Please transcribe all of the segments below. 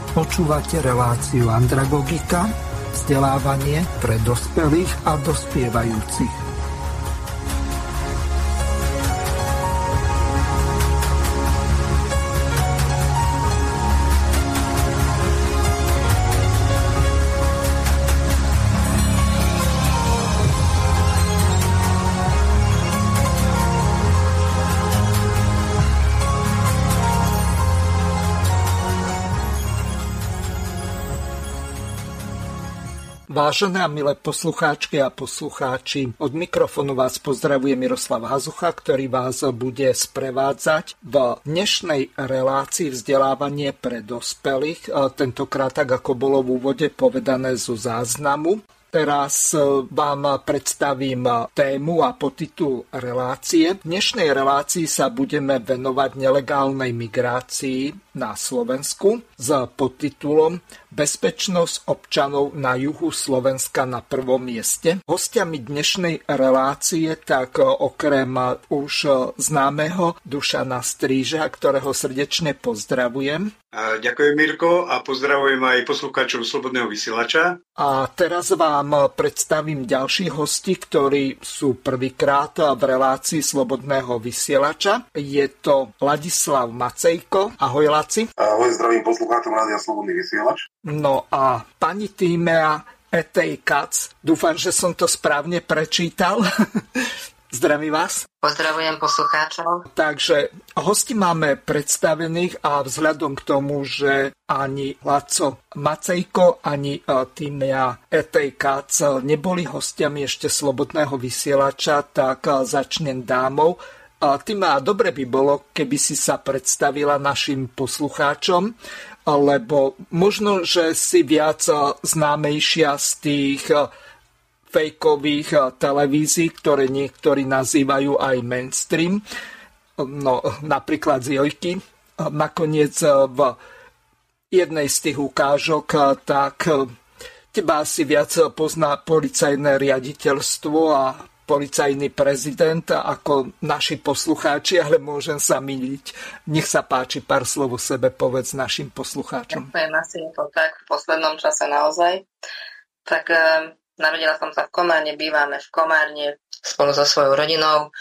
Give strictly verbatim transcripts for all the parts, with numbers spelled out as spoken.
Počúvate reláciu Andragogika, vzdelávanie pre dospelých a dospievajúcich. Vážené a milé poslucháčky a poslucháči, od mikrofónu vás pozdravuje Miroslav Hazucha, ktorý vás bude sprevádzať v dnešnej relácii vzdelávanie pre dospelých, tentokrát tak, ako bolo v úvode povedané zo záznamu. Teraz vám predstavím tému a podtitul relácie. V dnešnej relácii sa budeme venovať nelegálnej migrácii na Slovensku s podtitulom Bezpečnosť občanov na juhu Slovenska na prvom mieste. Hostiami dnešnej relácie tak okrem už známeho Dušana Stríža, ktorého srdečne pozdravujem. Ďakujem, Mirko, a pozdravujem aj poslucháčov Slobodného vysielača. A teraz vám predstavím ďalších hostí, ktorí sú prvýkrát v relácii Slobodného vysielača. Je to Ladislav Macejko. Ahoj, Laci. Ahoj, zdravím poslucháčom Rádia Slobodný vysielač. No a pani Tímea Etej Kac. Dúfam, že som to správne prečítal. Zdravím vás. Pozdravujem poslucháčov. Takže hosti máme predstavených a vzhľadom k tomu, že ani Laco Macejko, ani Tímea Etej Kac neboli hostiami ešte Slobodného vysielača, tak začnem dámou. Tímea, dobre by bolo, keby si sa predstavila našim poslucháčom, lebo možno, že si viac známejšia z tých fejkových televízií, ktoré niektorí nazývajú aj mainstream, no napríklad z Jojky. Nakoniec v jednej z tých ukážok tak teba asi viac pozná policajné riaditeľstvo a policajný prezident ako naši poslucháči, ale môžem sa myliť. Nech sa páči, pár slov o sebe povedz našim poslucháčom. Ďakujem, asi je to tak v poslednom čase naozaj. Tak e, narodila som sa v Komárne, bývame v Komárne spolu so svojou rodinou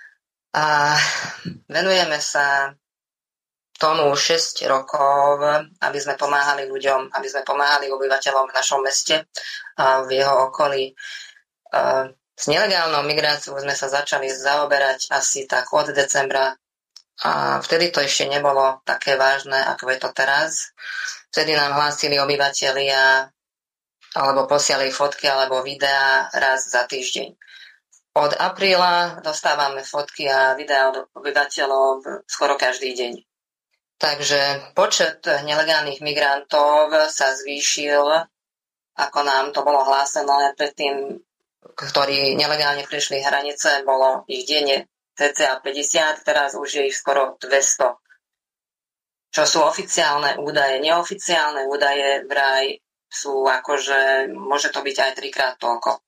a venujeme sa tomu šesť rokov, aby sme pomáhali ľuďom, aby sme pomáhali obyvateľom v našom meste a v jeho okolí. E, S nelegálnou migráciou sme sa začali zaoberať asi tak od decembra a vtedy to ešte nebolo také vážne, ako je to teraz. Vtedy nám hlásili obyvatelia alebo posielali fotky alebo videá raz za týždeň. Od apríla dostávame fotky a videá od obyvateľov skoro každý deň. Takže počet nelegálnych migrantov sa zvýšil, ako nám to bolo hlásené predtým, ktorí nelegálne prišli hranice, bolo ich denne cca päťdesiat, teraz už je ich skoro dvesto. Čo sú oficiálne údaje. Neoficiálne údaje vraj sú akože, môže to byť aj trikrát toľko.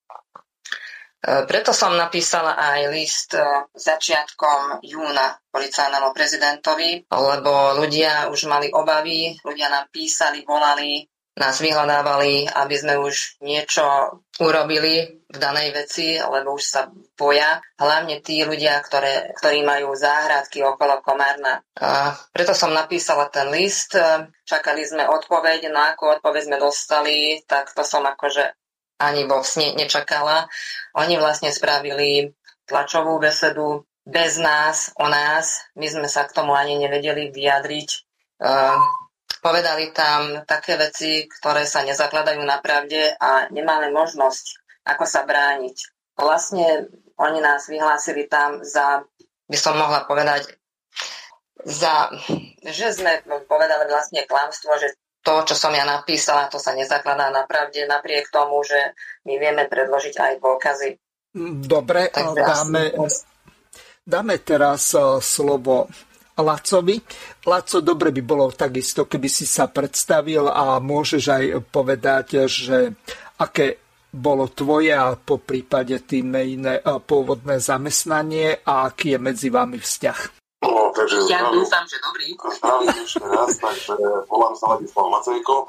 Preto som napísala aj list začiatkom júna policajnému prezidentovi, lebo ľudia už mali obavy, ľudia nám písali, volali, nás vyhľadávali, aby sme už niečo urobili v danej veci, lebo už sa boja. Hlavne tí ľudia, ktoré, ktorí majú záhradky okolo Komárna. A preto som napísala ten list. Čakali sme odpoveď, no ako odpoveď sme dostali, tak to som akože ani vo sne nečakala. Oni vlastne spravili tlačovú besedu bez nás, o nás. My sme sa k tomu ani nevedeli vyjadriť. Povedali tam také veci, ktoré sa nezakladajú na pravde a nemáme možnosť, ako sa brániť. Vlastne oni nás vyhlásili tam za, by som mohla povedať, za, že sme povedali vlastne klamstvo, že to, čo som ja napísala, to sa nezakladá na pravde, napriek tomu, že my vieme predložiť aj dôkazy. Dobre, dáme, dáme teraz slovo Lacovi. Laco, dobre by bolo takisto, keby si sa predstavil a môžeš aj povedať, že aké bolo tvoje a po prípade Tímeine pôvodné zamestnanie a aký je medzi vami vzťah. No, takže ja zdravím, dúfam, že dobrý. zdravím ešte raz, takže volám sa Ladislav Macejko.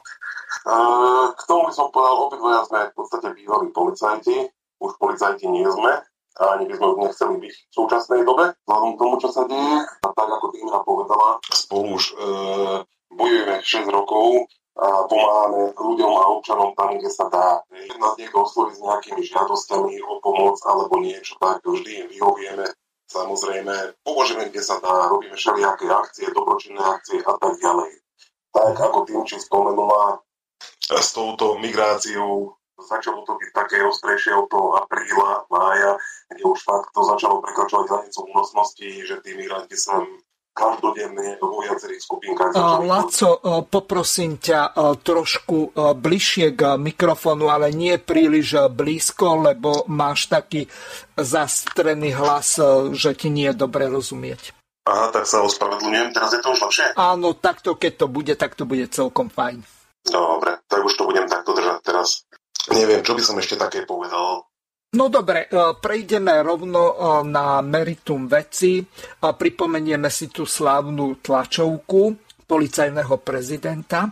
K tomu by som povedal, obidvoja sme v podstate bývalí policajti, už policajti nie sme, a ani by sme už nechceli byť v súčasnej dobe, vzhľadom k tomu, čo sa deje. A tak, ako Týmra povedala, spolu už e, bojujeme šesť rokov a pomáhame ľuďom a občanom tam, kde sa dá. Keď nás niekto osloví s nejakými žiadosťami o pomoc alebo niečo, tak vždy vyhovieme. Samozrejme, pomôžeme, kde sa dá, robíme všelijaké akcie, dobročinné akcie a tak ďalej. Tak, ako Týmči spomenula, s touto migráciou začalo to byť také ostrejšie od toho apríla, mája, kde už fakt to začalo prekračovať hranicu únosnosti, že tí migranti sa každodenne vo viacerých skupinkách začali... Laco, poprosím ťa trošku bližšie k mikrofónu, ale nie príliš blízko, lebo máš taký zastrený hlas, že ti nie je dobre rozumieť. Aha, tak sa ospravedlňujem, teraz je to už lepšie? Áno, takto, keď to bude, tak to bude celkom fajn. Dobre, tak už to budem takto držať teraz. Neviem, čo by som ešte také povedal. No dobre, prejdeme rovno na meritum veci. Pripomenieme si tú slávnu tlačovku policajného prezidenta,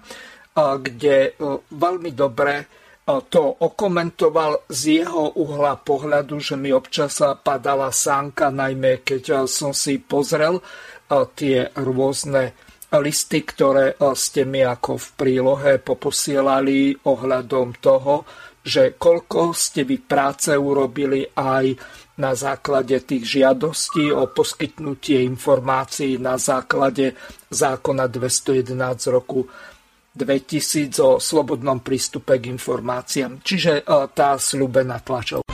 kde veľmi dobre to okomentoval z jeho uhla pohľadu, že mi občas padala sánka, najmä keď som si pozrel tie rôzne listy, ktoré ste mi ako v prílohe poposielali ohľadom toho, že koľko ste vy práce urobili aj na základe tých žiadostí o poskytnutie informácií na základe zákona dvesto jedenásť z roku dvetisíc o slobodnom prístupe k informáciám. Čiže tá sľúbená tlačovka.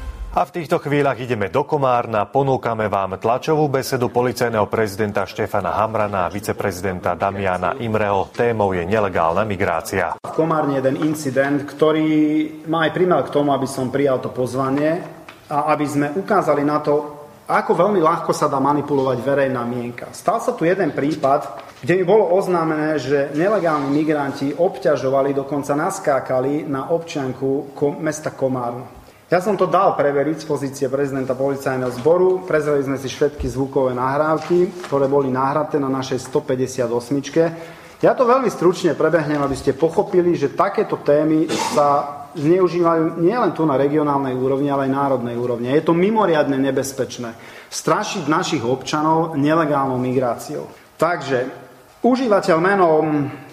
A v týchto chvíľach ideme do Komárna. Ponúkame vám tlačovú besedu policajného prezidenta Štefana Hamrana a viceprezidenta Damiana Imreho. Témou je nelegálna migrácia. V Komárne jeden incident, ktorý ma aj primal k tomu, aby som prijal to pozvanie a aby sme ukázali na to, ako veľmi ľahko sa dá manipulovať verejná mienka. Stal sa tu jeden prípad, kde mi bolo oznámené, že nelegálni migranti obťažovali, dokonca naskákali na občianku mesta Komárno. Ja som to dal preveriť z pozície prezidenta policajného zboru. Prezreli sme si všetky zvukové nahrávky, ktoré boli nahraté na našej stopäťdesiatosem. Ja to veľmi stručne prebehnem, aby ste pochopili, že takéto témy sa zneužívajú nielen tu na regionálnej úrovni, ale aj národnej úrovni. Je to mimoriadne nebezpečné. Strašiť našich občanov nelegálnou migráciou. Takže užívateľ menom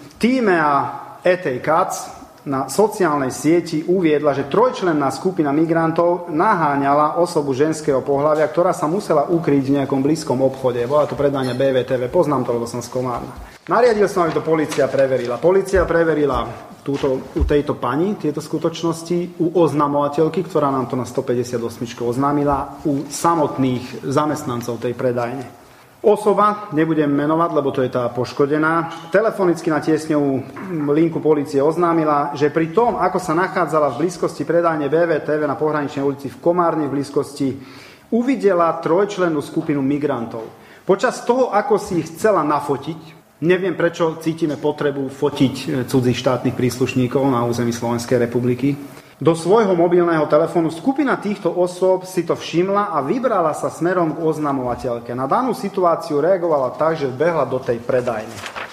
Tímea Etej Kac na sociálnej sieti uviedla, že trojčlenná skupina migrantov naháňala osobu ženského pohlavia, ktorá sa musela ukryť v nejakom blízkom obchode. Bola to predania bé vé té vé, poznám to, lebo som z Komárna. Nariadil som, aby to polícia preverila. Polícia preverila túto, u tejto pani tieto skutočnosti, u oznamovateľky, ktorá nám to na stopäťdesiatosem oznámila, u samotných zamestnancov tej predajne. Osoba, nebudem menovať, lebo to je tá poškodená, telefonicky na tiesňovú linku polície oznámila, že pri tom, ako sa nachádzala v blízkosti predajne bé vé té vé na pohraničnej ulici v Komárne v blízkosti, uvidela trojčlennú skupinu migrantov. Počas toho, ako si ich chcela nafotiť, neviem prečo cítime potrebu fotiť cudzích štátnych príslušníkov na území Slovenskej republiky, do svojho mobilného telefónu skupina týchto osôb si to všimla a vybrala sa smerom k oznamovateľke. Na danú situáciu reagovala tak, že vbehla do tej predajne.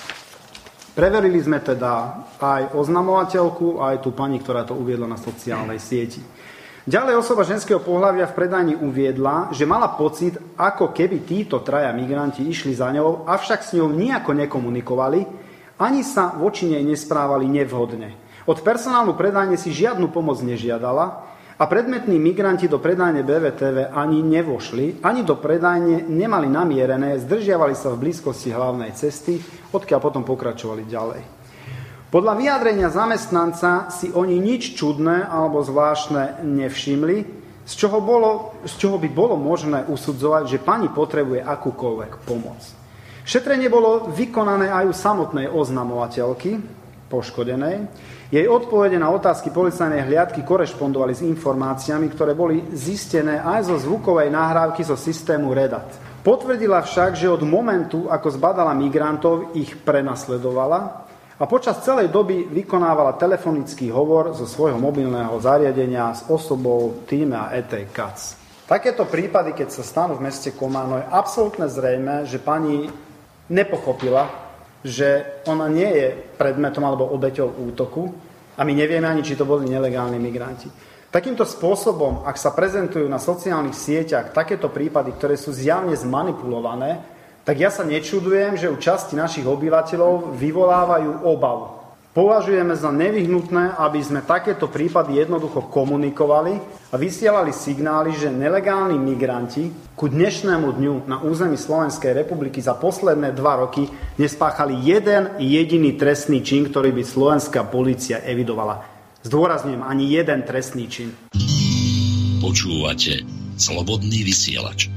Preverili sme teda aj oznamovateľku, aj tú pani, ktorá to uviedla na sociálnej sieti. Ďalej osoba ženského pohlavia v predajni uviedla, že mala pocit, ako keby títo traja migranti išli za ňou, avšak s ňou nijako nekomunikovali, ani sa voči nej nesprávali nevhodne. Od personálu predajne si žiadnu pomoc nežiadala a predmetní migranti do predajne bé vé té vé ani nevošli, ani do predajne nemali namierené, zdržiavali sa v blízkosti hlavnej cesty, odkiaľ potom pokračovali ďalej. Podľa vyjadrenia zamestnanca si oni nič čudné alebo zvláštne nevšimli, z čoho, bolo, z čoho by bolo možné usudzovať, že pani potrebuje akúkoľvek pomoc. Šetrenie bolo vykonané aj u samotnej oznamovateľky poškodenej. Jej odpovede na otázky policajnej hliadky korešpondovali s informáciami, ktoré boli zistené aj zo zvukovej nahrávky zo systému Redat. Potvrdila však, že od momentu, ako zbadala migrantov, ich prenasledovala a počas celej doby vykonávala telefonický hovor zo svojho mobilného zariadenia s osobou Tímea Etej Kac. Takéto prípady, keď sa stanú v meste Komárno, je absolútne zrejme, že pani nepochopila, že ona nie je predmetom alebo obeťou útoku a my nevieme ani, či to boli nelegálni migranti. Takýmto spôsobom, ak sa prezentujú na sociálnych sieťach takéto prípady, ktoré sú zjavne zmanipulované, tak ja sa nečudujem, že u časti našich obyvateľov vyvolávajú obavu. Považujeme za nevyhnutné, aby sme takéto prípady jednoducho komunikovali a vysielali signály, že nelegálni migranti ku dnešnému dňu na území Slovenskej republiky za posledné dva roky nespáchali jeden jediný trestný čin, ktorý by slovenská polícia evidovala. Zdôrazňujem, ani jeden trestný čin. Počúvate Slobodný vysielač.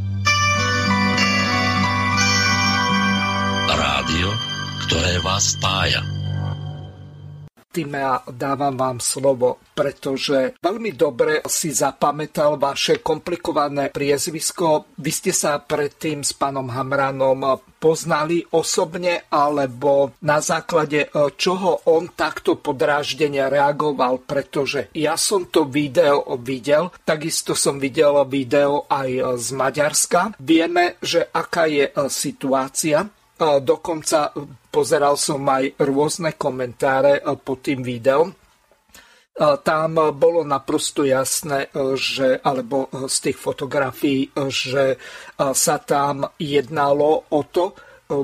Rádio, ktoré vás spája. Týme, dávam vám slovo, pretože veľmi dobre si zapamätal vaše komplikované priezvisko. Vy ste sa predtým s pánom Hamranom poznali osobne, alebo na základe čoho on takto podráždene reagoval, pretože ja som to video videl, takisto som videl video aj z Maďarska. Vieme, že aká je situácia. Dokonca pozeral som aj rôzne komentáre pod tým videom. Tam bolo naprosto jasné, že, alebo z tých fotografií, že sa tam jednalo o to,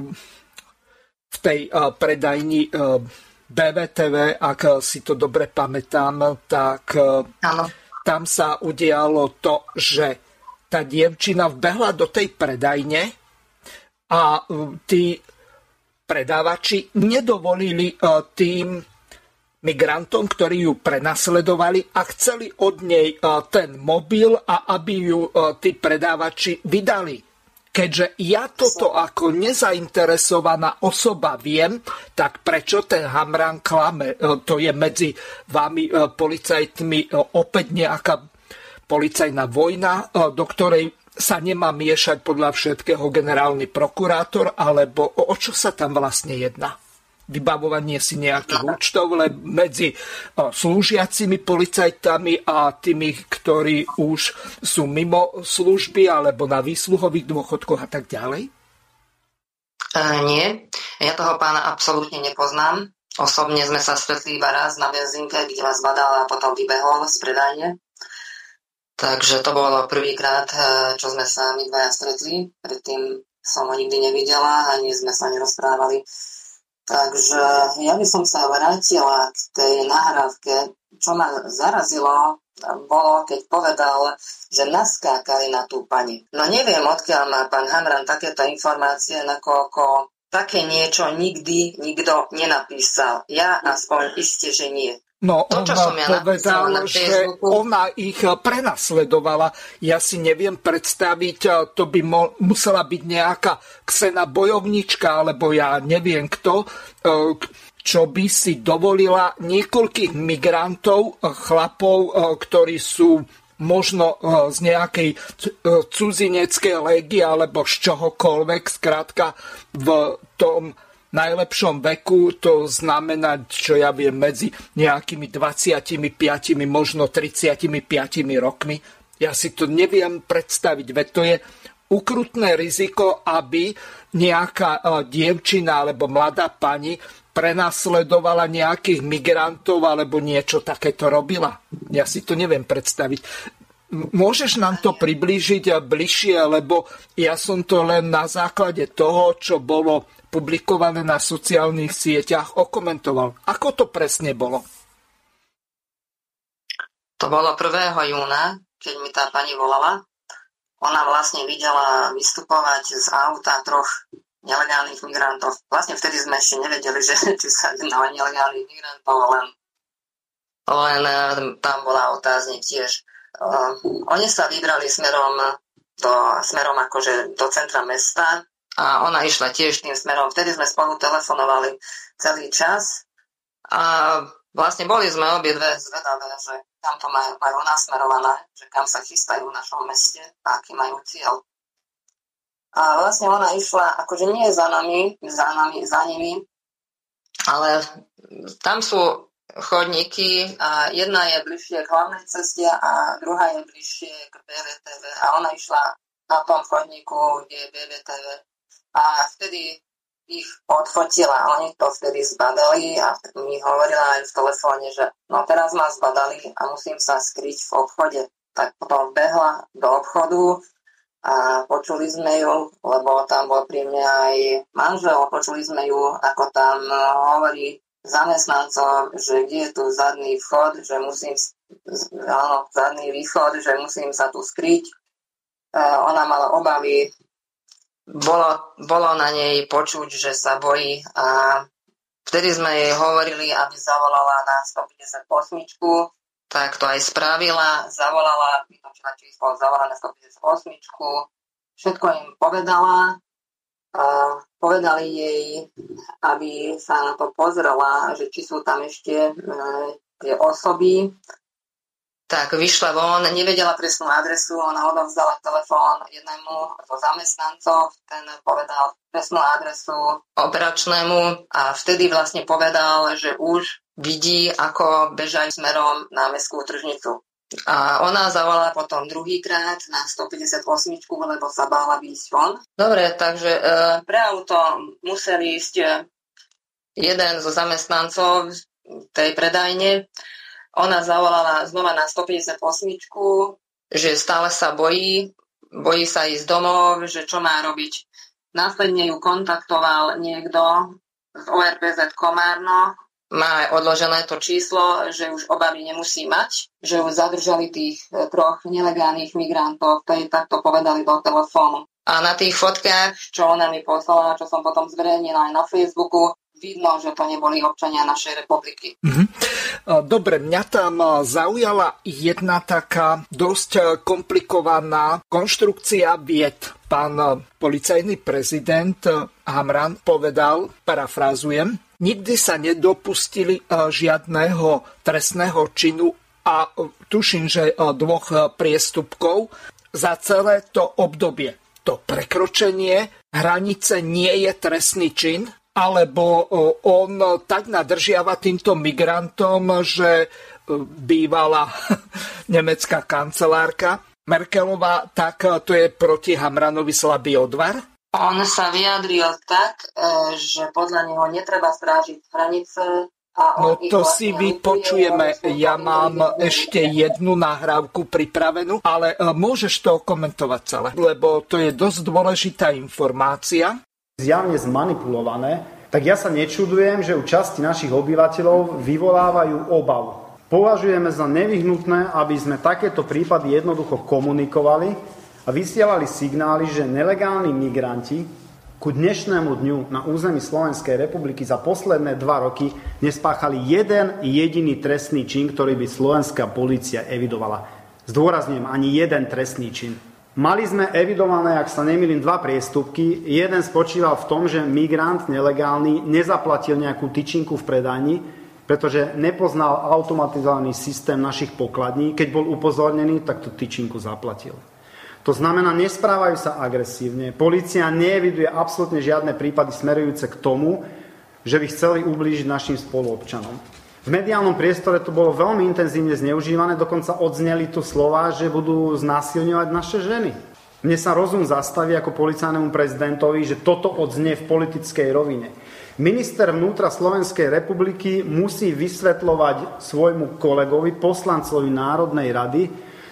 v tej predajni bé vé té vé, ak si to dobre pamätám, tak ano. Tam sa udialo to, že tá dievčina vbehla do tej predajne a tí predávači nedovolili tým migrantom, ktorí ju prenasledovali a chceli od nej ten mobil a aby ju tí predávači vydali. Keďže ja toto ako nezainteresovaná osoba viem, tak prečo ten Hamran klame? To je medzi vami policajtmi opäť nejaká policajná vojna, do ktorej sa nemá miešať podľa všetkého generálny prokurátor, alebo o čo sa tam vlastne jedná? Vybavovanie si nejakých účtov medzi slúžiacimi policajtami a tými, ktorí už sú mimo služby alebo na výsluhových dôchodkoch a tak ďalej? Uh, nie, ja toho pána absolútne nepoznám. Osobne sme sa stretli iba raz na benzínke, kde vás badal a potom vybehol z predajne. Takže to bolo prvýkrát, čo sme sa my dvaja stretli. Predtým som ho nikdy nevidela, ani sme sa nerozprávali. Takže ja by som sa vrátila k tej nahrávke. Čo ma zarazilo, bolo, keď povedal, že naskákali na tú pani. No neviem, odkiaľ má pán Hamran takéto informácie, nakoľko také niečo nikdy nikto nenapísal. Ja aspoň iste, že nie. No, on ja povedal, že ona ich prenasledovala. Ja si neviem predstaviť, to by mo- musela byť nejaká Ksena bojovnička, alebo ja neviem kto, čo by si dovolila niekoľkých migrantov, chlapov, ktorí sú možno z nejakej cudzineckej légie, alebo z čohokoľvek, skrátka v tom najlepšom veku, to znamená, čo ja viem, medzi nejakými dvadsaťpäť, možno tridsaťpäť rokmi. Ja si to neviem predstaviť, veď to je ukrutné riziko, aby nejaká dievčina alebo mladá pani prenasledovala nejakých migrantov alebo niečo takéto robila. Ja si to neviem predstaviť. Môžeš nám to priblížiť bližšie, lebo ja som to len na základe toho, čo bolo publikované na sociálnych sieťach, okomentoval. Ako to presne bolo? To bolo prvého júna, keď mi tá pani volala. Ona vlastne videla vystupovať z auta troch nelegálnych migrantov. Vlastne vtedy sme ešte nevedeli, že či sa jedná o nelegálnych migrantov, len, len tam bola otázne tiež. Uh, oni sa vybrali smerom, do, smerom akože do centra mesta a ona išla tiež tým smerom. Vtedy sme spolu telefonovali celý čas a vlastne boli sme obie dve zvedavé, že kam to majú, majú nasmerované, že kam sa chystajú v našom meste a aký majú cieľ. A vlastne ona išla, akože nie za nami, za nami, za nimi, ale tam sú chodníky a jedna je bližšie k hlavnej ceste a druhá je bližšie k bé vé té vé. A ona išla na tom chodníku, kde je bé vé té vé. A vtedy ich odfotila. Oni to vtedy zbadali a mi hovorila aj v telefóne, že no teraz ma zbadali a musím sa skryť v obchode. Tak potom behla do obchodu a počuli sme ju, lebo tam bol pri mne aj manžel, počuli sme ju, ako tam hovorí zamestnancom, že kde je tu zadný vchod, že musím, áno, zadný východ, že musím sa tu skryť. Ona mala obavy, bolo, bolo na nej počuť, že sa bojí a vtedy sme jej hovorili, aby zavolala na stopäťdesiatosem, tak to aj spravila, zavolala, vytočila číslo, zavolala na stopäťdesiatosem, všetko im povedala, a povedali jej, aby sa na to pozrela, že či sú tam ešte e, tie osoby. Tak vyšla von, nevedela presnú adresu, ona odovzdala telefón jednému zo zamestnancov, ten povedal presnú adresu operačnému a vtedy vlastne povedal, že už vidí, ako bežajú smerom na Mestskú tržnicu. A ona zavolala potom druhýkrát na stopäťdesiatosem, lebo sa bála výjsť von. Dobre, takže e, pre auto musel ísť jeden zo zamestnancov tej predajne. Ona zavolala znova na stopäťdesiatosem, že stále sa bojí, bojí sa ísť domov, že čo má robiť. Následne ju kontaktoval niekto z ó er pé zet Komárno, má aj odložené to číslo, že už obavy nemusí mať, že už zadržali tých troch nelegálnych migrantov, ktorí takto povedali do telefónu. A na tých fotkách, čo ona mi poslala, čo som potom zverejnila aj na Facebooku, vidno, že to neboli občania našej republiky. Mm-hmm. Dobre, mňa tam zaujala jedna taká dosť komplikovaná konštrukcia vied. Pán policajný prezident Hamran povedal, parafrázujem, nikdy sa nedopustili žiadneho trestného činu a tuším, že dvoch priestupkov za celé to obdobie. To prekročenie hranice nie je trestný čin, alebo on tak nadržiava týmto migrantom, že bývalá nemecká kancelárka Merkelová, tak to je proti Hamranovi slabý odvar? On sa vyjadril tak, že podľa neho netreba strážiť hranice. A no to si vypočujeme. Ja mám ešte jednu nahrávku pripravenú, ale môžeš to komentovať celé, lebo to je dosť dôležitá informácia. Zjavne zmanipulované, tak ja sa nečudujem, že u časti našich obyvateľov vyvolávajú obavu. Považujeme za nevyhnutné, aby sme takéto prípady jednoducho komunikovali a vysielali signály, že nelegálni migranti ku dnešnému dňu na území Slovenskej republiky za posledné dva roky nespáchali jeden jediný trestný čin, ktorý by slovenská polícia evidovala. Zdôrazňujem, ani jeden trestný čin. Mali sme evidované, ak sa nemýlim, dva priestupky. Jeden spočíval v tom, že migrant nelegálny nezaplatil nejakú tyčinku v predajni, pretože nepoznal automatizovaný systém našich pokladní. Keď bol upozornený, tak tú tyčinku zaplatil. To znamená, nesprávajú sa agresívne. Polícia neeviduje absolútne žiadne prípady smerujúce k tomu, že by chceli ublížiť našim spoluobčanom. V mediálnom priestore to bolo veľmi intenzívne zneužívané, dokonca odzneli tu slová, že budú znásilňovať naše ženy. Mne sa rozum zastaví ako policajnému prezidentovi, že toto odznie v politickej rovine. Minister vnútra Slovenskej republiky musí vysvetľovať svojmu kolegovi, poslancovi Národnej rady,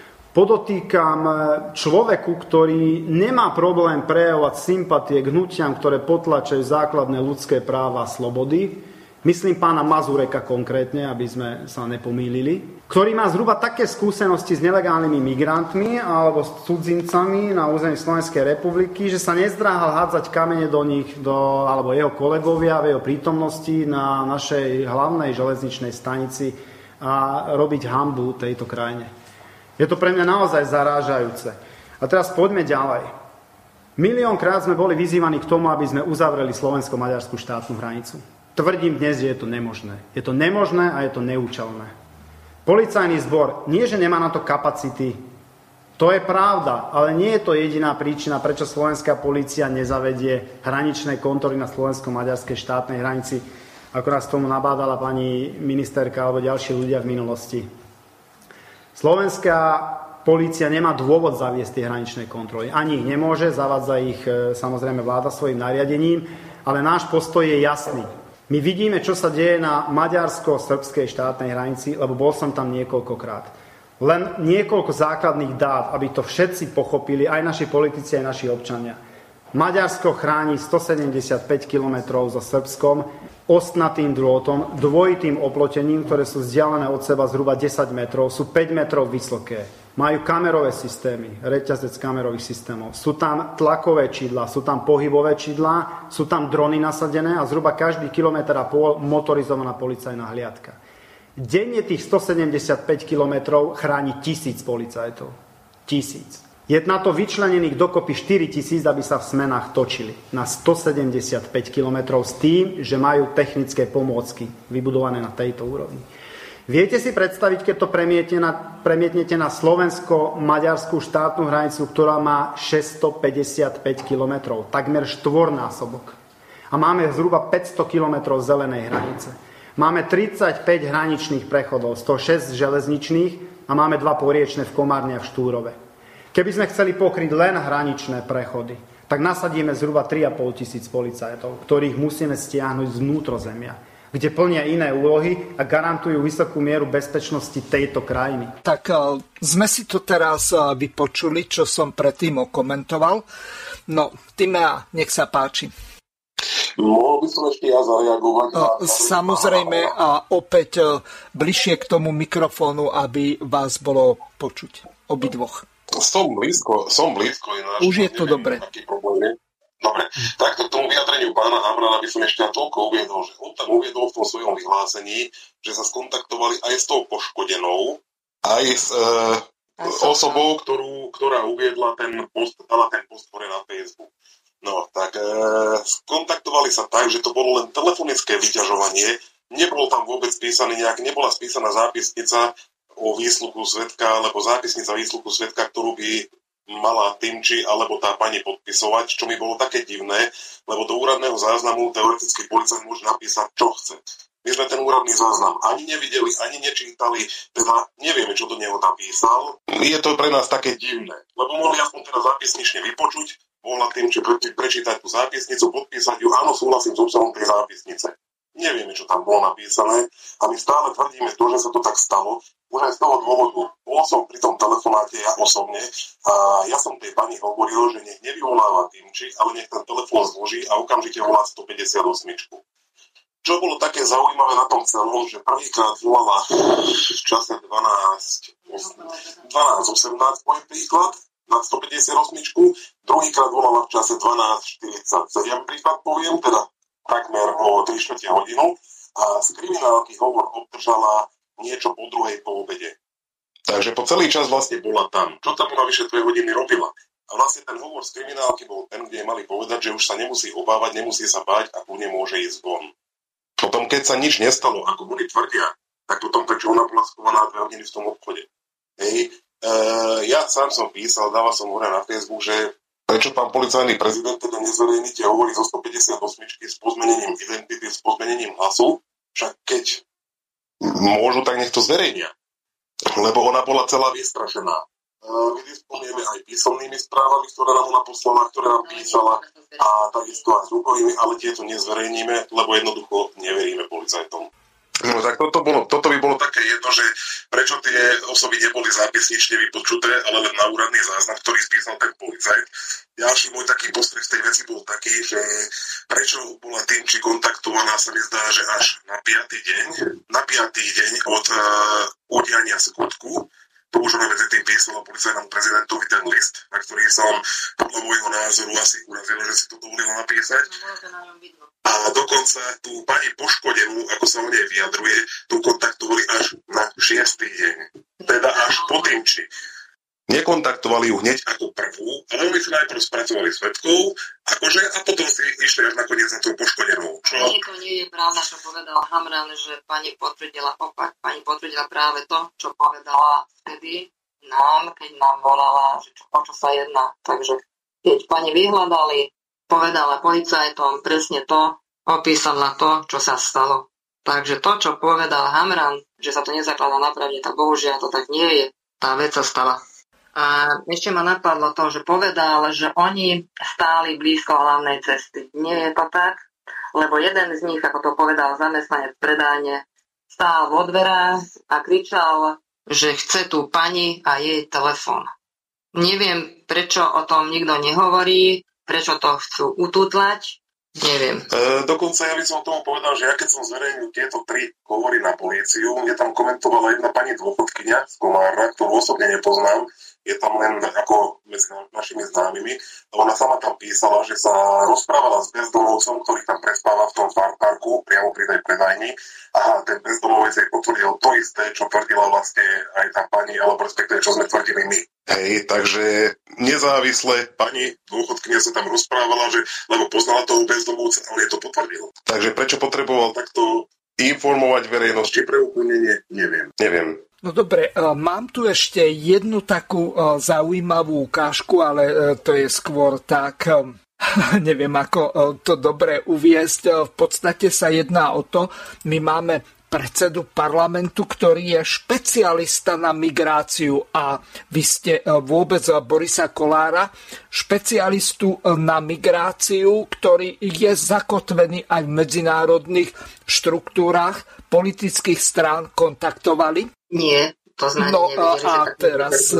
podotýkam človeku, ktorý nemá problém prejavovať sympatie k hnutiam, ktoré potlačajú základné ľudské práva a slobody. Myslím pána Mazureka konkrétne, aby sme sa nepomýlili, ktorý má zhruba také skúsenosti s nelegálnymi migrantmi alebo s cudzincami na území Slovenskej republiky, že sa nezdráhal hádzať kamene do nich, do, alebo jeho kolegovia v jeho prítomnosti na našej hlavnej železničnej stanici a robiť hanbu tejto krajine. Je to pre mňa naozaj zarážajúce. A teraz poďme ďalej. Miliónkrát sme boli vyzývaní k tomu, aby sme uzavreli slovensko-maďarskú štátnu hranicu. Tvrdím dnes, že je to nemožné. Je to nemožné a je to neúčelné. Policajný zbor nie, že nemá na to kapacity. To je pravda, ale nie je to jediná príčina, prečo slovenská polícia nezavedie hraničné kontroly na slovensko-maďarskej štátnej hranici. ako nás tomu nabádala pani ministerka alebo ďalší ľudia v minulosti. Slovenská polícia nemá dôvod zaviesť tie hraničné kontroly. Ani ich nemôže, zavádza ich samozrejme vláda svojim nariadením, ale náš postoj je jasný. My vidíme, čo sa deje na maďarsko-srbskej štátnej hranici, lebo bol som tam niekoľkokrát. Len niekoľko základných dát, aby to všetci pochopili, aj naši politici, aj naši občania. Maďarsko chráni stosedemdesiatpäť kilometrov so Srbskom ostnatým drôtom, dvojitým oplotením, ktoré sú vzdialené od seba zhruba desať metrov, sú päť metrov vysoké. Majú kamerové systémy, reťazec kamerových systémov. Sú tam tlakové čidlá, sú tam pohybové čidlá, sú tam drony nasadené a zhruba každý kilometr a pôl motorizovaná policajná hliadka. Denne tých stosedemdesiatpäť kilometrov chráni tisíc policajtov. Tisíc. Je na to vyčlenených dokopy štyri tisíc, aby sa v smenách točili na stosedemdesiatpäť kilometrov s tým, že majú technické pomôcky vybudované na tejto úrovni. Viete si predstaviť, keď to premietnete na, premietnete na slovensko-maďarskú štátnu hranicu, ktorá má šesťstopäťdesiatpäť kilometrov, takmer štvornásobok. A máme zhruba päťsto kilometrov zelenej hranice. Máme tridsaťpäť hraničných prechodov, stošesť železničných a máme dva poriečne v Komárne a v Štúrove. Keby sme chceli pokryť len hraničné prechody, tak nasadíme zhruba tri a pol tisíc policajtov, ktorých musíme stiahnuť z vnútrozemia, kde plnia iné úlohy a garantujú vysokú mieru bezpečnosti tejto krajiny. Tak sme si to teraz vypočuli, čo som predtým okomentoval. No, Timea, nech sa páči. Mohol by som ešte ja zareagovať? Samozrejme a opäť bližšie k tomu mikrofónu, aby vás bolo počuť obidvoch. Som blízko, som blízko. Ináč, už je to dobre. Dobre, takto k tomu vyjadreniu pána Hamrana by som ešte toľko uviedol, že on tam uviedol v tom svojom vyhlásení, že sa skontaktovali aj s tou poškodenou, aj s e, osobou, ktorú, ktorá uviedla ten post, dala ten post hore na Facebook. No, tak e, skontaktovali sa tak, že to bolo len telefonické vyťažovanie, nebolo tam vôbec spísaný nejak, nebola spísaná zápisnica o výsluchu svedka, alebo zápisnica výsluchu svedka, ktorú by mala Timči alebo tá pani podpisovať, čo mi bolo také divné, lebo do úradného záznamu teoreticky policajt môže napísať, čo chce. My sme ten úradný záznam ani nevideli, ani nečítali, teda nevieme, čo do neho napísal. Je to pre nás také divné, lebo mohli aspoň teda zápisnične vypočuť, mohla Timči pre- prečítať tú zápisnicu, podpísať ju, áno, súhlasím s obsahom tej zápisnice. Nevieme, čo tam bolo napísané a my stále tvrdíme to, že sa to tak stalo. Už aj z toho dôvodu, bol som pri tom telefonáte ja osobne a ja som tej pani hovoril, že nech nevyvoláva Timči, ale nech ten telefón zloží a okamžite volá stopäťdesiatosem. Čo bolo také zaujímavé na tom celom, že prvýkrát volala v čase dvanásť osemnásť poviem príklad na stopäťdesiatosem, druhýkrát volala v čase dvanásť štyridsaťsedem príklad poviem, teda takmer o tri štvrte hodinu a z kriminálky hovor obdržala niečo po druhej po obede. Takže po celý čas vlastne bola tam. Čo tam ona vyše dve hodiny robila? A vlastne ten hovor z kriminálky bol ten, kde mali povedať, že už sa nemusí obávať, nemusí sa báť a kľudne môže ísť von. Potom, keď sa nič nestalo, ako boli tvrdia, tak potom prečo ona bola schovaná dve hodiny v tom obchode. Hej. E, ja sám som písal, dával som hore na Facebook, že prečo pán policajný prezident teda nezverejníte hovorí zo stopäťdesiatosem s pozmenením identity, s pozmenením hlasu, však keď môžu, tak nech to zverejnia. Lebo ona bola celá vystrašená. My disponieme aj písomnými správami, ktoré nám ona poslala, ktoré nám písala a takisto aj zvukovými, ale tieto nezverejníme, lebo jednoducho neveríme policajtom. No tak toto, bolo, toto by bolo také jedno, že prečo tie osoby neboli zápisnične vypočuté, ale len na úradný záznam, ktorý spísal ten policajt. Ďalší môj taký postreh z tej veci bol taký, že prečo bola Timči kontaktovaná, sa mi zdá, že až na piatý deň, na piatý deň od uh, udiania skutku. To už ona medzi tým písala policajnému prezidentovi ten list, na ktorý som podľa môjho názoru asi urazil, že si to dovolila napísať. A dokonca tú pani poškodenú, ako sa o nej vyjadruje, tu kontaktovali až na šiestý deň. Teda až po Timči. Nekontaktovali ju hneď ako prvú, ale oni si najprv spracovali svedkov, akože, a potom si išli až nakoniec za tou poškodenou. Čo? Ani to nie je pravda, čo povedal Hamran, že pani potvrdila opak, pani potvrdila práve to, čo povedala vtedy nám, keď nám volala, že čo, o čo sa jedná. Takže keď pani vyhľadali, povedala policajtom presne to, opísala to, čo sa stalo. Takže to, čo povedal Hamran, že sa to nezakladá na pravde, tak bohužiaľ to tak nie je. Tá vec sa stala. A ešte ma napadlo to, že povedal, že oni stáli blízko hlavnej cesty. Nie je to tak, lebo jeden z nich, ako to povedal zamestnanec predajne, stál vo dverách a kričal, že chce tú pani a jej telefón. Neviem, prečo o tom nikto nehovorí, prečo to chcú ututlať, neviem. E, dokonca ja by som tomu povedal, že ja keď som zverejnil tieto tri hovory na políciu, mne tam komentovala jedna pani dôchodkyňa z Komárna, ktorú osobne nepoznám, je tam len ako medzi našimi známymi. Ona sama tam písala, že sa rozprávala s bezdomovcom, ktorý tam prespáva v tom parku, priamo pri tej predajni. A ten bezdomovec jej potvrdil to isté, čo tvrdila vlastne aj tá pani, alebo respektíve, čo sme tvrdili my. Hej, takže nezávisle pani dôchodkynia sa tam rozprávala, že, lebo poznala toho bezdomovca, ale je to potvrdil. Takže prečo potreboval takto informovať verejnosť, či pre úplnenie, neviem. Neviem. No dobre, mám tu ešte jednu takú zaujímavú ukážku, ale to je skôr tak, neviem ako to dobre uviesť. V podstate sa jedná o to, my máme predsedu parlamentu, ktorý je špecialista na migráciu a vy ste vôbec Borisa Kollára, špecialistu na migráciu, ktorý je zakotvený aj v medzinárodných štruktúrách politických strán, kontaktovali? Nie, to znamená, no, neviem, a teraz,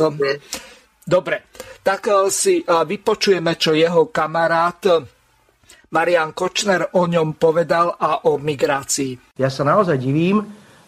dobre, tak si vypočujeme, čo jeho kamarát Marian Kočner o ňom povedal a o migrácii. Ja sa naozaj divím,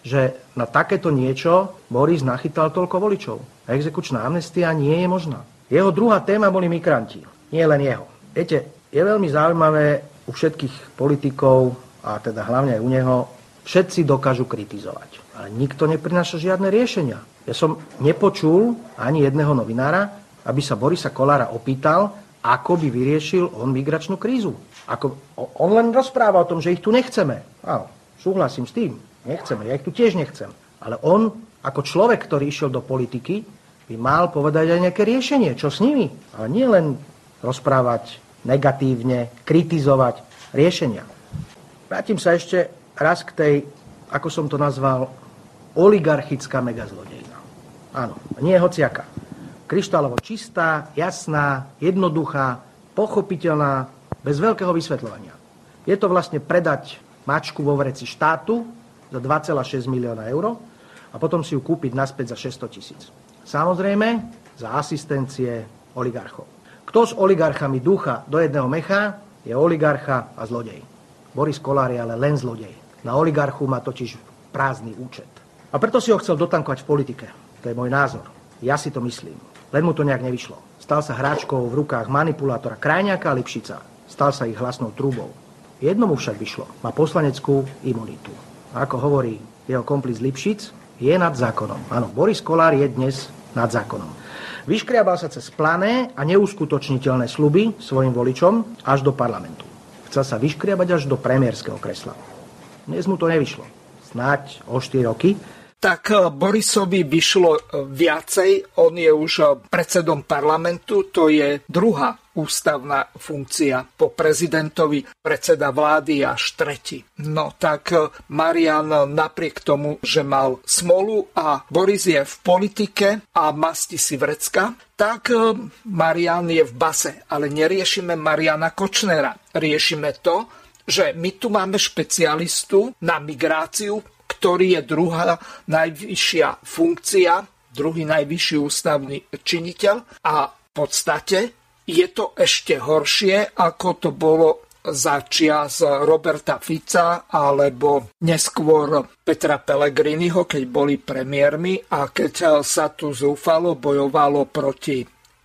že na takéto niečo Boris nachytal toľko voličov. Exekučná amnestia nie je možná. Jeho druhá téma boli migranti, nie len jeho. Viete, je veľmi zaujímavé u všetkých politikov, a teda hlavne aj u neho, všetci dokážu kritizovať. Ale nikto neprináša žiadne riešenia. Ja som nepočul ani jedného novinára, aby sa Borisa Kollára opýtal, ako by vyriešil on migračnú krízu. Ako, on len rozpráva o tom, že ich tu nechceme. Áno, súhlasím s tým. Nechceme, ja ich tu tiež nechcem. Ale on, ako človek, ktorý išiel do politiky, by mal povedať aj nejaké riešenie. Čo s nimi? Ale nie len rozprávať negatívne, kritizovať riešenia. Vrátim sa ešte raz k tej, ako som to nazval, oligarchická megazlodejina. Áno, nie hociaká. Kryštálovo čistá, jasná, jednoduchá, pochopiteľná, bez veľkého vysvetľovania. Je to vlastne predať mačku vo vreci štátu za dva celé šesť milióna eur a potom si ju kúpiť naspäť za šesťsto tisíc. Samozrejme, za asistencie oligarchov. Kto s oligarchami dúcha do jedného mecha, je oligarcha a zlodej. Boris Kollár je ale len zlodej. Na oligarchu má totiž prázdny účet. A preto si ho chcel dotankovať v politike. To je môj názor. Ja si to myslím. Len mu to nejak nevyšlo. Stal sa hráčkou v rukách manipulátora Krajňáka a Lipšica. Stal sa ich hlasnou trúbou. Jednomu však vyšlo. Má poslaneckú imunitu. A ako hovorí jeho komplic Lipšic, je nad zákonom. Áno, Boris Kollár je dnes nad zákonom. Vyškriabal sa cez plané a neuskutočniteľné sľuby svojim voličom až do parlamentu. Chcel sa vyškriabať až do premiérskeho kresla. Dnes mu to nevyšlo. Snáď o štyri roky. Tak Borisovi vyšlo viacej. On je už predsedom parlamentu. To je druhá ústavná funkcia po prezidentovi, predseda vlády až tretí. No tak Marian napriek tomu, že mal smolu a Boris je v politike a masti si vrecka, tak Marian je v base. Ale neriešime Mariana Kočnera. Riešime to, že my tu máme špecialistu na migráciu, ktorý je druhá najvyššia funkcia, druhý najvyšší ústavný činiteľ a v podstate je to ešte horšie, ako to bolo za čias Roberta Fica alebo neskôr Petra Pellegriniho, keď boli premiérmi a keď sa tu zúfalo bojovalo proti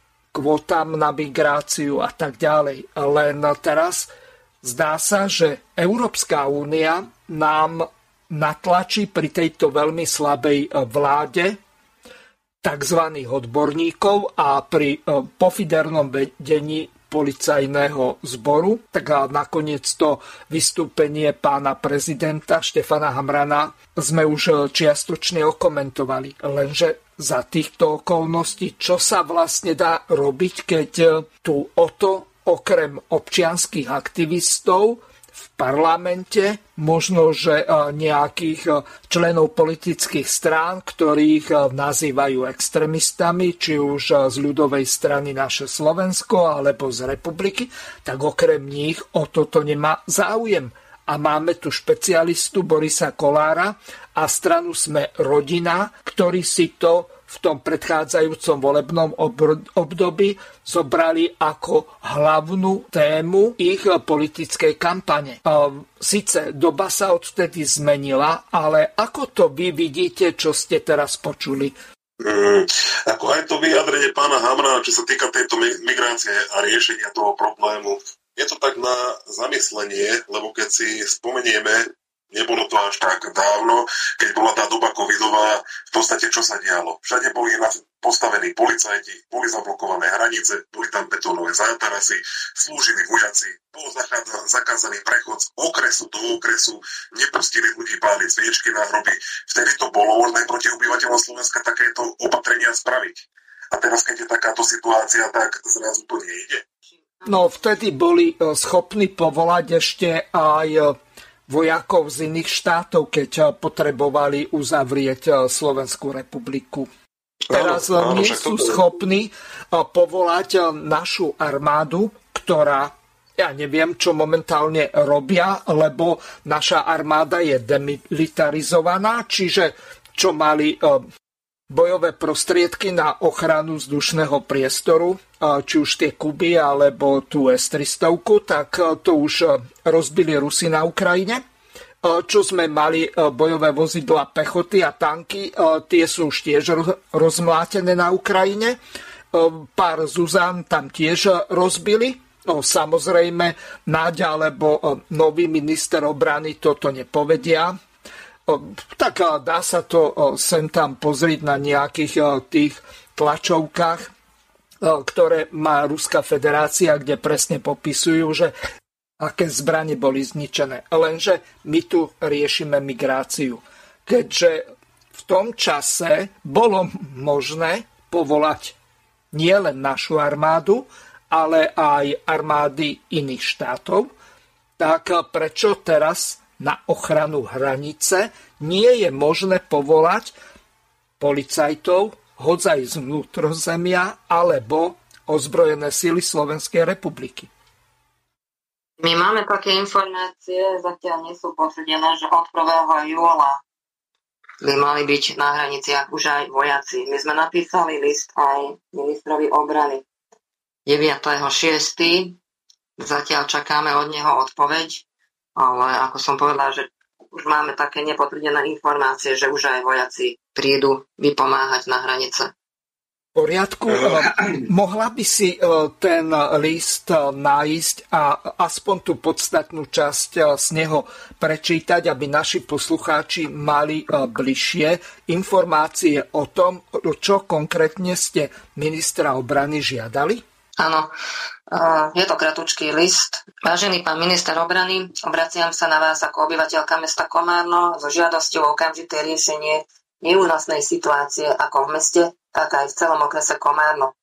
kvótam na migráciu a tak ďalej. Len teraz zdá sa, že Európska únia nám natlačí pri tejto veľmi slabej vláde tzv. Odborníkov a pri pofidernom vedení policajného zboru. Tak a nakoniec to vystúpenie pána prezidenta Štefana Hamrana sme už čiastočne okomentovali. Lenže za týchto okolností, čo sa vlastne dá robiť, keď tu o to okrem občianskych aktivistov v parlamente, možno, že nejakých členov politických strán, ktorých nazývajú extrémistami, či už z ľudovej strany Naše Slovensko, alebo z Republiky, tak okrem nich o toto nemá záujem. A máme tu špecialistu Borisa Kollára a stranu Sme rodina, ktorý si to v tom predchádzajúcom volebnom období zobrali ako hlavnú tému ich politickej kampane. Sice doba sa odtedy zmenila, ale ako to vy vidíte, čo ste teraz počuli? Mm, ako aj to vyjadrenie pána Hamra, čo sa týka tejto migrácie a riešenia toho problému, je to tak na zamyslenie, lebo keď si spomenieme, nebolo to až tak dávno, keď bola tá doba covidová, v podstate čo sa dialo? Všade boli postavení policajti, boli zablokované hranice, boli tam betónové zátarasy, slúžili vojaci, bol zakázaný prechod z okresu do okresu, nepustili ľudí páliť sviečky na hroby. Vtedy to bolo možné proti obyvateľom Slovenska takéto opatrenia spraviť. A teraz, keď je takáto situácia, tak zrazu to nejde. No, vtedy boli schopní povolať ešte aj vojakov z iných štátov, keď potrebovali uzavrieť Slovenskú republiku. Teraz áno, áno, nie sú schopní povolať našu armádu, ktorá, ja neviem, čo momentálne robia, lebo naša armáda je demilitarizovaná, čiže čo mali bojové prostriedky na ochranu vzdušného priestoru, či už tie Kuby alebo tú es tristo, tak to už rozbili Rusi na Ukrajine. Čo sme mali bojové vozidlá pechoty a tanky, tie sú už tiež rozmlátené na Ukrajine. Pár Zuzan tam tiež rozbili. No, samozrejme, Náďa alebo nový minister obrany toto nepovedia. Tak dá sa to sem tam pozrieť na nejakých tých tlačovkách, ktoré má Ruská federácia, kde presne popisujú, že aké zbrane boli zničené. Lenže my tu riešime migráciu. Keďže v tom čase bolo možné povolať nielen našu armádu, ale aj armády iných štátov, tak prečo teraz na ochranu hranice nie je možné povolať policajtov, hodzaj z vnútrozemia alebo ozbrojené sily Slovenskej republiky? My máme také informácie, zatiaľ nie sú potvrdené, že od prvého júla by mali byť na hraniciach už aj vojaci. My sme napísali list aj ministrovi obrany deviateho šiesteho Zatiaľ čakáme od neho odpoveď. Ale ako som povedala, že už máme také nepotvrdené informácie, že už aj vojaci prídu vypomáhať na hranice. V poriadku. Mohla by si ten list nájsť a aspoň tú podstatnú časť z neho prečítať, aby naši poslucháči mali bližšie informácie o tom, čo konkrétne ste ministra obrany žiadali? Áno, je to kratučký list. Vážený pán minister obrany, obraciam sa na vás ako obyvateľka mesta Komárno so žiadosťou o okamžité riešenie neúnosnej situácie ako v meste, tak aj v celom okrese Komárno.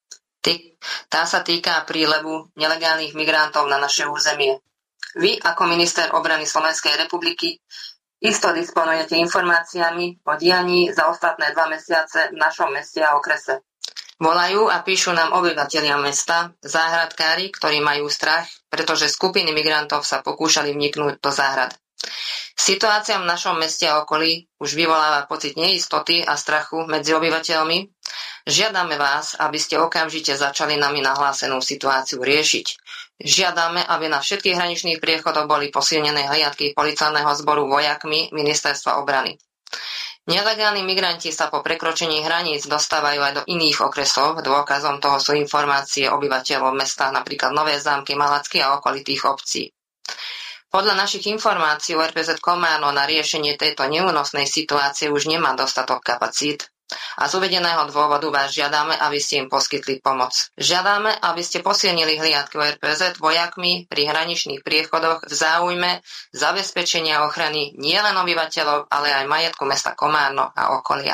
Tá sa týka prílevu nelegálnych migrantov na naše územie. Vy ako minister obrany Slovenskej republiky isto disponujete informáciami o dianí za ostatné dva mesiace v našom meste a okrese. Volajú a píšu nám obyvatelia mesta, záhradkári, ktorí majú strach, pretože skupiny migrantov sa pokúšali vniknúť do záhrad. Situácia v našom meste a okolí už vyvoláva pocit neistoty a strachu medzi obyvateľmi. Žiadame vás, aby ste okamžite začali nami nahlásenú situáciu riešiť. Žiadame, aby na všetkých hraničných priechodoch boli posilnené hliadky policajného zboru vojakmi Ministerstva obrany. Nelegálni migranti sa po prekročení hraníc dostávajú aj do iných okresov. Dôkazom toho sú informácie obyvateľov mesta, napríklad Nové Zámky, Malacky a okolitých obcí. Podľa našich informácií er pé zet Komárno na riešenie tejto neúnosnej situácie už nemá dostatok kapacít a z uvedeného dôvodu vás žiadame, aby ste im poskytli pomoc. Žiadame, aby ste posilnili hliadky er pé zet vojakmi pri hraničných priechodoch v záujme zabezpečenia ochrany nielen obyvateľov, ale aj majetku mesta Komárno a okolia.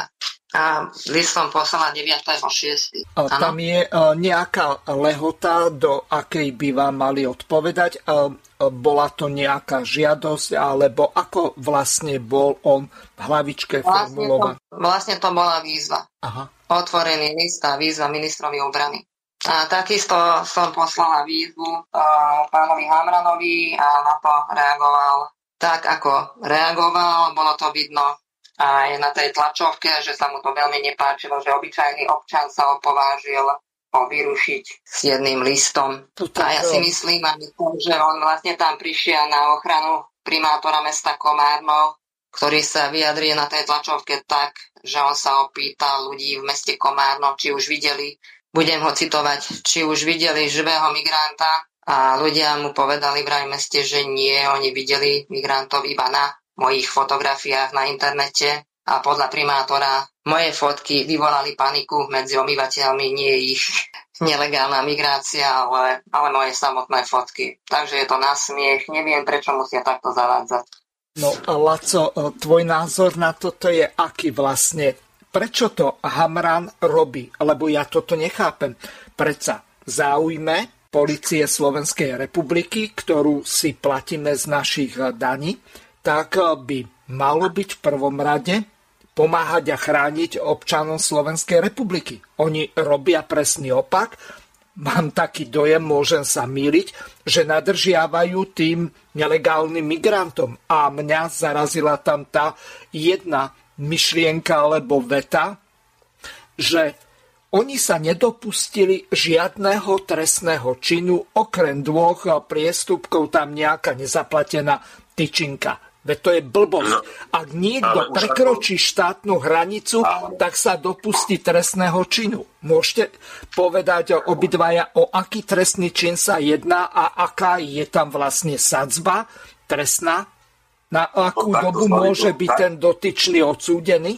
A list som poslala deviateho šiesteho Tam je nejaká lehota, do akej by vám mali odpovedať? Bola to nejaká žiadosť, alebo ako vlastne bol on v hlavičke vlastne formulovaný? To, vlastne to bola výzva. Aha. Otvorený list a výzva ministrovi obrany. A takisto som poslala výzvu pánovi Hamranovi a na to reagoval tak, ako reagoval. Bolo to vidno aj na tej tlačovke, že sa mu to veľmi nepáčilo, že obyčajný občan sa opovážil ho vyrušiť s jedným listom. A ja si myslím, že on vlastne tam prišiel na ochranu primátora mesta Komárno, ktorý sa vyjadrí na tej tlačovke tak, že on sa opýtal ľudí v meste Komárno, či už videli, budem ho citovať, či už videli živého migranta, a ľudia mu povedali vraj v meste, že nie, oni videli migrantov iba na mojich fotografiách na internete a podľa primátora moje fotky vyvolali paniku medzi obyvateľmi, nie ich nelegálna migrácia, ale, ale moje samotné fotky. Takže je to nasmiech, neviem, prečo musia takto zavádzať. No, Laco, tvoj názor na toto je aký vlastne? Prečo to Hamran robí? Lebo ja toto nechápem. Predsa záujme Polície Slovenskej republiky, ktorú si platíme z našich daní, tak by malo byť v prvom rade pomáhať a chrániť občanom Slovenskej republiky. Oni robia presný opak. Mám taký dojem, môžem sa mýliť, že nadržiavajú tým nelegálnym migrantom. A mňa zarazila tam tá jedna myšlienka alebo veta, že oni sa nedopustili žiadneho trestného činu, okrem dvoch priestupkov, tam nejaká nezaplatená tyčinka. Veď to je blbosť. Ak niekto prekročí štátnu hranicu, tak sa dopustí trestného činu. Môžete povedať obidvaja, o aký trestný čin sa jedná a aká je tam vlastne sadzba trestná? Na akú no, dobu môže byť tak ten dotyčný odsúdený?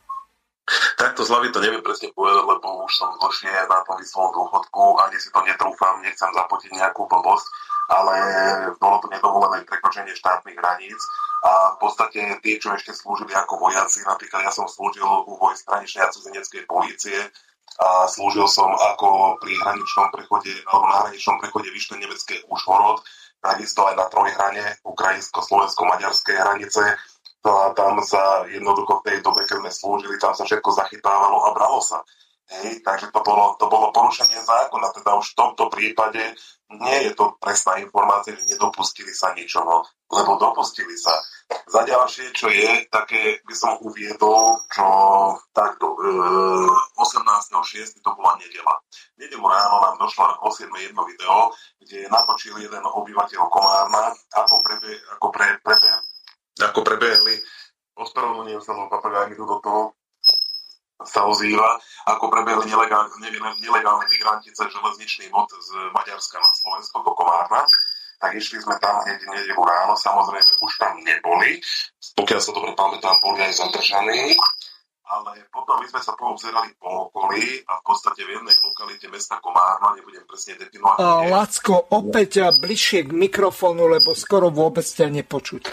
Takto zľavy to neviem presne povedať, lebo už som dlhšie na tom vyslom dôchodku, ani si to netrúfam, nechcem zapotiť nejakú blbosť, ale bolo to nedovolené prekročenie štátnych hraníc a v podstate tí, čo ešte slúžili ako vojaci, napríklad ja som slúžil u vojsk hraničnej a cudzineckej polície a slúžil som ako pri hraničnom prechode, alebo na hraničnom prechode Vyšné Nemecké Užhorod, takisto aj na trojhrane ukrajinsko-slovensko-maďarskej hranice. A tam sa jednoducho v tej dobe, keď sme slúžili, tam sa všetko zachytávalo a bralo sa. Hej, takže to bolo, to bolo porušenie zákona, teda už v tomto prípade nie je to presná informácia, že nedopustili sa ničoho, lebo dopustili sa. Za ďalšie, čo je, také by som uviedol, čo takto, e, osemnásteho šiesteho to bola nedeľa. Nedelu ráno nám došlo o siedmej jedno video, kde natočil jeden obyvateľ Komárna, ako, prebe, ako, pre, prebe, ako prebehli, ospravedlňujem sa, lebo papagaj mi tu do toho sa ozýva, ako prebehli nelegálne, nelegálne migranti cez železničný mod z Maďarska na Slovensko do Komárna. Tak išli sme tam hneď nedeľu ráno, samozrejme už tam neboli, pokiaľ sa dobre pamätám, boli aj zadržaní, ale potom my sme sa poobzerali po okolí a v podstate v jednej lokalite mesta Komárna, nebudem presne definovať. Lacko, opäť bližšie k mikrofónu, lebo skoro vôbec ťa nepočuť.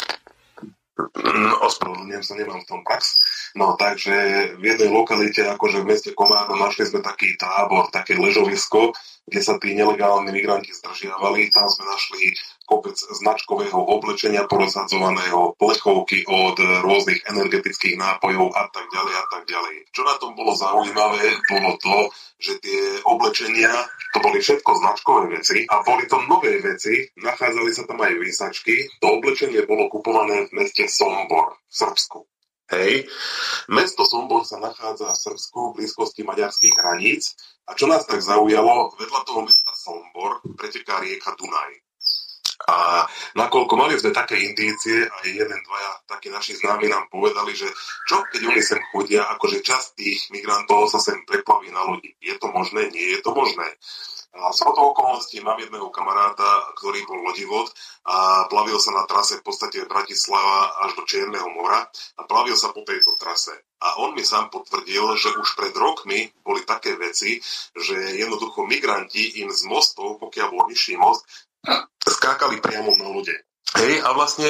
No, ospravedlňujem sa, nemám v tom prax. No, takže v jednej lokalite, akože v meste Komárno, našli sme taký tábor, také ležovisko, kde sa tí nelegálni migranti zdržiavali. Tam sme našli kopec značkového oblečenia porozhadzovaného, plechovky od rôznych energetických nápojov a tak ďalej a tak ďalej. Čo na tom bolo zaujímavé, bolo to, že tie oblečenia, to boli všetko značkové veci a boli to nové veci, nachádzali sa tam aj výsačky. To oblečenie bolo kupované v meste Sombor v Srbsku. Hej. Mesto Sombor sa nachádza v Srbsku v blízkosti maďarských hraníc a čo nás tak zaujalo, vedľa toho mesta Sombor preteká rieka Dunaj. A nakoľko mali sme také indície, aj jeden, dvaja takí naši známi nám povedali, že čo keď oni sem chodia, akože časť tých migrantov sa sem preplaví na lodi. Je to možné? Nie je to možné. A z toho okolností mám jedného kamaráta, ktorý bol lodivod a plavil sa na trase v podstate Bratislava až do Čierneho mora a plavil sa po tejto trase. A on mi sám potvrdil, že už pred rokmi boli také veci, že jednoducho migranti im z mostov, pokiaľ bol vyšší most, skákali priamo na lode. Hej, a vlastne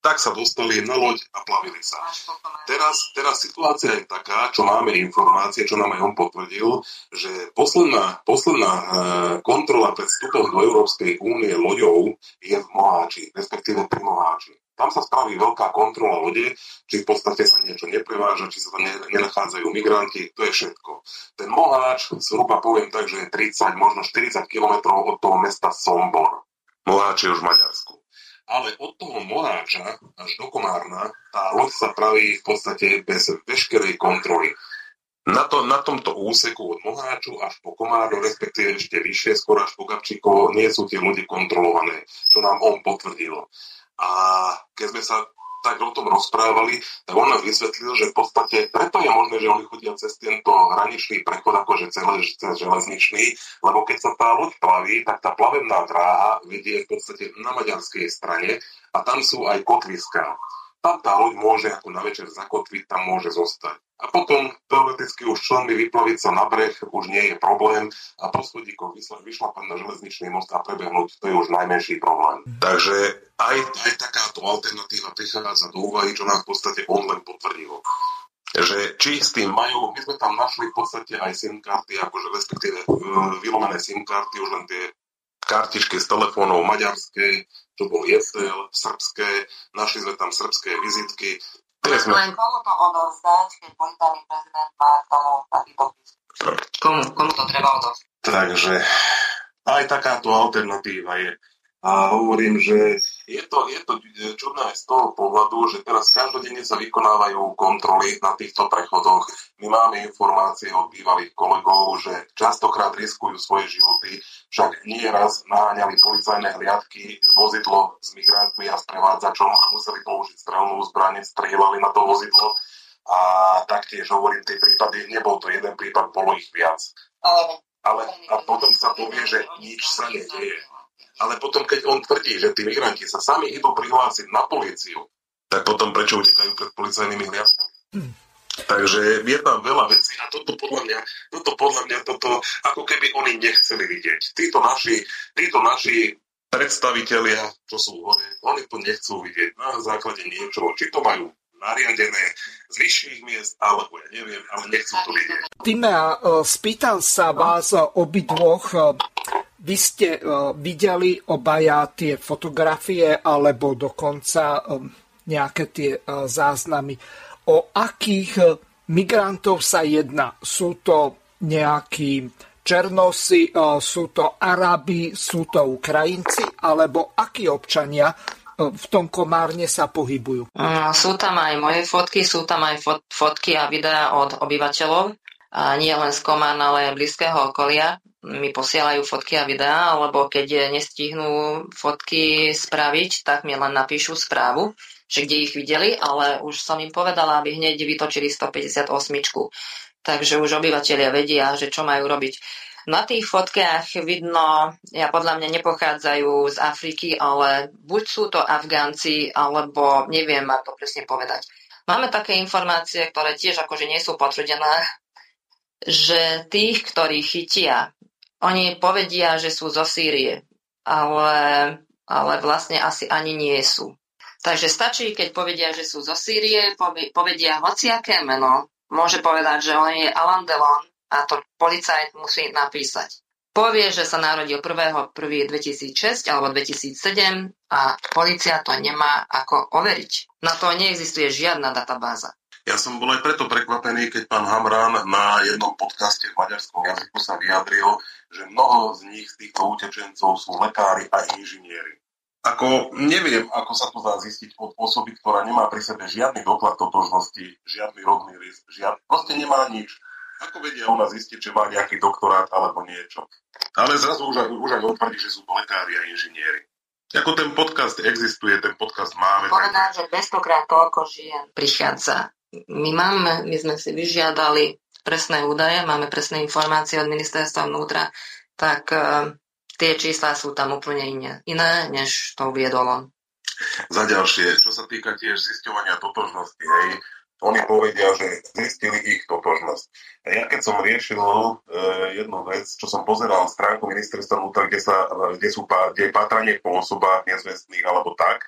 tak sa dostali na loď a plavili sa. Teraz, teraz situácia je taká, čo máme informácie, čo nám aj on potvrdil, že posledná, posledná kontrola pred vstupom do Európskej únie loďou je v Moháči, respektíve pri Moháči. Tam sa spraví veľká kontrola lode, či v podstate sa niečo nepreváža, či sa tam nenachádzajú migranti, to je všetko. Ten Moháč, zhruba poviem tak, že je tridsať, možno štyridsať kilometrov od toho mesta Sombor. Moháč je už v Maďarsku. Ale od toho Moháča až do Komárna tá loď sa praví v podstate bez veškerej kontroly. Na, to, na tomto úseku od Moháču až po Komárno, respektíve ešte vyššie, skoro až po Gabčíkovo, nie sú tie lode kontrolované, čo nám on potvrdil. A keď sme sa tak o tom rozprávali, tak on nás vysvetlil, že v podstate preto je možné, že oni chodia cez tento hraničný prechod, akože celé, cez železničný, lebo keď sa tá loď plaví, tak tá plavebná dráha vedie v podstate na maďarskej strane a tam sú aj kotviská. Tam tá loď môže ako na večer zakotviť, tam môže zostať. A potom teoreticky už členmi vyplaviť sa na breh už nie je problém a po schodíkoch vyšlapať na železničný most a prebehnúť, to je už najmenší problém. Takže aj, aj takáto alternatíva prichádza do úvahy, čo nám v podstate on len potvrdilo. Že či s tým majú, my sme tam našli v podstate aj SIM-karty, akože respektíve vylomené SIM-karty, už len tie kartičky z telefónov maďarské, čo bol es té el, srbské, našli sme tam srbské vizitky. Sme... Len komu to odovzdať, keď policajný prezident má k tomu taký dopis? Komu, komu to treba odovzdať? Takže aj takáto alternatíva je. A hovorím, že je to, je to čudné aj z toho pohľadu, že teraz každodenne sa vykonávajú kontroly na týchto prechodoch. My máme informácie od bývalých kolegov, že častokrát riskujú svoje životy, však nie raz naháňali policajné hliadky vozidlo s migrantmi a s prevádzačom a museli použiť strelnú zbraň, strieľali na to vozidlo. A taktiež hovorím, tie prípady, nebol to jeden prípad, bolo ich viac. Ale a potom sa povie, že nič sa nedieje. Ale potom, keď on tvrdí, že tí migranti sa sami idú prihlásiť na políciu, tak potom prečo utekajú pred policajnými hliadkami? Hmm. Takže je tam veľa vecí a toto podľa mňa, toto podľa mňa, toto ako keby oni nechceli vidieť. Títo naši, títo naši predstavitelia, čo sú hore, oni to nechcú vidieť na základe niečoho, či to majú nariadené z vyšších miest, alebo ja neviem, ale nechcú to vidieť. Týmea, spýtam sa vás obidvoch. Vy ste uh, videli obaja tie fotografie alebo dokonca um, nejaké tie uh, záznamy. O akých uh, migrantov sa jedná? Sú to nejakí Černosi, uh, sú to Arabi, sú to Ukrajinci, alebo akí občania uh, v tom Komárne sa pohybujú? Uh, sú tam aj moje fotky, sú tam aj fot- fotky a videá od obyvateľov. A nie len z Komárna, ale aj blízkeho okolia. Mi posielajú fotky a videá, alebo keď nestihnú fotky spraviť, tak mi len napíšu správu, že kde ich videli, ale už som im povedala, aby hneď vytočili stopäťdesiatosem. Takže už obyvateľia vedia, že čo majú robiť. Na tých fotkách vidno, ja podľa mňa nepochádzajú z Afriky, ale buď sú to Afgánci, alebo neviem, ako to presne povedať. Máme také informácie, ktoré tiež akože nie sú potvrdené, že tých, ktorí chytia, oni povedia, že sú zo Sýrie, ale, ale vlastne asi ani nie sú. Takže stačí, keď povedia, že sú zo Sýrie, povedia hociaké meno, môže povedať, že on je Alain Delon a to policajt musí napísať. Povie, že sa narodil prvého prvého dvetisícšesť alebo dvetisícsedem a polícia to nemá ako overiť. Na to neexistuje žiadna databáza. Ja som bol aj preto prekvapený, keď pán Hamran na jednom podcaste v maďarskom jazyku sa vyjadril, že mnoho z nich, z týchto utečencov, sú lekári a inžinieri. Ako neviem, ako sa to dá zistiť od osoby, ktorá nemá pri sebe žiadny doklad totožnosti, žiadny rodný list, žiadny, proste nemá nič. Ako vedia ona zistiť, že má nejaký doktorát alebo niečo? Ale zrazu už aj, už aj otvrdí, že sú to lekári a inžinieri. Ako ten podcast existuje, ten podcast máme. Povedať, že bestokrát toľko žien prichádza. My máme, my sme si vyžiadali presné údaje, máme presné informácie od ministerstva vnútra, tak uh, tie čísla sú tam úplne iné, iné než to uviedol on. Za ďalšie, čo sa týka tiež zisťovania totožnosti, hej, oni povedia, že zistili ich totožnosť. Ja keď som riešil uh, jednu vec, čo som pozeral stránku ministerstva vnútra, kde, sa, kde, sú, kde je pátranie po osobách nezvestných alebo tak,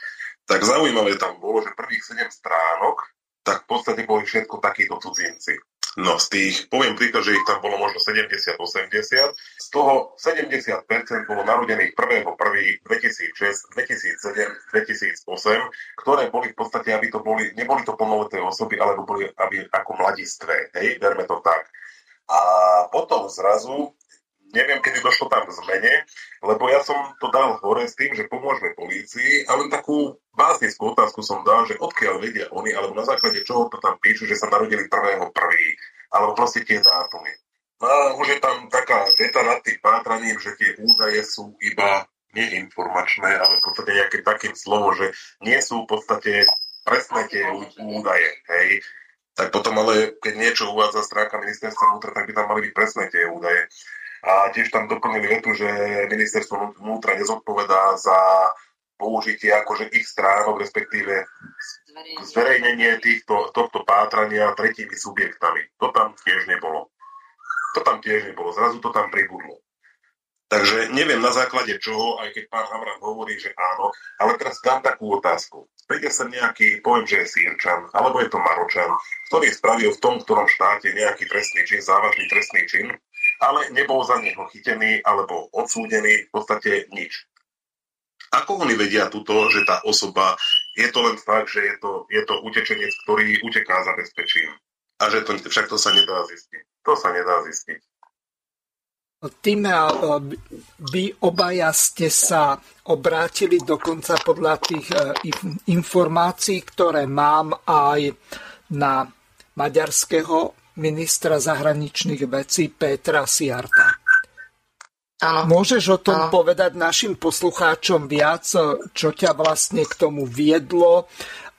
tak zaujímavé tam bolo, že prvých sedem stránok, tak v podstate boli všetko takíto cudzinci. No z tých, poviem príklad, že ich tam bolo možno sedemdesiat osemdesiat, z toho sedemdesiat percent bolo narodených prvého prvého dvetisícšesť, dvetisícsedem, dvetisícosem, ktoré boli v podstate, aby to boli, neboli to plnoleté osoby, alebo boli aby ako mladistvé, hej, verme to tak. A potom zrazu, neviem, kedy došlo tam k zmene, lebo ja som to dal hore s tým, že pomôžeme polícii, ale takú básnickú otázku som dal, že odkiaľ vedia oni, alebo na základe čoho to tam píšu, že sa narodili prvého prvý, alebo proste tie dátumy. No a už je tam taká veta nad tým pátraním, že tie údaje sú iba neinformačné, ale v podstate nejakým takým slovom, že nie sú v podstate presné tie údaje, hej. Tak potom ale, keď niečo uvádza stránka ministerstva vnútra, tak by tam mali byť presné tie údaje. A tiež tam doplnili vetu, že ministerstvo vnútra nezodpovedá za použitie akože ich stránok, respektíve zverejnenie týchto, tohto pátrania tretími subjektami. To tam tiež nebolo. To tam tiež nebolo. Zrazu to tam pribudlo. Takže neviem na základe čoho, aj keď pán Hamran hovorí, že áno, ale teraz dám takú otázku. Príde sa nejaký, poviem, že je Sýrčan, alebo je to Maročan, ktorý spravil v tom, ktorom štáte nejaký trestný čin, závažný trestný čin, ale nebol za neho chytený alebo odsúdený, v podstate nič. Ako oni vedia tuto, že tá osoba, je to len fakt, že je to, je to utečenec, ktorý uteká za bezpečím. A že to, však to sa nedá zistiť. To sa nedá zistiť. Tým vy obaja ste sa obrátili dokonca podľa tých informácií, ktoré mám aj na maďarského ministra zahraničných vecí Pétra Sijarta. Áno. Môžeš o tom Áno. povedať našim poslucháčom viac, čo ťa vlastne k tomu viedlo,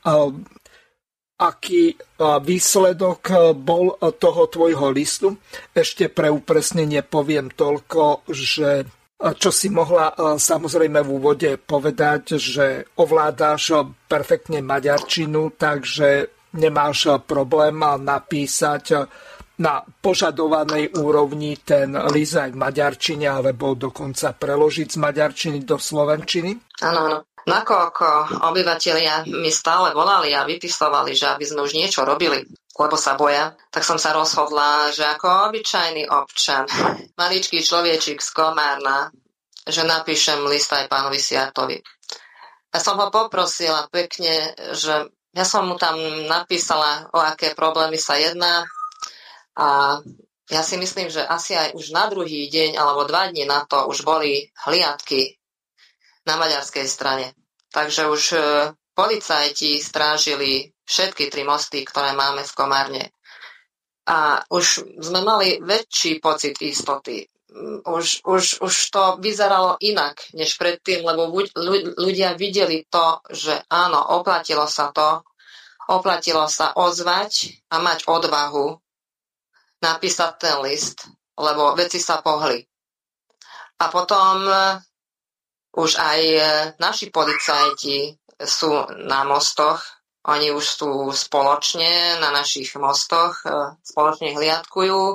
aký výsledok bol toho tvojho listu? Ešte pre upresnenie poviem toľko, že čo si mohla samozrejme v úvode povedať, že ovládáš perfektne maďarčinu, takže nemáš problém napísať na požadovanej úrovni ten list aj v maďarčine, alebo dokonca preložiť z maďarčiny do slovenčiny? Áno, áno. Nakoľko obyvatelia mi stále volali a vypisovali, že aby sme už niečo robili, lebo sa boja, tak som sa rozhodla, že ako obyčajný občan, maličký človečík z Komárna, že napíšem list aj pánovi Sijartovi. Ja som ho poprosila pekne, že ja som mu tam napísala, o aké problémy sa jedná, a ja si myslím, že asi aj už na druhý deň alebo dva dni na to už boli hliadky na maďarskej strane. Takže už e, policajti strážili všetky tri mosty, ktoré máme v Komárne. A už sme mali väčší pocit istoty. Už, už, už to vyzeralo inak než predtým, lebo ľudia videli to, že áno, oplatilo sa to, oplatilo sa ozvať a mať odvahu napísať ten list, lebo veci sa pohli. A potom už aj naši policajti sú na mostoch, oni už sú spoločne na našich mostoch, spoločne hliadkujú.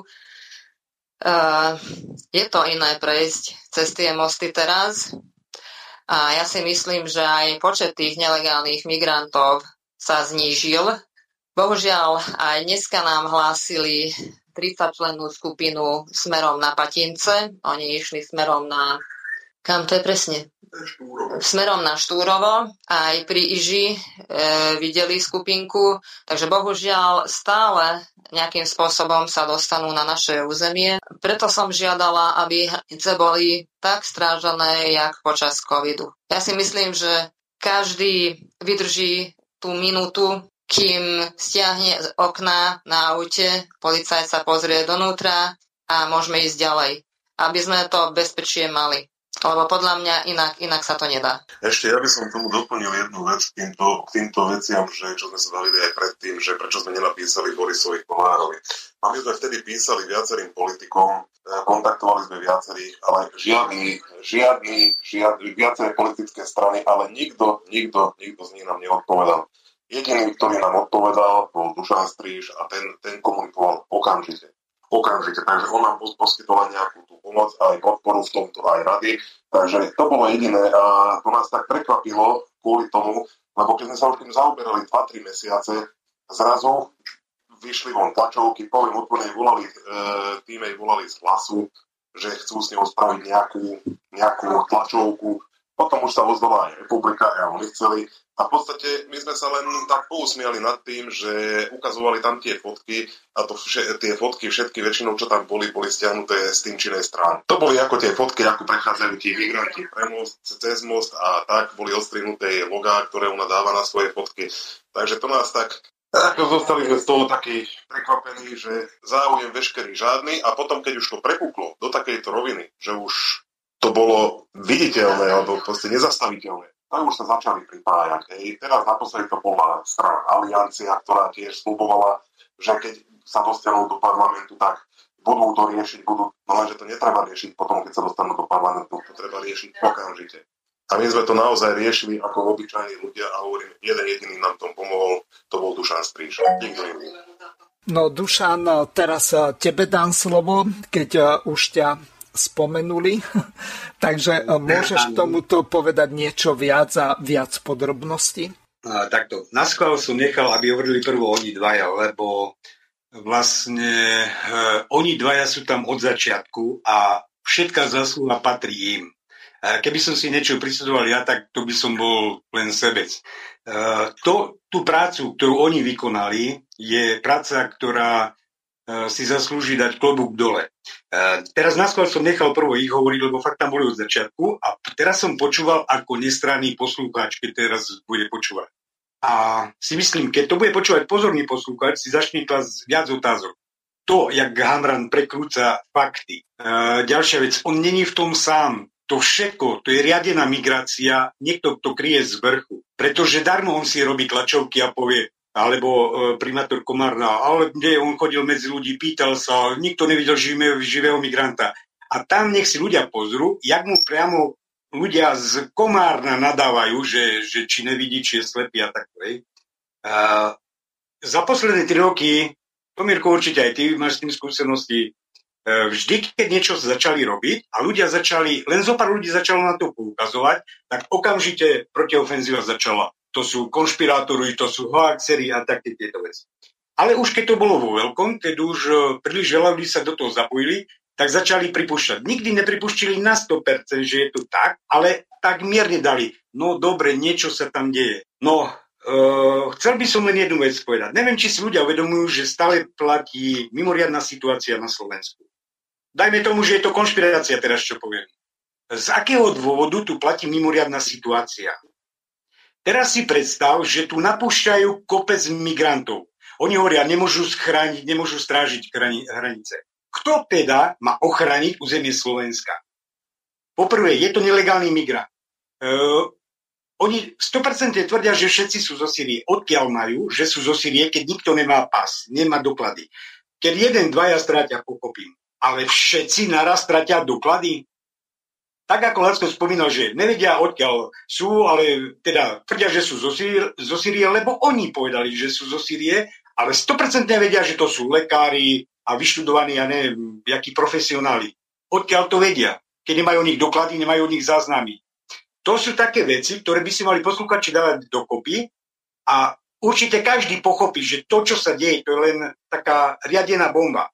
Je to iné prejsť cez tie mosty teraz. A ja si myslím, že aj počet tých nelegálnych migrantov sa znížil. Bohužiaľ, aj dneska nám hlásili tridsaťčlennú skupinu smerom na Patince. Oni išli smerom na... Kam to je presne? Štúrovo. Smerom na Štúrovo. Aj pri Iži e, videli skupinku. Takže bohužiaľ stále nejakým spôsobom sa dostanú na naše územie. Preto som žiadala, aby hranice boli tak strážané, jak počas covidu. Ja si myslím, že každý vydrží tú minútu, kým stiahne z okna na aute, policajt sa pozrie donútra a môžeme ísť ďalej, aby sme to bezpečie mali. Lebo podľa mňa inak, inak sa to nedá. Ešte ja by som tomu doplnil jednu vec k týmto, k týmto veciam, že čo sme sa bavili aj predtým, že prečo sme nenapísali Borisovi Kolárovi. A my sme vtedy písali viacerým politikom, kontaktovali sme viacerých, ale žiadny, žiadny, žiadny, viaceré politické strany, ale nikto, nikto, nikto z nich nám neodpovedal. Jediný, ktorý nám odpovedal, bol Dušan Stríž a ten, ten komunikoval okamžite. Okamžite. Takže on nám poskytoval nejakú tú pomoc, aj podporu v tomto, aj rady. Takže to bolo jediné a to nás tak prekvapilo kvôli tomu, Lebo keď sme sa už tým zaoberali dva tri mesiace, zrazu vyšli von tlačovky, poviem úplne, volali, e, týmej volali z Hlasu, že chcú s ňou spraviť nejakú, nejakú tlačovku. Potom už sa ozvala aj Republika a oni chceli. A v podstate my sme sa len tak pousmiali nad tým, že ukazovali tam tie fotky a to vše, tie fotky všetky väčšinou, čo tam boli, boli stiahnuté z tým činej strany. To boli ako tie fotky, ako prechádzajú tí migranti pre most, cez most a tak boli odstrihnuté logá, ktoré ona dáva na svoje fotky. Takže to nás tak... Ako zostali sme z toho takí prekvapení, že záujem veškerý žiadny a potom, keď už to prepuklo do takejto roviny, že už to bolo viditeľné alebo proste nezastaviteľné, tak už sa začali pripájať. Hej. Teraz naposledy to bola strana Aliancia, ktorá tiež sľubovala, že keď sa dostanú do parlamentu, tak budú to riešiť, budú, no lenže to netreba riešiť potom, keď sa dostanú do parlamentu, to treba riešiť okamžite. A my sme to naozaj riešili ako obyčajní ľudia a hovorím, jeden jediný nám tom pomohol, to bol Dušan Stríž. Nikto iný. No Dušan, teraz tebe dám slovo, keď už ťa spomenuli, takže môžeš k tomuto povedať niečo viac a viac podrobností? A, takto, na schvál som nechal, aby hovorili prvo oni dvaja, lebo vlastne e, oni dvaja sú tam od začiatku a všetká zásluha patrí im. Keby som si niečo prisúdoval ja, tak to by som bol len sebec. To, tú prácu, ktorú oni vykonali, je práca, ktorá si zaslúži dať klobúk dole. Teraz naskôr som nechal prvo ich hovoriť, lebo fakt tam boli od začiatku a teraz som počúval ako nestranný poslúchač, keď teraz bude počúvať. A si myslím, keď to bude počúvať pozorný poslúchač, si začne klásť viac otázok. To, jak Hamran prekrúca fakty. Ďalšia vec, on není v tom sám. To všetko, to je riadená migrácia, niekto to kryje z vrchu. Pretože darmo on si robí tlačovky a povie, alebo e, primátor Komárna, ale kde on chodil medzi ľudí, pýtal sa, nikto nevidel živého, živého migranta. A tam nech si ľudia pozrú, jak mu priamo ľudia z Komárna nadávajú, že, že či nevidí, či je slepý a tak ďalej. Za posledné tri roky, Tomírko, určite aj ty máš s tým skúsenosti, vždy, keď niečo začali robiť a ľudia začali, len zo pár ľudí začalo na to poukazovať, tak okamžite protiofenzíva začala. To sú konšpirátori, to sú hoaxeri a také tieto veci. Ale už keď to bolo vo veľkom, keď už príliš veľa ľudí sa do toho zapojili, tak začali pripúšťať. Nikdy nepripúštili na sto percent, že je to tak, ale tak mierne dali. No dobre, niečo sa tam deje. No, Uh, chcel by som len jednu vec povedať. Neviem, či si ľudia uvedomujú, že stále platí mimoriadna situácia na Slovensku. Dajme tomu, že je to konšpirácia teraz, čo poviem. Z akého dôvodu tu platí mimoriadna situácia? Teraz si predstav, že tu napúšťajú kopec migrantov. Oni hovoria, nemôžu schrániť, nemôžu strážiť hranice. Kto teda má ochrániť územie Slovenska? Poprvé, je to nelegálny migrant. Uh, Oni sto percent tvrdia, že všetci sú zo Sýrie. Odkiaľ majú, že sú zo Sýrie, keď nikto nemá pas, nemá doklady. Keď jeden, dvaja stratia, pochopím. Ale všetci naraz stratia doklady? Tak ako Lacko spomínal, že nevedia, odkiaľ sú, ale teda tvrdia, že sú zo Sýrie, zo Sýrie, lebo oni povedali, že sú zo Sýrie, ale sto percent nevedia, že to sú lekári a vyštudovaní, ja neviem, jakí profesionáli. Odkiaľ to vedia? Keď nemajú o nich doklady, nemajú o nich záznamy. To sú také veci, ktoré by si mali poslúchači dávať dokopy a určite každý pochopí, že to, čo sa deje, to je len taká riadená bomba.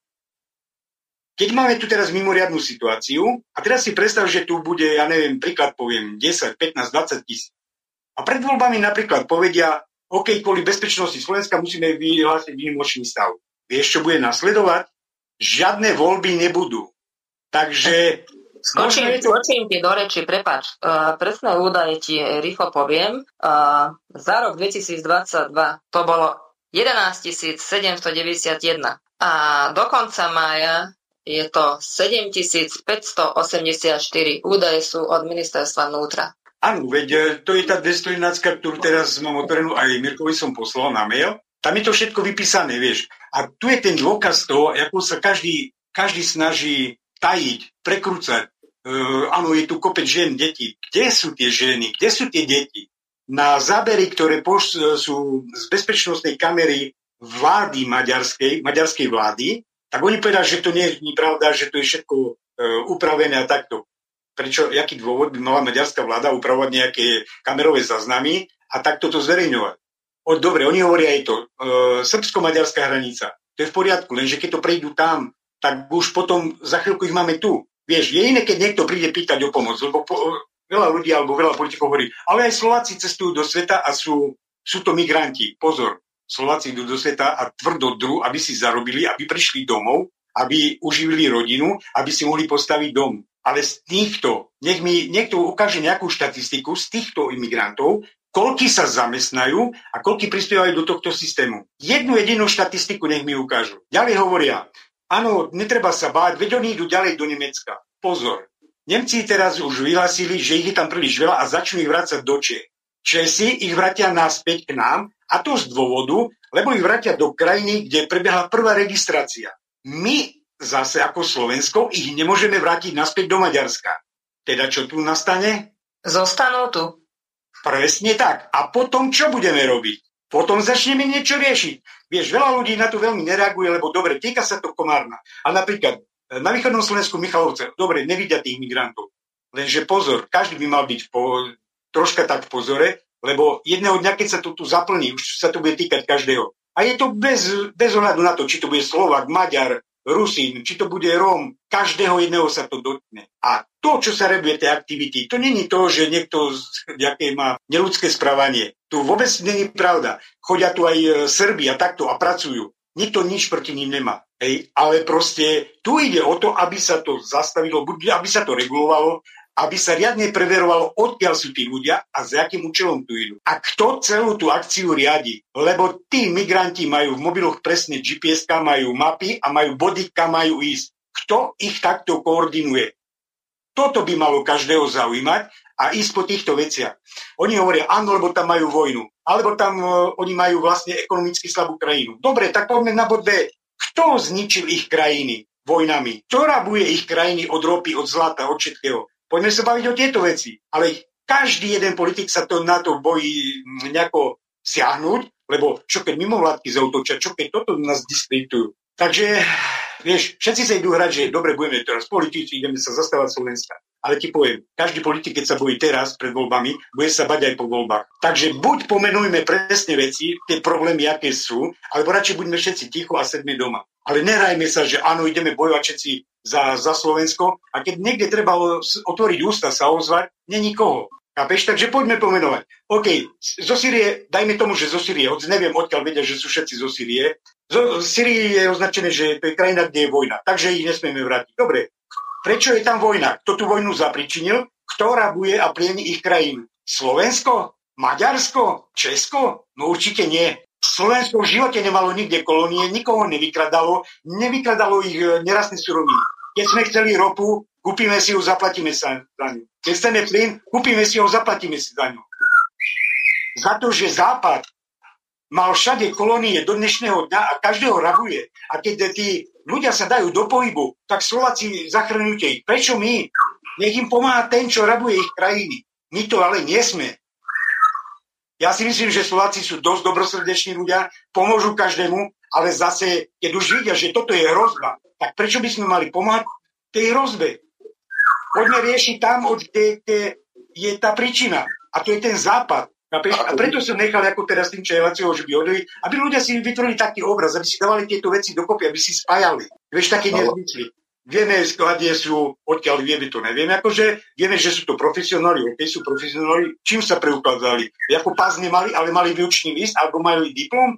Keď máme tu teraz mimoriadnu situáciu a teraz si predstav, že tu bude, ja neviem, príklad poviem, desať, pätnásť, dvadsať tisíc. A pred voľbami napríklad povedia, OK, kvôli bezpečnosti Slovenska musíme vyhlásiť výnimočný stav. Vieš, čo bude nasledovať? Žiadne voľby nebudú. Takže... Skočím, skočím ti do reči, prepáč. Uh, presné údaje ti rýchlo poviem. Uh, za rok dvetisícdvadsaťdva to bolo jedenásťtisíc sedemstodeväťdesiatjeden a do konca mája je to sedemtisícpäťstoosemdesiatštyri. Údaje sú od ministerstva vnútra. Áno, veď to je tá dvestojedenástka, ktorú teraz mám otvorenú, aj Mirkovi som poslal na mail. Tam je to všetko vypísané, vieš. A tu je ten dôkaz toho, ako sa každý, každý snaží tajiť, prekrúcať. Uh, áno, je tu kopec žien, detí. Kde sú tie ženy? Kde sú tie deti? Na zábery, ktoré poš- sú z bezpečnostnej kamery vlády maďarskej, maďarskej vlády, tak oni povedali, že to nie je pravda, že to je všetko uh, upravené a takto. Prečo, aký dôvod by mala maďarská vláda upravovať nejaké kamerové záznamy a takto to zverejňovať. O, dobre, oni hovoria aj to, e, srbsko-maďarská hranica, to je v poriadku, lenže keď to prejdú tam, tak už potom za chvíľku ich máme tu. Vieš, je iné, keď niekto príde pýtať o pomoc, lebo po, veľa ľudí alebo veľa politikov hovorí, ale aj Slováci cestujú do sveta a sú, sú to migranti. Pozor, Slováci idú do sveta a tvrdo drú, aby si zarobili, aby prišli domov, aby uživili rodinu, aby si mohli postaviť dom. Ale z týchto, nech mi niekto ukáže nejakú štatistiku z týchto imigrantov, koľky sa zamestnajú a koľky prispievajú do tohto systému. Jednu jedinú štatistiku nech mi ukážu. Ďalej hovoria, áno, netreba sa báť, veď oni idú ďalej do Nemecka. Pozor, Nemci teraz už vyhlásili, že ich je tam príliš veľa a začnú ich vrácať do Čiech. Česi ich vrátia naspäť k nám, a to z dôvodu, lebo ich vrátia do krajiny, kde prebehla prvá registrácia. My zase ako Slovensko ich nemôžeme vrátiť naspäť do Maďarska. Teda čo tu nastane? Zostanú tu. Presne tak. A potom čo budeme robiť? Potom začneme niečo riešiť. Vieš, veľa ľudí na to veľmi nereaguje, lebo dobre, týka sa to Komárna. A napríklad na východnom Slovensku Michalovce, dobre, nevidia tých migrantov. Lenže pozor, každý by mal byť po, troška tak v pozore, lebo jedného dňa, keď sa to tu zaplní, už sa to bude týkať každého. A je to bez, bez ohľadu na to, či to bude Slovák, Maďar, Rusín, či to bude Róm, každého jedného sa to dotkne. A to, čo sa robí tie aktivity, to není to, že niekto nejaké má neľudské správanie. Tu vôbec není pravda. Chodia tu aj Srbi a takto a pracujú. Nikto nič proti ním nemá. Hej, ale proste tu ide o to, aby sa to zastavilo, aby sa to regulovalo, aby sa riadne preverovalo, odkiaľ sú tí ľudia a za akým účelom tu idú. A kto celú tú akciu riadi? Lebo tí migranti majú v mobiloch presne G P S-ka, majú mapy a majú body, kam majú ísť. Kto ich takto koordinuje? Toto by malo každého zaujímať a ísť po týchto veciach. Oni hovoria, áno, lebo tam majú vojnu. Alebo tam uh, oni majú vlastne ekonomicky slabú krajinu. Dobre, tak poďme na bod B. Kto zničil ich krajiny vojnami? Kto rabuje ich krajiny od ropy, od zlata, od všetkého? Poďme sa baviť o tieto veci. Ale každý jeden politik sa to na to bojí nejako siahnuť, lebo čo keď mimovládky zautočia, čo keď toto nás diskreditujú. Takže, vieš, všetci sa idú hrať, že dobre, budeme teraz politici, ideme sa zastávať Slovenska. Ale ti poviem, každý politik, keď sa bojí teraz pred voľbami, bude sa bať aj po voľbách. Takže buď pomenujme presne veci, tie problémy, aké sú, alebo radšej buďme všetci ticho a sedme doma. Ale nerajme sa, že áno, ideme bojovať všetci za, za Slovensko a keď niekde treba otvoriť ústa, sa ozvať, není nikoho. Chápeš? Takže poďme pomenovať. OK, zo Sýrie, dajme tomu, že zo Sýrie, hoď neviem, odkiaľ vedia, že sú všetci zo Sýrie. Zo Sýrii je označené, že to je krajina, kde je vojna, takže ich nesmieme vrátiť. Dobre, prečo je tam vojna? Kto tú vojnu zapričinil? Kto rabuje a plieni ich krajinu? Slovensko? Maďarsko? Česko? No určite nie. Slovensko v živote nemalo nikde kolónie, nikoho nevykradalo, nevykradalo ich nerastné suroviny. Keď sme chceli ropu, kúpime si ju, zaplatíme sa za ňu. Keď chceme plyn, kúpime si ho, zaplatíme si za ňu. Za to, že Západ mal všade kolónie do dnešného dňa a každého rabuje. A keď tí ľudia sa dajú do pohybu, tak Slováci zachraňujte ich. Prečo my? Nech im pomáha ten, čo rabuje ich krajiny. My to ale nie sme. Ja si myslím, že Slováci sú dosť dobrosrdeční ľudia, pomôžu každému, ale zase, keď už vidia, že toto je hrozba, tak prečo by sme mali pomáhať tej hrozbe? Poďme riešiť tam, kde, kde je tá príčina. A to je ten Západ. A preto som nechal ako teraz tým, čo je Lacio, že by odli, aby ľudia si vytvorili taký obraz, aby si dávali tieto veci dokopy, aby si spájali. Vieš, také nezmysly. Vieme, kde sú, odkiaľ vieme, to nevieme. Akože vieme, že sú to profesionáli, ok, sú profesionáli. Čím sa preukázali? Ako pás nemali, ale mali výučný list, alebo mali diplom?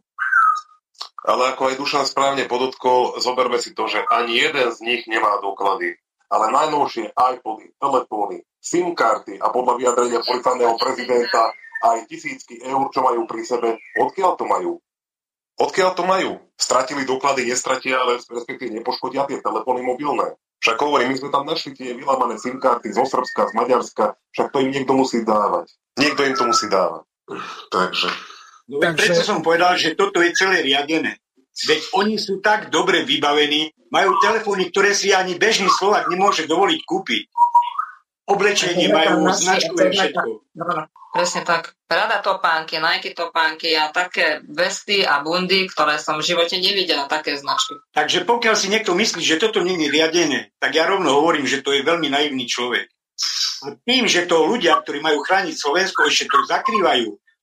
Ale ako aj Dušan správne podotkol, zoberme si to, že ani jeden z nich nemá doklady. Ale najnovšie iPody, telefóny, SIM-karty a podľa vyjadrenia policajného prezidenta aj tisícky eur, čo majú pri sebe, odkiaľ to majú? Odkiaľ to majú? Stratili doklady, nestratia, ale respektíve nepoškodia tie telefóny mobilné. Však hovorím, my sme tam našli tie vylamané SIM-karty zo Srbska, z Maďarska, však to im niekto musí dávať. Niekto im to musí dávať. Takže... No, Takže... Preto som povedal, že toto je celé riadené. Veď oni sú tak dobre vybavení, majú telefóny, ktoré si ani bežný Slovák nemôže dovoliť kúpiť. Oblečenie majú, značku je všetko. Presne tak. Rada topánky, Nike topánky a také vesty a bundy, ktoré som v živote nevidela, také značky. Takže pokiaľ si niekto myslí, že toto nie je riadené, tak ja rovno hovorím, že to je veľmi naivný človek. A tým, že to ľudia, ktorí majú chrániť Slovensko, ešte to zakrývajú, to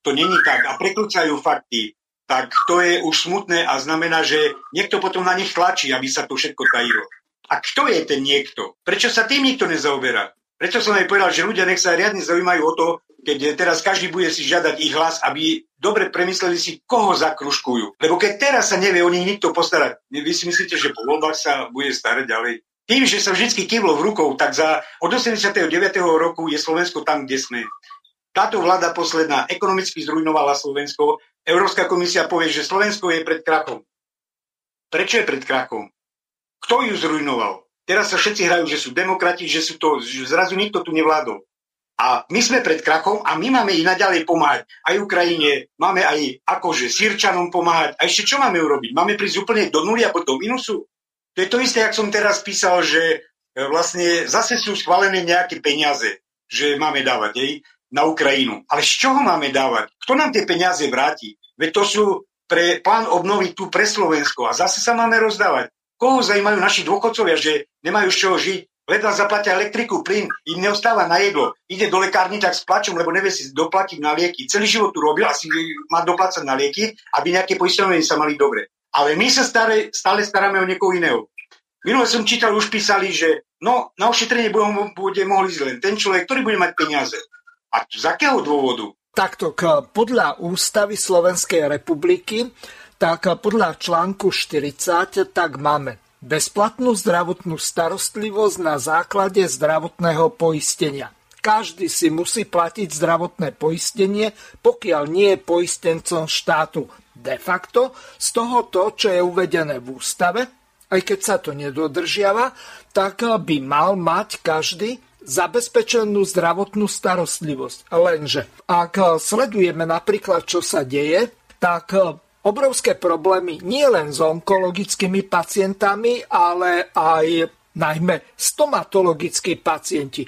to není tak a prekrúcajú fakty, tak to je už smutné a znamená, že niekto potom na nich tlačí, aby sa to všetko tajilo. A kto je ten niekto? Prečo sa tým nikto nezaoberá? Prečo som aj povedal, že ľudia nech sa riadne zaujímajú o to, keď teraz každý bude si žiadať ich hlas, aby dobre premysleli si, koho zakružkujú. Lebo keď teraz sa nevie o nich nikto postarať, vy si myslíte, že po voľbách sa bude starať ďalej? Tým, že sa vždy kývlo v rukou, tak za od osemdesiateho deviateho roku je Slovensko tam, kde sme. Táto vláda posledná ekonomicky zrujnovala Slovensko. Európska komisia povie, že Slovensko je pred krachom. Prečo je pred krachom? Kto ju zrujnoval? Teraz sa všetci hrajú, že sú demokrati, že sú to, že zrazu nikto tu nevládol. A my sme pred krachom a my máme i naďalej pomáhať. Aj Ukrajine, máme aj akože Sýrčanom pomáhať. A ešte čo máme urobiť? Máme prísť úplne do nuly a potom minusu? To je to isté, jak som teraz písal, že vlastne zase sú schválené nejaké peniaze, že máme dávať jej na Ukrajinu. Ale z čoho máme dávať? Kto nám tie peniaze vráti? Veď to sú pre plán obnovy tu pre Slovensko a zase sa máme rozdávať. Koho zajímajú naši dôchodcovia, že nemajú z čoho žiť? Ledva zaplatia elektriku, plyn, im neostáva na jedlo. Ide do lekárny tak s plačom, lebo nevie si doplatiť na lieky. Celý život tu robil, asi má doplácať na lieky, aby nejaké poisťovne sa mali dobre. Ale my sa stále, stále staráme o niekoho iného. Minule som čítal, už písali, že no, na ošetrenie bude, bude mohli ísť len ten človek, ktorý bude mať peniaze. A z akého dôvodu? Takto, podľa Ústavy Slovenskej republiky, tak podľa článku štyridsať tak máme bezplatnú zdravotnú starostlivosť na základe zdravotného poistenia. Každý si musí platiť zdravotné poistenie, pokiaľ nie je poistencom štátu. De facto z toho to, čo je uvedené v ústave, aj keď sa to nedodržiava, tak by mal mať každý zabezpečenú zdravotnú starostlivosť. Lenže ak sledujeme napríklad, čo sa deje, tak obrovské problémy nie len s onkologickými pacientami, ale aj najmä stomatologickí pacienti.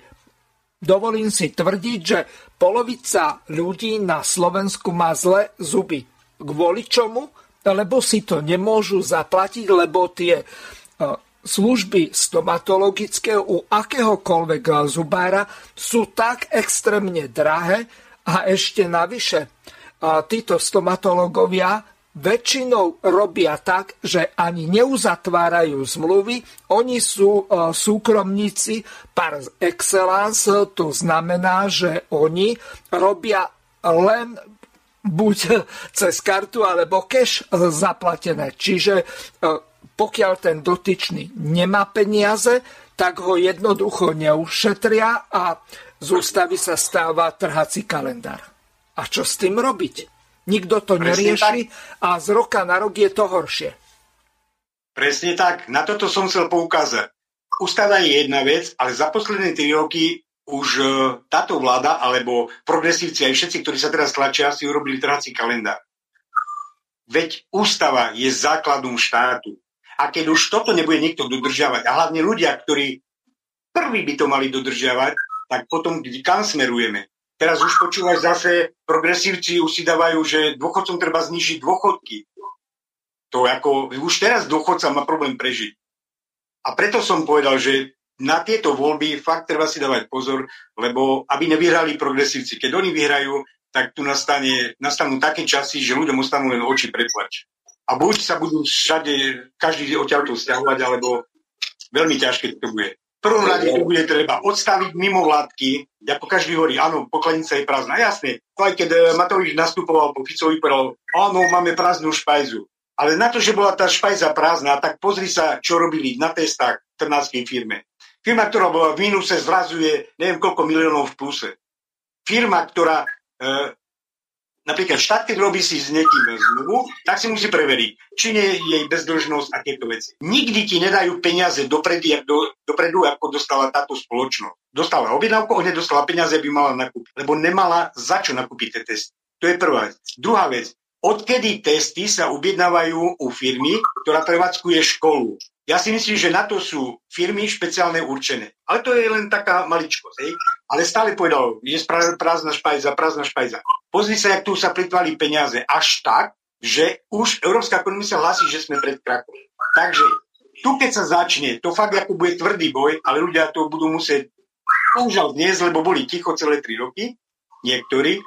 Dovolím si tvrdiť, že polovica ľudí na Slovensku má zlé zuby. Kvôli čomu? Lebo si to nemôžu zaplatiť, lebo tie služby stomatologické u akéhokoľvek zubára sú tak extrémne drahé a ešte navyše títo stomatológovia väčšinou robia tak, že ani neuzatvárajú zmluvy, oni sú súkromníci par excellence, to znamená, že oni robia len buď cez kartu alebo cash zaplatené. Čiže pokiaľ ten dotyčný nemá peniaze, tak ho jednoducho neušetria a z ústavy sa stáva trhací kalendár. A čo s tým robiť? Nikto to Presne nerieši tak. A z roka na rok je to horšie. Presne tak. Na toto som chcel poukázať. Ústava je jedna vec, ale za posledné tri roky už táto vláda, alebo progresívci, aj všetci, ktorí sa teraz tlačia, si urobili trhací kalendár. Veď ústava je základom štátu. A keď už toto nebude nikto dodržiavať, a hlavne ľudia, ktorí prví by to mali dodržiavať, tak potom kam smerujeme? Teraz už počúvaš zase, progresívci už si dávajú, že dôchodcom treba znižiť dôchodky. To ako, už teraz dôchodca má problém prežiť. A preto som povedal, že na tieto voľby fakt treba si dávať pozor, lebo aby nevyhrali progresívci. Keď oni vyhrajú, tak tu nastane, nastanú také časy, že ľuďom ostanú len oči pred tlač. A buď sa budú všade, každý odtiaľto stiahovať, alebo veľmi ťažké to bude. V prvom rade to bude treba odstaviť mimovládky, ako každý hovorí, áno, pokladnica je prázdna. Jasné, to aj keď Matovič nastupoval po Ficovi, povedal, áno, máme prázdnu špajzu. Ale na to, že bola tá špajza prázdna, tak pozri sa, čo robili na testách v trnavskej firme. Firma, ktorá bola v mínuse, zrazuje neviem koľko miliónov v pluse. Firma, ktorá... E, Napríklad štát, keď robí si s niekým zmluvu, tak si musí preveriť, či nie je jej bezdĺžnosť a tieto veci. Nikdy ti nedajú peniaze dopredu, do, dopredu, ako dostala táto spoločnosť. Dostala objednávku, on nedostala peniaze, aby mala nakúpiť, lebo nemala za čo nakúpiť tie testy. To je prvá vec. Druhá vec, odkedy testy sa objednávajú u firmy, ktorá prevádzkuje školu. Ja si myslím, že na to sú firmy špeciálne určené. Ale to je len taká maličkosť. Hej? Ale stále povedal, je prázdna špajza, prázdna špajza. Pozri sa, jak tu sa plitvali peniaze. Až tak, že už Európska komisia hlasí, že sme pred krachom. Takže tu, keď sa začne, to fakt ako bude tvrdý boj, ale ľudia to budú musieť bohužiaľ dnes, lebo boli ticho celé tri roky, niektorí,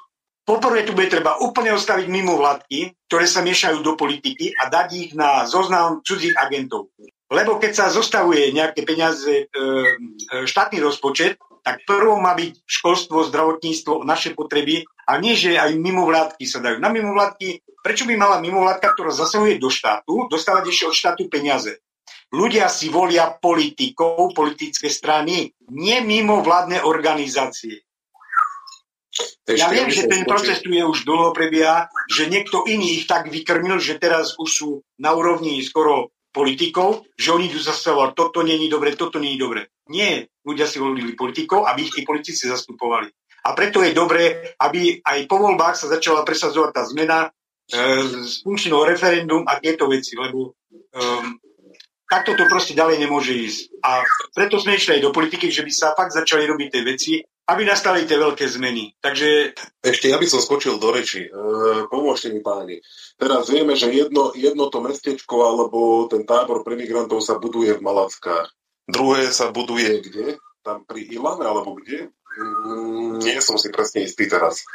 Poprvé tu bude treba úplne ostaviť mimovládky, ktoré sa miešajú do politiky a dať ich na zoznam cudzích agentov. Lebo keď sa zostavuje nejaké peniaze, e, štátny rozpočet, tak prvo má byť školstvo, zdravotníctvo, naše potreby, a nie, že aj mimovládky sa dajú. Na mimovládky, prečo by mala mimovládka, ktorá zasahuje do štátu, dostávať ešte od štátu peniaze? Ľudia si volia politikov, politické strany, nie mimovládne organizácie. Ešte, ja viem, že ten proces tu je už dlho prebieha, že niekto iný ich tak vykrmil, že teraz už sú na úrovni skoro politikov, že oni tu zastavovali, toto nie je dobre, toto nie je dobre. Nie, ľudia si volili politikov, aby ich tí politici zastupovali. A preto je dobré, aby aj po voľbách sa začala presadzovať tá zmena e, z funkčného referendum a tieto veci, lebo e, takto to proste ďalej nemôže ísť. A preto sme išli aj do politiky, že by sa fakt začali robiť tie veci, aby nastali tie veľké zmeny. Takže... Ešte ja by som skočil do reči. E, pomôžte mi, páni. Teraz vieme, že jedno, jedno to mestečko alebo ten tábor pre migrantov sa buduje v Malackách. Druhé sa buduje kde? Tam pri Ilave alebo kde? Mm, nie som si presne istý teraz.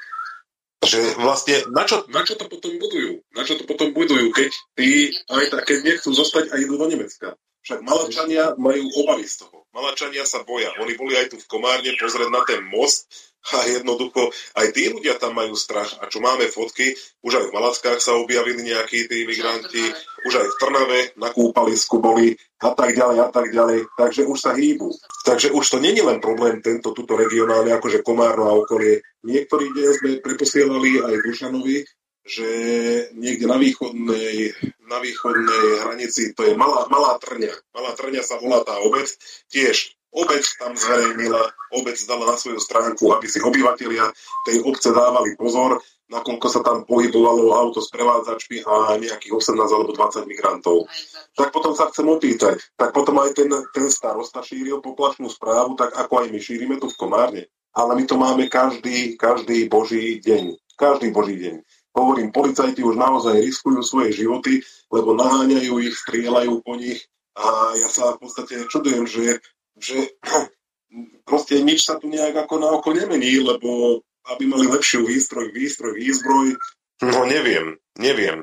Že vlastne, na čo, na čo to potom budujú? Na čo to potom budujú, keď tí aj tak, keď nechcú zostať a idú do Nemecka? Však Malačania majú obavy z toho. Malačania sa boja. Oni boli aj tu v Komárne pozrieť na ten most a jednoducho aj tí ľudia tam majú strach. A čo máme fotky, už aj v Malackách sa objavili nejakí tí migranti, už aj v Trnave na kúpalisku boli a tak ďalej a tak ďalej. Takže už sa hýbu. Takže už to nie je len problém tento tuto regionálne, akože Komárno a okolie. Niektorí dnes sme preposielali aj Dušanovi, že niekde na východnej, na východnej hranici, to je Malá, Malá Trňa. Malá Trňa sa volá tá obec. Tiež obec tam zverejnila, obec dala na svoju stránku, aby si obyvatelia tej obce dávali pozor, nakoľko sa tam pohybovalo auto s prevádzačmi a nejakých osemnásť alebo dvadsať migrantov. Tak potom sa chcem opýtať, tak potom aj ten, ten starosta šíril poplašnú správu, tak ako aj my šírime tu v Komárne. Ale my to máme každý, každý boží deň. Každý boží deň. Hovorím, policajti už naozaj riskujú svoje životy, lebo naháňajú ich, strieľajú po nich a ja sa v podstate čudujem, že, že proste nič sa tu nejak ako na oko nemení, lebo aby mali lepšiu výstroj, výstroj, výzbroj, no neviem, neviem.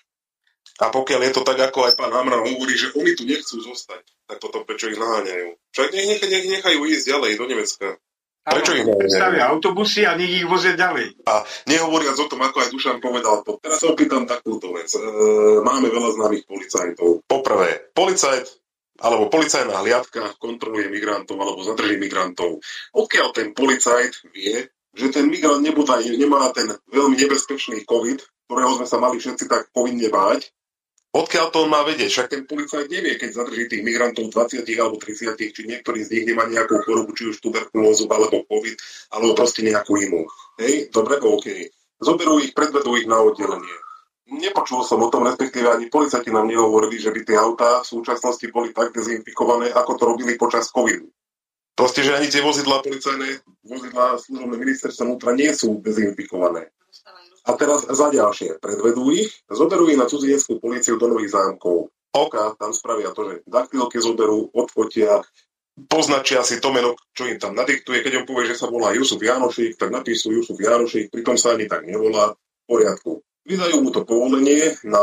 A pokiaľ je to tak, ako aj pán Hamran hovorí, že oni tu nechcú zostať, tak potom prečo ich naháňajú? Však nech, nech, nechajú ísť ďalej do Nemecka. Prečo ich stavia autobusy a nech ich vozia ďalej. A nehovoriac o tom, ako aj Dušan povedal, to. Teraz sa opýtam takúto vec. E, máme veľa známych policajtov. Poprvé, policajt alebo policajná hliadka kontroluje migrantov alebo zadrží migrantov. Odkiaľ ten policajt vie, že ten migrant nebudaj, nemá ten veľmi nebezpečný COVID, ktorého sme sa mali všetci tak povinne báť, odkiaľ to on má vedieť? Však ten policajt nevie, keď zadrží tých migrantov dvadsať alebo tridsať, či niektorý z nich nemá nejakú chorobu, či už tuberkulózu, alebo COVID, alebo proste nejakú inú. Hej, dobre, OK. Zoberú ich, predvedú ich na oddelenie. Nepočul som o tom, respektíve ani policajti nám nehovorili, že by tie autá v súčasnosti boli tak dezinfikované, ako to robili počas covidu. Proste, že ani tie vozidlá policajné, vozidlá služobné ministerstva vnútra nie sú dezinfikované. A teraz za ďalšie, predvedú ich, zoberú ich na cudzineckú políciu do Nových Zámkov. Oka, tam spravia to, že daktilky zoberú, odfotia, poznačia si to meno, čo im tam nadiktuje. Keď on povie, že sa volá Jusuf Jánošík, tak napíšu Jusuf Jánošík, pritom sa ani tak nevolá, v poriadku. Vydajú mu to povolenie na,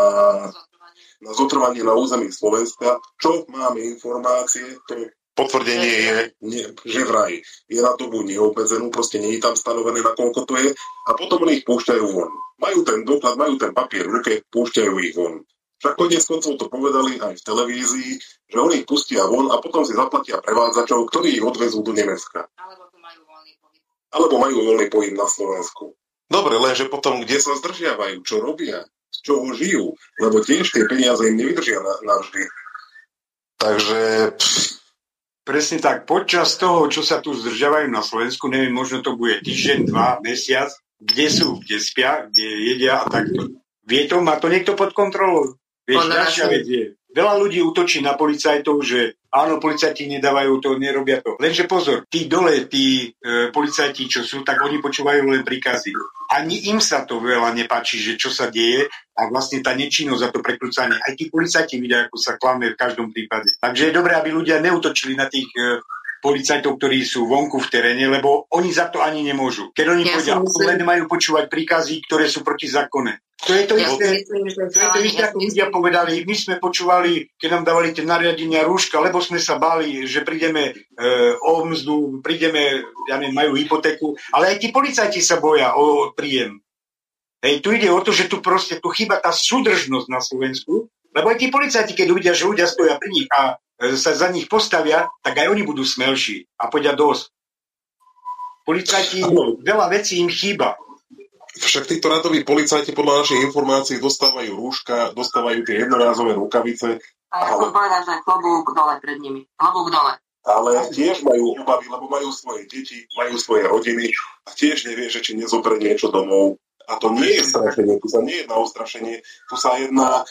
na zotrvanie na území Slovenska. Čo máme informácie, to potvrdenie je, nie, že vraj je na dobu neobmedzenú, proste nie je tam stanovené, na koľko to je, a potom oni ich púšťajú von. Majú ten doklad, majú ten papier v ruke, púšťajú ich von. Však koniec koncov to povedali aj v televízii, že oni ich pustia von a potom si zaplatia prevádzačov, ktorí ich odvezú do Nemecka. Alebo majú voľný pohyb. Alebo majú voľný pohyb na Slovensku. Dobre, lenže potom, kde sa zdržiavajú, čo robia, z čoho žijú, lebo tiež tie peniaze im nevydržia na, navždy. Takže... Pff. Presne tak, počas toho, čo sa tu zdržiavajú na Slovensku, neviem, možno to bude týždeň, dva, mesiac, kde sú, kde spia, kde jedia a takto. Vie to, má to niekto pod kontrolou? Vieš, ďalšia vec je, veľa ľudí útočí na policajtov, že áno, policajti nedávajú to, nerobia to. Lenže pozor, tí dole, tí e, policajti, čo sú, tak oni počúvajú len príkazy. Ani im sa to veľa nepáči, že čo sa deje a vlastne tá nečinnosť a to prekľúcanie. Aj tí policajti vidia, ako sa klame v každom prípade. Takže je dobré, aby ľudia neútočili na tých e, policajtov, ktorí sú vonku v teréne, lebo oni za to ani nemôžu. Keď oni ja povedia, myslím... len majú počúvať príkazy, ktoré sú protizákonné. To je to ja isté, myslím, to je to isté, ako ľudia povedali, my sme počúvali, keď nám dávali tie nariadenia rúška, lebo sme sa báli, že prídeme e, o mzdu, prídeme, ja neviem, majú hypotéku, ale aj tí policajti sa boja o príjem. Hej, tu ide o to, že tu proste tu chýba tá súdržnosť na Slovensku, lebo aj tí policajti, keď uvidia, že ľudia stoja pri nich a e, sa za nich postavia, tak aj oni budú smelší a povedia dosť. Policajti, veľa vecí im chýba. Však títo radoví policajti podľa našich informácií dostávajú rúška, dostávajú tie jednorázové rukavice. A ja som povedal, že klobúk dole pred nimi. Klobúk dole. Ale tiež majú obavy, lebo majú svoje deti, majú svoje rodiny a tiež nevie, že či nezoberie niečo domov. A to nie je strašenie, tu sa nie jedná o strašenie, tu sa jedná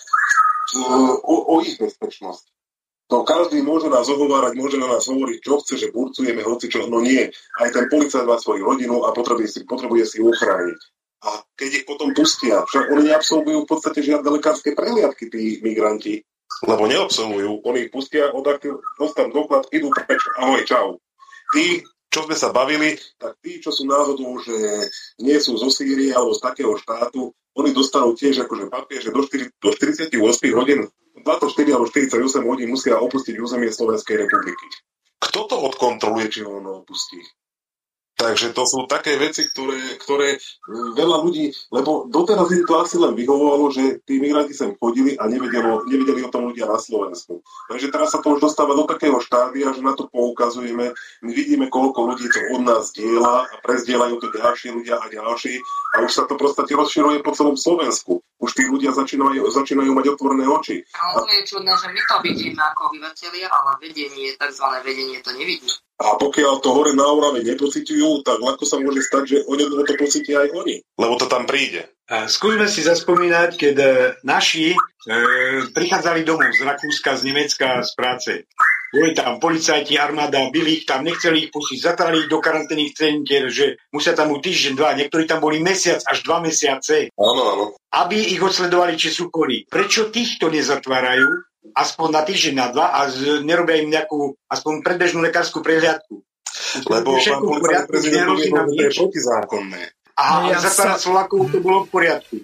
uh, o, o ich bezpečnosť. To každý môže nás ohovárať, môže na nás hovoriť, čo chce, že burcujeme, hoci čo, no nie. Aj ten policajt má svoju rodinu a potrebuje si, potrebuje si uchrániť. A keď ich potom pustia, však oni neabsolvujú v podstate žiadne lekárske prehliadky, tí migranti, lebo neabsolvujú, oni ich pustia, odaktil, dostanú doklad, idú preč, ahoj, čau. Tí, čo sme sa bavili, tak tí, čo sú náhodou, že nie sú zo Sýrie alebo z takého štátu, oni dostanú tiež akože papier, že do, štyri, do štyridsaťosem hodín, dvadsaťštyri alebo štyridsaťosem hodín musia opustiť územie Slovenskej republiky. Kto to odkontroluje, či on opustí? Takže to sú také veci, ktoré, ktoré veľa ľudí, lebo doteraz im to asi len vyhovovalo, že tí migranti sem chodili a nevedeli, nevedeli o tom ľudia na Slovensku. Takže teraz sa to už dostáva do takého štádia, že na to poukazujeme. My vidíme, koľko ľudí to od nás diela a prezdielajú to ďalší ľudia a ďalší a už sa to proste rozširuje po celom Slovensku. Už tí ľudia začínajú, začínajú mať otvorené oči. Ale to je čudné, že my to vidíme ako obyvatelia, ale vedenie, takzvané vedenie to nevidí. A pokiaľ to hore na Orave nepociťujú, tak ľahko sa môže stať, že oni to pocítia aj oni. Lebo to tam príde. A skúsme si zaspomínať, keď naši e, prichádzali domov z Rakúska, z Nemecka, z práce. Boli tam policajti, armáda, byli ich tam, nechceli ich pustiť, zatrali ich do karanténnych centier, že musia tam u týždeň, dva, niektorí tam boli mesiac až dva mesiace. Áno, áno. Aby ich odsledovali, či sú chorí. Prečo týchto nezatvárajú? Aspoň na týždeň, na dva a z, nerobia im nejakú aspoň predbežnú lekárskú prehliadku. Lebo pán policajný prezident povie, že to je protizákonné. A no ja za sa... Slovákov to bolo v poriadku.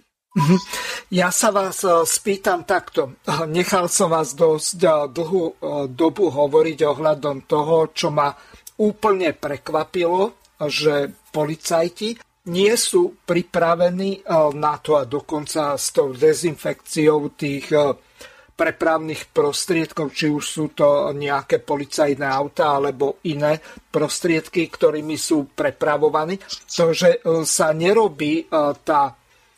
Ja sa vás spýtam takto. Nechal som vás dosť dlhú dobu hovoriť ohľadom toho, čo ma úplne prekvapilo, že policajti nie sú pripravení na to a dokonca s tou dezinfekciou tých prepravných prostriedkov, či už sú to nejaké policajné autá alebo iné prostriedky, ktorými sú prepravovaní. To, že sa nerobí tá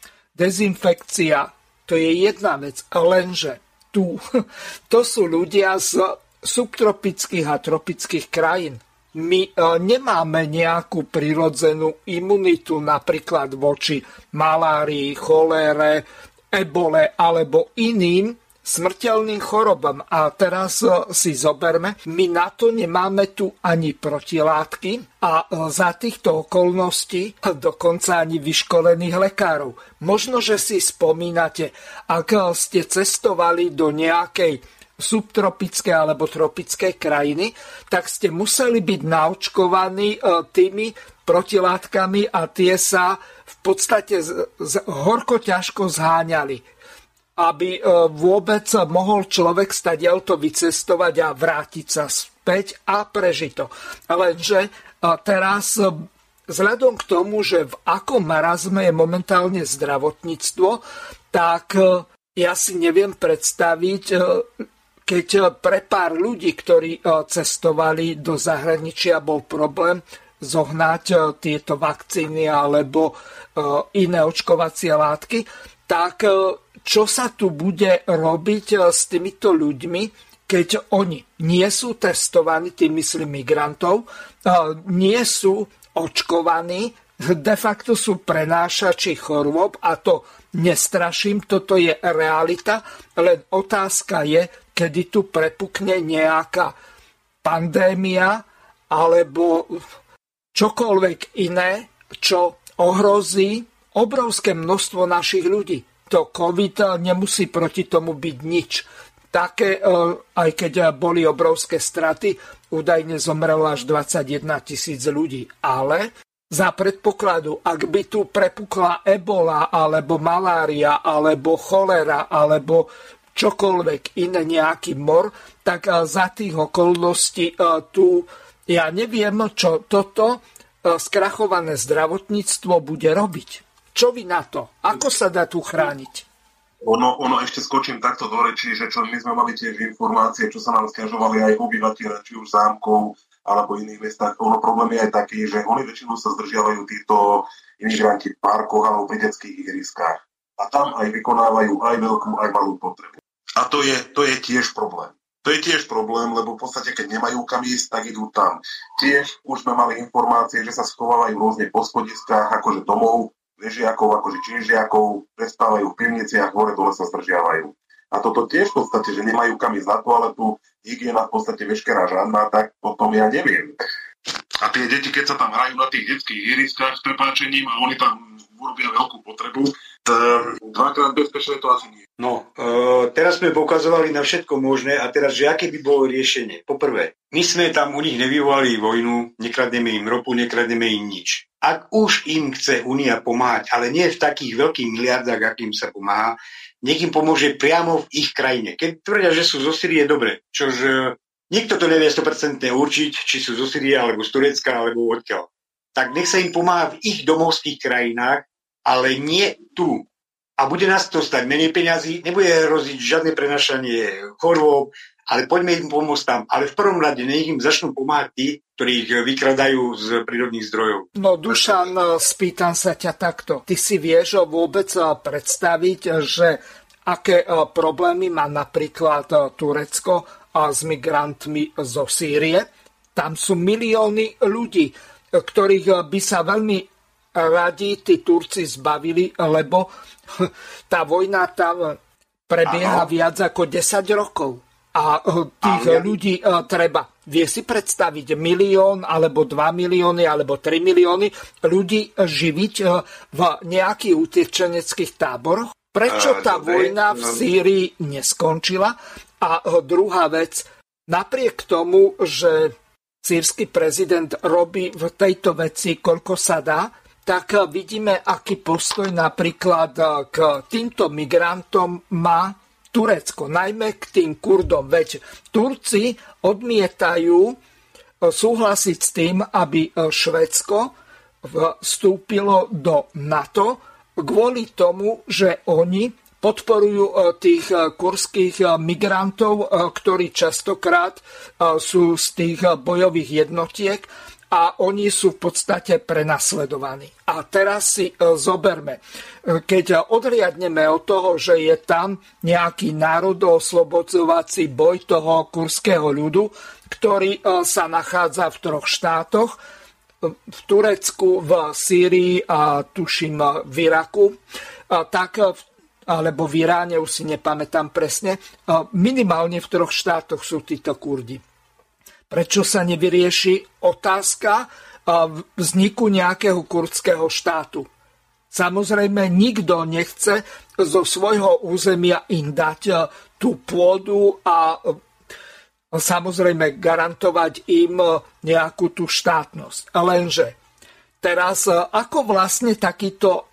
dezinfekcia, to je jedna vec, lenže tu, to sú ľudia z subtropických a tropických krajín. My nemáme nejakú prirodzenú imunitu napríklad voči malárii, cholére, ebole alebo iným smrteľným chorobám. A teraz si zoberme, my na to nemáme tu ani protilátky a za týchto okolností dokonca ani vyškolených lekárov. Možno, že si spomínate, ak ste cestovali do nejakej subtropickej alebo tropickej krajiny, tak ste museli byť naočkovaní tými protilátkami a tie sa v podstate horko ťažko zháňali, aby vôbec mohol človek stadiaľto vycestovať a vrátiť sa späť a prežiť to. Lenže teraz vzhľadom k tomu, že v akom marazme je momentálne zdravotníctvo, tak ja si neviem predstaviť, keď pre pár ľudí, ktorí cestovali do zahraničia, bol problém zohnať tieto vakcíny alebo iné očkovacie látky, tak čo sa tu bude robiť s týmito ľuďmi, keď oni nie sú testovaní, tým myslím migrantov, nie sú očkovaní, de facto sú prenášači chorôb a to nestraším, toto je realita, len otázka je, kedy tu prepukne nejaká pandémia alebo čokoľvek iné, čo ohrozí obrovské množstvo našich ľudí. To COVID nemusí proti tomu byť nič. také, aj keď boli obrovské straty, údajne zomrelo až dvadsaťjeden tisíc ľudí. Ale za predpokladu, ak by tu prepukla ebola, alebo malária, alebo cholera, alebo čokoľvek iné, nejaký mor, tak za tých okolností tu, ja neviem, čo toto skrachované zdravotníctvo bude robiť. Čo vy na to? Ako sa dá tu chrániť? Ono, ono ešte skočím takto do rečí, že čo my sme mali tiež informácie, čo sa nám sťažovali aj obyvateľe, či už zámkov, alebo iných mestách. Ono problém je aj taký, že oni väčšinou sa zdržiavajú títo imigranti v parkoch alebo pri detských ihriskách. A tam aj vykonávajú aj veľkú, aj malú potrebu. A to je, to je tiež problém. To je tiež problém, lebo v podstate, keď nemajú kam ísť, tak idú tam. Tiež už sme mali informácie, že sa schovávajú rôzne po schodiskách, akože domov, ležiakov, akože činžiakov, prespávajú v pivniciach, hore dole sa zdržiavajú. A toto tiež v podstate, že nemajú kam ísť na toaletu, hygiena v podstate veškerá žiadna, tak potom ja neviem. A tie deti, keď sa tam hrajú na tých detských ihriskách s prepáčením a oni tam urobia veľkú potrebu, dvakrát bezpečné to asi nie. No, e, teraz sme poukazovali na všetko možné a teraz, že aké by bolo riešenie. Poprvé, my sme tam u nich nevyvolali vojnu, nekradneme im ropu, nekradneme im nič. Ak už im chce Únia pomáhať, ale nie v takých veľkých miliardách, akým sa pomáha, nech im pomôže priamo v ich krajine. Keď tvrdia, že sú zo Sýrie, dobre, čož nikto to nevie sto percent určiť, či sú zo Sýrie, alebo z Turecka, alebo odkiaľ. Tak nech sa im pomáha v ich domovských krajinách, ale nie tu. A bude nás to stať menej peňazí, nebude hroziť žiadne prenašanie chorôb, ale poďme im pomôcť tam. Ale v prvom rade nech im začnú pomáhať tí, ktorí ich vykradajú z prírodných zdrojov. No Dušan, spýtam sa ťa takto. Ty si vieš vôbec predstaviť, že aké problémy má napríklad Turecko s migrantmi zo Sýrie? Tam sú milióny ľudí, ktorých by sa veľmi radi tí Turci zbavili, lebo tá vojna tam prebieha viac ako desať rokov. A tých Aha. ľudí treba, vie si predstaviť, milión, alebo dva milióny, alebo tri milióny ľudí živiť v nejakých utečeneckých táboroch? Prečo tá vojna v Sýrii neskončila? A druhá vec, napriek tomu, že sýrsky prezident robí v tejto veci, koľko sa dá, tak vidíme, aký postoj napríklad k týmto migrantom má Turecko, najmä k tým Kurdom. Veď Turci odmietajú súhlasiť s tým, aby Švédsko vstúpilo do NATO kvôli tomu, že oni podporujú tých kurdských migrantov, ktorí častokrát sú z tých bojových jednotiek a oni sú v podstate prenasledovaní. A teraz si zoberme, keď odhliadneme od toho, že je tam nejaký národoslobodzovací boj toho kurdského ľudu, ktorý sa nachádza v troch štátoch, v Turecku, v Sýrii a tuším v Iraku, tak, alebo v Iráne, už si nepamätám presne, minimálne v troch štátoch sú títo Kurdi. Prečo sa nevyrieši otázka vzniku nejakého kurdského štátu? Samozrejme, nikto nechce zo svojho územia im dať tú pôdu a samozrejme garantovať im nejakú tú štátnosť. Lenže teraz ako vlastne takýto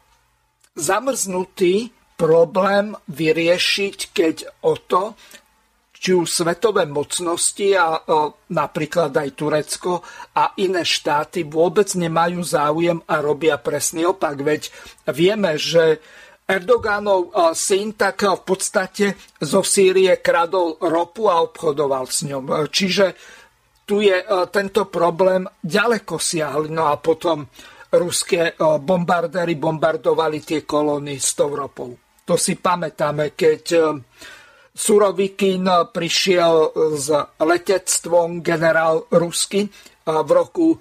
zamrznutý problém vyriešiť, keď o to, či už svetové mocnosti a, a napríklad aj Turecko a iné štáty vôbec nemajú záujem a robia presný opak. Veď vieme, že Erdogánov syn tak v podstate zo Sýrie kradol ropu a obchodoval s ňom. Čiže tu je tento problém ďaleko siahly. No a potom ruské bombardéry bombardovali tie kolóny s tou ropou. To si pamätáme, keď Surovikin prišiel s letectvom, generál Rusky, v roku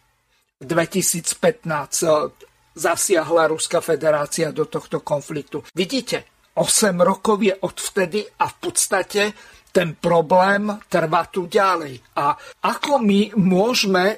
dvetisícpätnásť zasiahla Ruská federácia do tohto konfliktu. Vidíte, osem rokov je odvtedy a v podstate ten problém trvá tu ďalej. A ako my môžeme,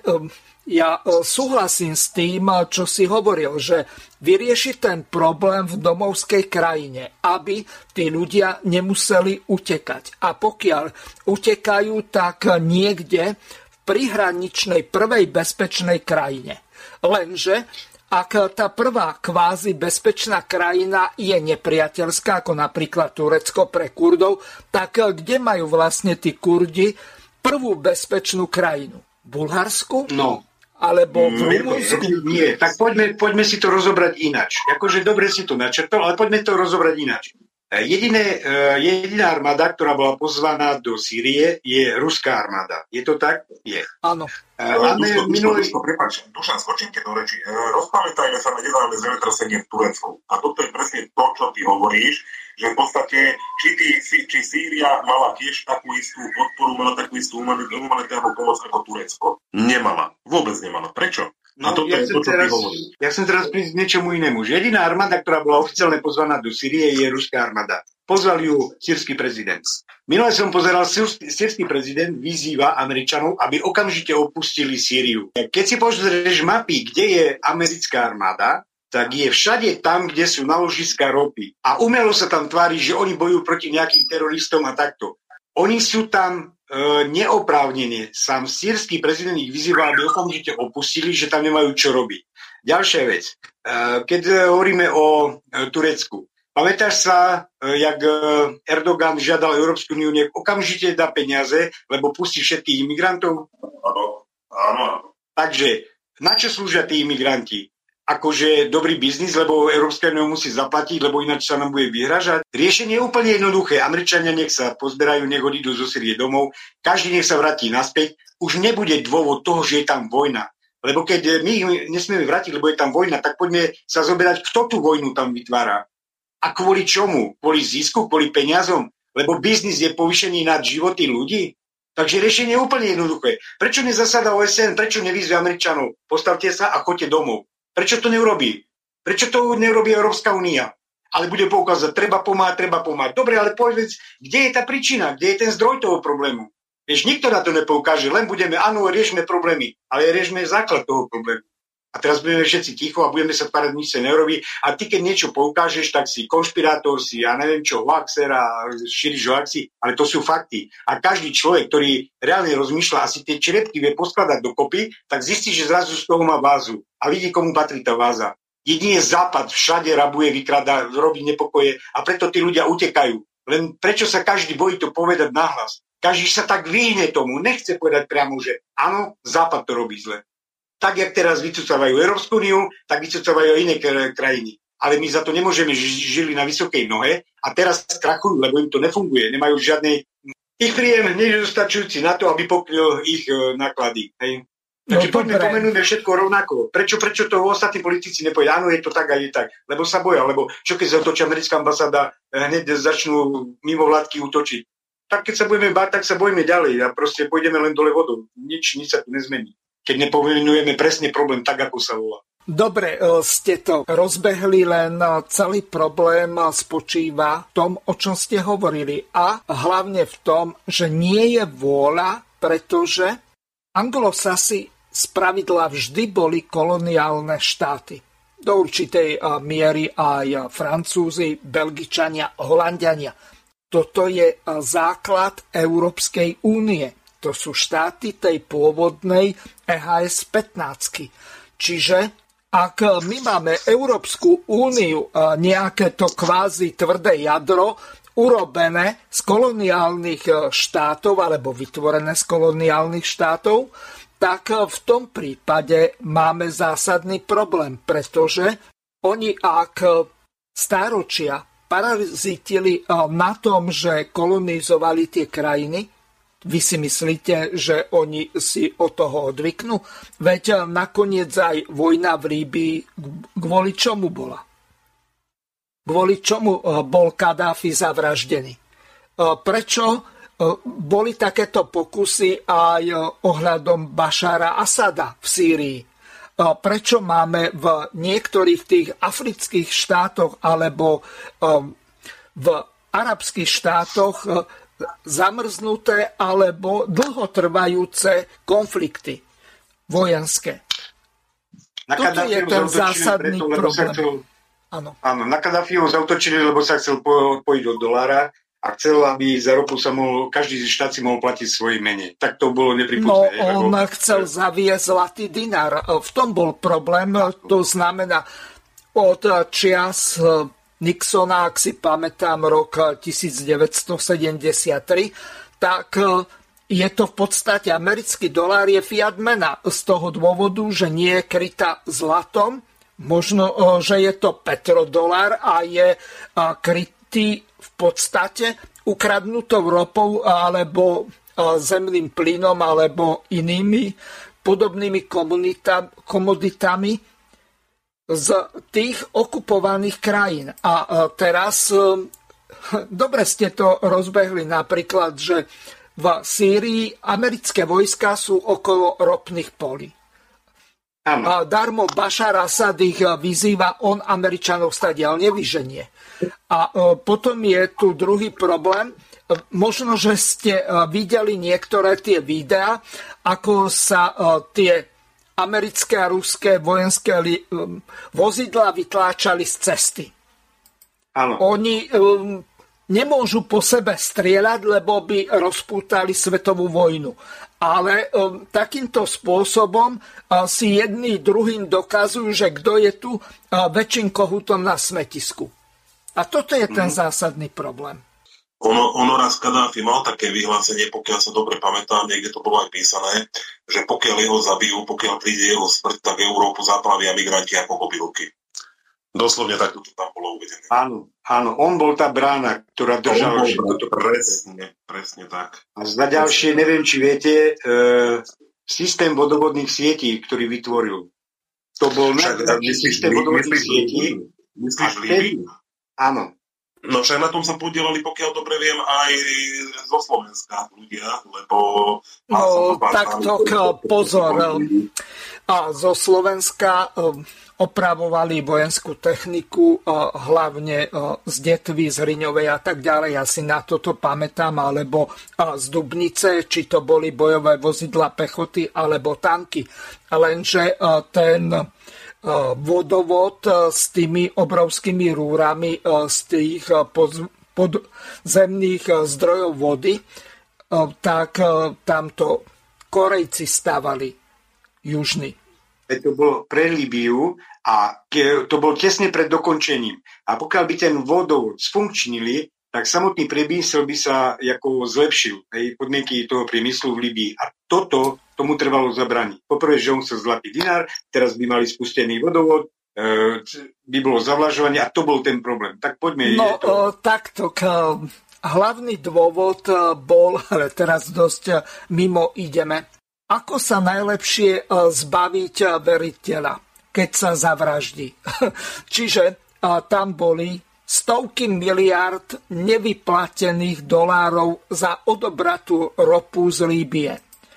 ja súhlasím s tým, čo si hovoril, že vyriešiť ten problém v domovskej krajine, aby tí ľudia nemuseli utekať. A pokiaľ utekajú, tak niekde v prihraničnej prvej bezpečnej krajine. Lenže ak tá prvá kvázi bezpečná krajina je nepriateľská, ako napríklad Turecko pre Kurdov, tak kde majú vlastne tí Kurdi prvú bezpečnú krajinu? V Bulharsku? No. Alebo v Rumunsku? Nie, tak poďme, poďme si to rozobrať inač. Akože dobre si to načrtol, ale poďme to rozobrať inač. Jediné, jediná armáda, ktorá bola pozvaná do Sýrie, je ruská armáda. Je to tak? Je. Áno. Máme minulý... Prepáč, Dušan, skočím keď do reči. Rozpamätajme sa na nedávne zemetrasenie v Turecku. A toto je presne to, čo ty hovoríš, že v podstate, či, ty, či Sýria mala tiež takú istú podporu, mala takú istú humanitárnu pomoc ako Turecko. Nemala. Vôbec nemala. Prečo? No, ja, to, teraz, ja som teraz prísť k niečomu inému. Že jediná armáda, ktorá bola oficiálne pozvaná do Sýrie, je ruská armáda. Pozval ju sírsky prezident. Minule som pozeral, sírsky prezident vyzýva Američanov, aby okamžite opustili Sýriu. Keď si pozrieš mapy, kde je americká armáda, tak je všade tam, kde sú naložiska ropy. A umelo sa tam tvári, že oni bojujú proti nejakým teroristom a takto. Oni sú tam e, neoprávnene. Sám sírsky prezident ich vyzýval, aby okamžite opustili, že tam nemajú čo robiť. Ďalšia vec. E, keď e, hovoríme o e, Turecku. Pamätáš sa, e, jak e, Erdogan žiadal Európsku úniu, nech okamžite dá peniaze, lebo pustí všetkých imigrantov? Áno. Áno. Takže na čo slúžia tí imigranti? Akože dobrý biznis, lebo Európska únia musí zaplatiť, lebo ináč sa nám bude vyhražať. Riešenie je úplne jednoduché. Američania nech sa pozberajú, nech odídu zo Sýrie domov, každý nech sa vráti naspäť. Už nebude dôvod toho, že je tam vojna. Lebo keď my nesmieme vrátiť, lebo je tam vojna, tak poďme sa zoberať, kto tú vojnu tam vytvára. A kvôli čomu? Kvôli zisku, kvôli peniazom? Lebo biznis je povýšený nad životy ľudí? Takže riešenie je úplne jednoduché. Prečo nezasada O S N? Prečo nevyzve Američanov? Postavte sa a choďte domov. Prečo to neurobí? Prečo to neurobí Európska únia? Ale bude poukázať, treba pomáhať, treba pomáhať. Dobre, ale povedz, kde je tá príčina? Kde je ten zdroj toho problému? Vieš, nikto na to nepoukáže, len budeme, áno, riešme problémy, ale riešme základ toho problému. A teraz budeme všetci ticho a budeme sa tvárať, nič sa nerobí. A ty, keď niečo poukážeš, tak si konšpirátor, si, ja neviem čo, hoaxer a šíriš hoaxy, ale to sú fakty. A každý človek, ktorý reálne rozmýšľa a si tie črepky vie poskladať dokopy, tak zistí, že zrazu z toho má vázu. A vidí, komu patrí tá váza. Jedine Západ všade rabuje, vykrada, robí nepokoje a preto tí ľudia utekajú. Len prečo sa každý bojí to povedať nahlas? Každý sa tak vyhne tomu, nechce povedať priamo, že áno, Západ to robí zle. Tak, jak teraz vycúcavajú Európsku úniu, tak vycúcavajú aj iné krajiny. Ale my za to nemôžeme žili na vysokej nohe a teraz krachujú, lebo im to nefunguje. Nemajú žiadne... Ich príjem nie je dostačujúci na to, aby pokryl ich e, náklady. Hej. Takže no, poďme, pomenujme všetko rovnako. Prečo, prečo to ostatní politici nepovedia? Áno, je to tak a je tak. Lebo sa boja. Lebo čo keď sa otočí americká ambasáda, hneď začnú mimovládky útočiť. Tak keď sa budeme báť, tak sa bojíme ďalej a proste pôjdeme len dole vodou. Nič, nič sa tu nezmení. Keď nepomenujeme presne problém tak, ako sa volá. Dobre, ste to rozbehli, len celý problém spočíva v tom, o čom ste hovorili. A hlavne v tom, že nie je vôľa, pretože anglosasi spravidla vždy boli koloniálne štáty. Do určitej miery aj Francúzi, Belgičania, Holanďania. Toto je základ Európskej únie. To sú štáty tej pôvodnej E H S pätnásť. Čiže ak my máme Európsku úniu, nejaké to kvázi tvrdé jadro, urobené z koloniálnych štátov alebo vytvorené z koloniálnych štátov, tak v tom prípade máme zásadný problém, pretože oni ak stáročia parazitili na tom, že kolonizovali tie krajiny, vy si myslíte, že oni si od toho odvyknú? Veď nakoniec aj vojna v Líbii kvôli čomu bola? Kvôli čomu bol Kadáfi zavraždený? Prečo boli takéto pokusy aj ohľadom Bašára Asada v Sýrii? Prečo máme v niektorých tých afrických štátoch alebo v arabských štátoch zamrznuté alebo dlhotrvajúce konflikty vojenské. Na Toto je ten zásadný preto, problém. Chcel, áno. áno, na Kadáfiho zautočili, lebo sa chcel pojiť od dolára a chcel, aby za ropu sa mohol, každý štát si mohol platiť svoje mene. Tak to bolo nepripustné. No, on lebo... chcel zaviesť zlatý dinár. V tom bol problém. To znamená, od čias Nixona, ak si pamätám, rok devätnásťsedemdesiattri, tak je to v podstate americký dolár je fiat mena z toho dôvodu, že nie je krytá zlatom. Možno, že je to petrodolár a je krytý v podstate ukradnutou ropou alebo zemným plynom alebo inými podobnými komoditami z tých okupovaných krajín. A teraz, dobre ste to rozbehli napríklad, že v Sýrii americké vojská sú okolo ropných polí. A darmo Bašar Asad ich vyzýva, on Američanov stadiaľ nevyženie. A potom je tu druhý problém. Možno, že ste videli niektoré tie videá, ako sa tie americké a ruské vojenské vozidlá vytláčali z cesty. Áno. Oni um, nemôžu po sebe strieľať, lebo by rozpútali svetovú vojnu. Ale um, takýmto spôsobom uh, si jedni druhým dokazujú, že kto je tu uh, väčším kohútom na smetisku. A toto je ten mm. zásadný problém. Ono, ono raz Kadáfi mal také vyhlásenie, pokiaľ sa dobre pamätám, niekde to bolo aj písané, že pokiaľ jeho zabijú, pokiaľ príde jeho smrť, tak Európu zaplavia migranti ako kobylky. Doslovne takto to tam bolo uvedené. Áno, áno, on bol tá brána, ktorá držala všetko to. Presne, presne tak. A za ďalšie, neviem, či viete, e, systém vodovodných sietí, ktorý vytvoril. To bol najväčší systém vodovodných sietí. Myslíš Líbiu? Áno. No však na tom sa podielali, pokiaľ dobre viem, aj zo Slovenska ľudia, lebo... No, takto pozor. A zo Slovenska opravovali vojenskú techniku, hlavne z Detvy, z Hriňovej a tak ďalej. Ja si na toto pamätám, alebo z Dubnice, či to boli bojové vozidla pechoty, alebo tanky. Lenže ten vodovod s tými obrovskými rúrami z tých podzemných zdrojov vody, tak tamto Korejci stavali južný. To bolo pre Líbiu a to bolo tesne pred dokončením. A pokiaľ by ten vodovod sfunkčnili, tak samotný priemysel by sa ako zlepšil, aj podmienky toho priemyslu v Líbii. A toto tomu trvalo zabrániť. Poprvé, že on chcel zlatý dinár, teraz by mali spustený vodovod, e, by bolo zavlažovanie a to bol ten problém. Tak poďme. No to... takto. K, hlavný dôvod bol, ale teraz dosť mimo ideme, ako sa najlepšie zbaviť veriteľa, keď sa zavraždí. Čiže tam boli stovky miliárd nevyplatených dolárov za odobratú ropu z Líbie.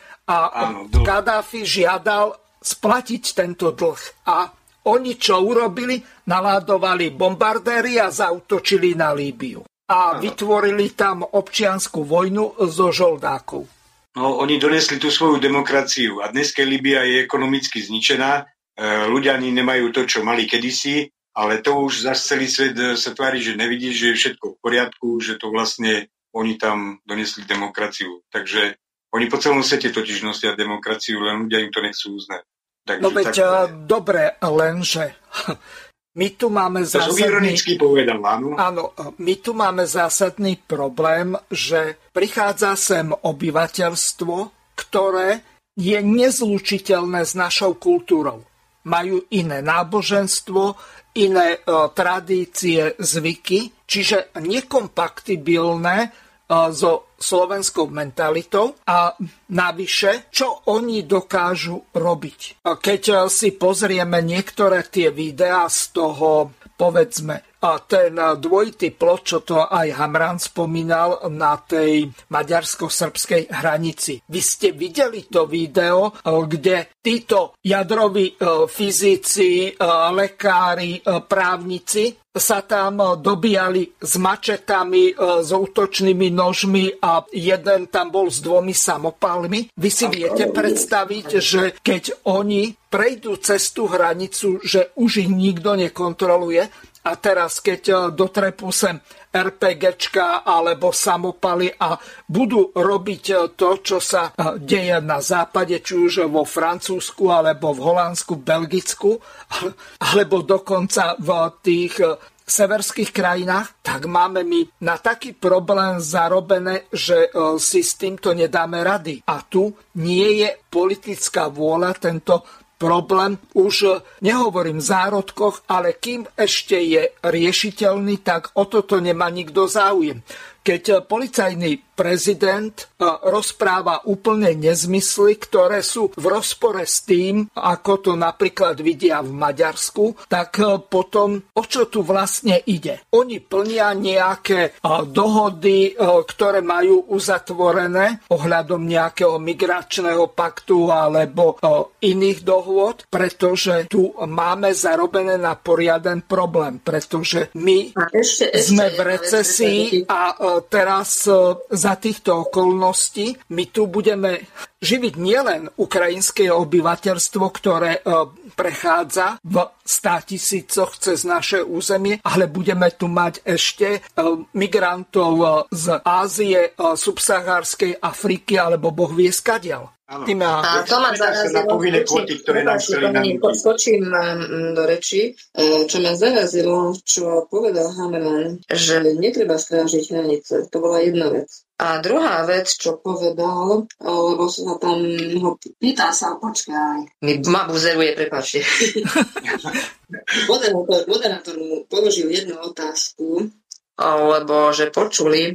A Kadáfi žiadal splatiť tento dlh. A oni čo urobili? Naládovali bombardéry a zaútočili na Líbiu. A vytvorili tam občiansku vojnu so žoldákov. No, oni donesli tú svoju demokraciu a dneska Líbia je ekonomicky zničená. E, ľudia ani nemajú to, čo mali kedysi, ale to už zase celý svet sa tvári, že nevidí, že je všetko v poriadku, že to vlastne oni tam donesli demokraciu. Takže oni po celom svete totiž nosia demokraciu, len ľudia im to nechcú uznať. Takže, no veď tak... dobre, lenže my tu máme zásadný... To som ironicky povedal, áno. Áno, my tu máme zásadný problém, že prichádza sem obyvateľstvo, ktoré je nezlučiteľné s našou kultúrou. Majú iné náboženstvo, iné uh, tradície, zvyky, čiže nekompatibilné so slovenskou mentalitou a navyše, čo oni dokážu robiť. Keď si pozrieme niektoré tie videá z toho, povedzme, ten dvojitý plot, čo to aj Hamran spomínal na tej maďarsko-srbskej hranici. Vy ste videli to video, kde títo jadroví fyzici, lekári, právnici sa tam dobíjali s mačetami, s útočnými nožmi a jeden tam bol s dvomi samopalmi. Vy si viete predstaviť, že keď oni prejdú cez tú hranicu, že už ich nikto nekontroluje a teraz keď dotrepú sem RPGčka alebo samopaly a budú robiť to, čo sa deje na západe, či už vo Francúzsku, alebo v Holandsku, Belgicku, alebo dokonca v tých severských krajinách, tak máme my na taký problém zarobené, že si s týmto nedáme rady. A tu nie je politická vôľa tento problém, už nehovorím v zárodkoch, ale kým ešte je riešiteľný, tak o toto nemá nikto záujem. Keď policajný prezident rozpráva úplne nezmysly, ktoré sú v rozpore s tým, ako to napríklad vidia v Maďarsku, tak potom o čo tu vlastne ide? Oni plnia nejaké dohody, ktoré majú uzatvorené ohľadom nejakého migračného paktu alebo iných dohôd, pretože tu máme zarobené na poriaden problém, pretože my ešte, ešte sme v recesii a teraz za týchto okolností my tu budeme živiť nielen ukrajinské obyvateľstvo, ktoré prechádza v státisícoch cez naše územie, ale budeme tu mať ešte migrantov z Ázie, subsahárskej Afriky alebo boh vie skadiaľ. Áno. A to ma zarazilo, skočím do reči, čo ma zarazilo, čo povedal Hamran, že netreba strážiť hranice. To bola jedna vec. A druhá vec, čo povedal, lebo sa tam ho pýta sa, počkaj. Mi ma buzeruje, prepáčte. moderátor, moderátor mu položil jednu otázku, lebo že počuli,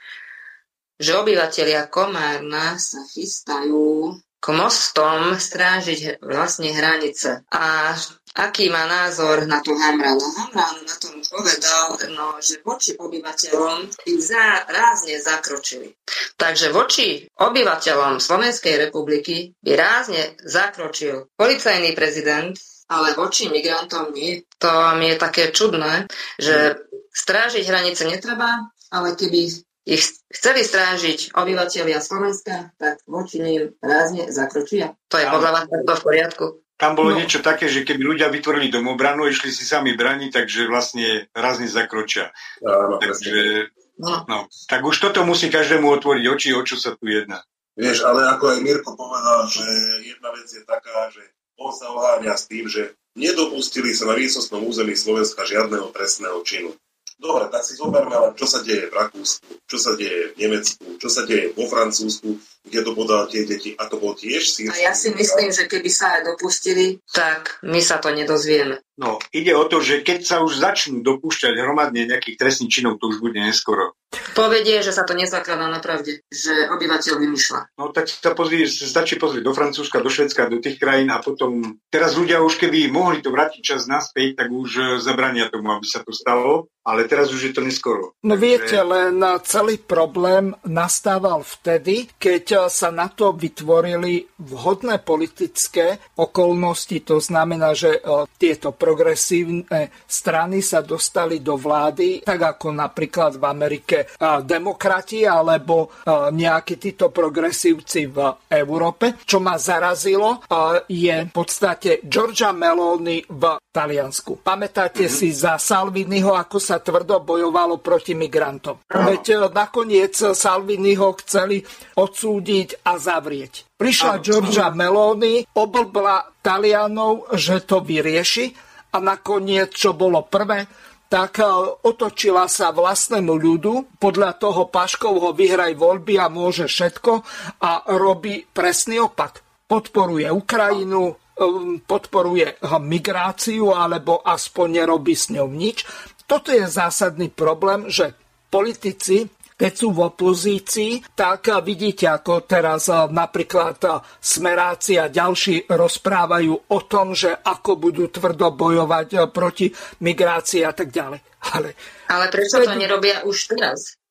že obyvatelia Komárna sa chystajú k mostom strážiť vlastne hranice. A aký má názor na to Hamran? Hamran na tom povedal, no, že voči obyvateľom ich za, rázne zakročili. Takže voči obyvateľom Slovenskej republiky by rázne zakročil policajný prezident, ale voči migrantom nie. To mi je také čudné, že strážiť hranice netreba, ale keby ich chceli strážiť obyvateľia Slovenska, tak voči ním rázne zakročia. To je podľa vás to v poriadku? Tam bolo no. niečo také, že keby ľudia vytvorili domobranu, išli si sami braniť, takže vlastne rázne zakročia. No, takže, no. No, tak už toto musí každému otvoriť oči, o čo sa tu jedná. Vieš, ale ako aj Mirko povedal, že jedna vec je taká, že on sa oháňa s tým, že nedopustili sa na výsostnom území Slovenska žiadneho trestného činu. Dobre, tak si zoberme, čo sa deje v Rakúsku, čo sa deje v Nemecku, čo sa deje vo Francúzsku, kde to podali tie deti, a to bol tiež sírsky. A ja si myslím, že keby sa aj dopustili, tak my sa to nedozvieme. No, ide o to, že keď sa už začnú dopúšťať hromadne nejakých trestných činov, to už bude neskoro. Povedie, že sa to nezakladá na pravde, že obyvateľ vymýšľa. No tak sa pozrie, stačí pozrieť do Francúzska, do Švédska, do tých krajín a potom... Teraz ľudia už keby mohli to vrátiť čas naspäť, tak už zabrania tomu, aby sa to stalo, ale teraz už je to neskoro. No viete, že... len celý problém nastával vtedy, keď sa na to vytvorili vhodné politické okolnosti, to znamená, že tieto progresívne strany sa dostali do vlády, tak ako napríklad v Amerike demokrati alebo nejakí títo progresívci v Európe. Čo ma zarazilo, je v podstate Giorgia Meloni v Taliansku. Pamätáte mm-hmm. si za Salviniho, ako sa tvrdo bojovalo proti migrantom? Veď nakoniec Salviniho chceli odsúdiť a zavrieť. Prišla Giorgia Meloni, oblbla Talianov, že to vyrieši a nakoniec, čo bolo prvé, tak otočila sa vlastnému ľudu, podľa toho Paškovho vyhraj voľby a môže všetko a robí presný opak. Podporuje Ukrajinu, podporuje migráciu alebo aspoň nerobí s ňou nič. Toto je zásadný problém, že politici, keď sú v opozícii, tak vidíte, ako teraz napríklad smeráci a ďalší rozprávajú o tom, že ako budú tvrdo bojovať proti migrácii a tak ďalej. Ale, Ale prečo to nerobia už teraz?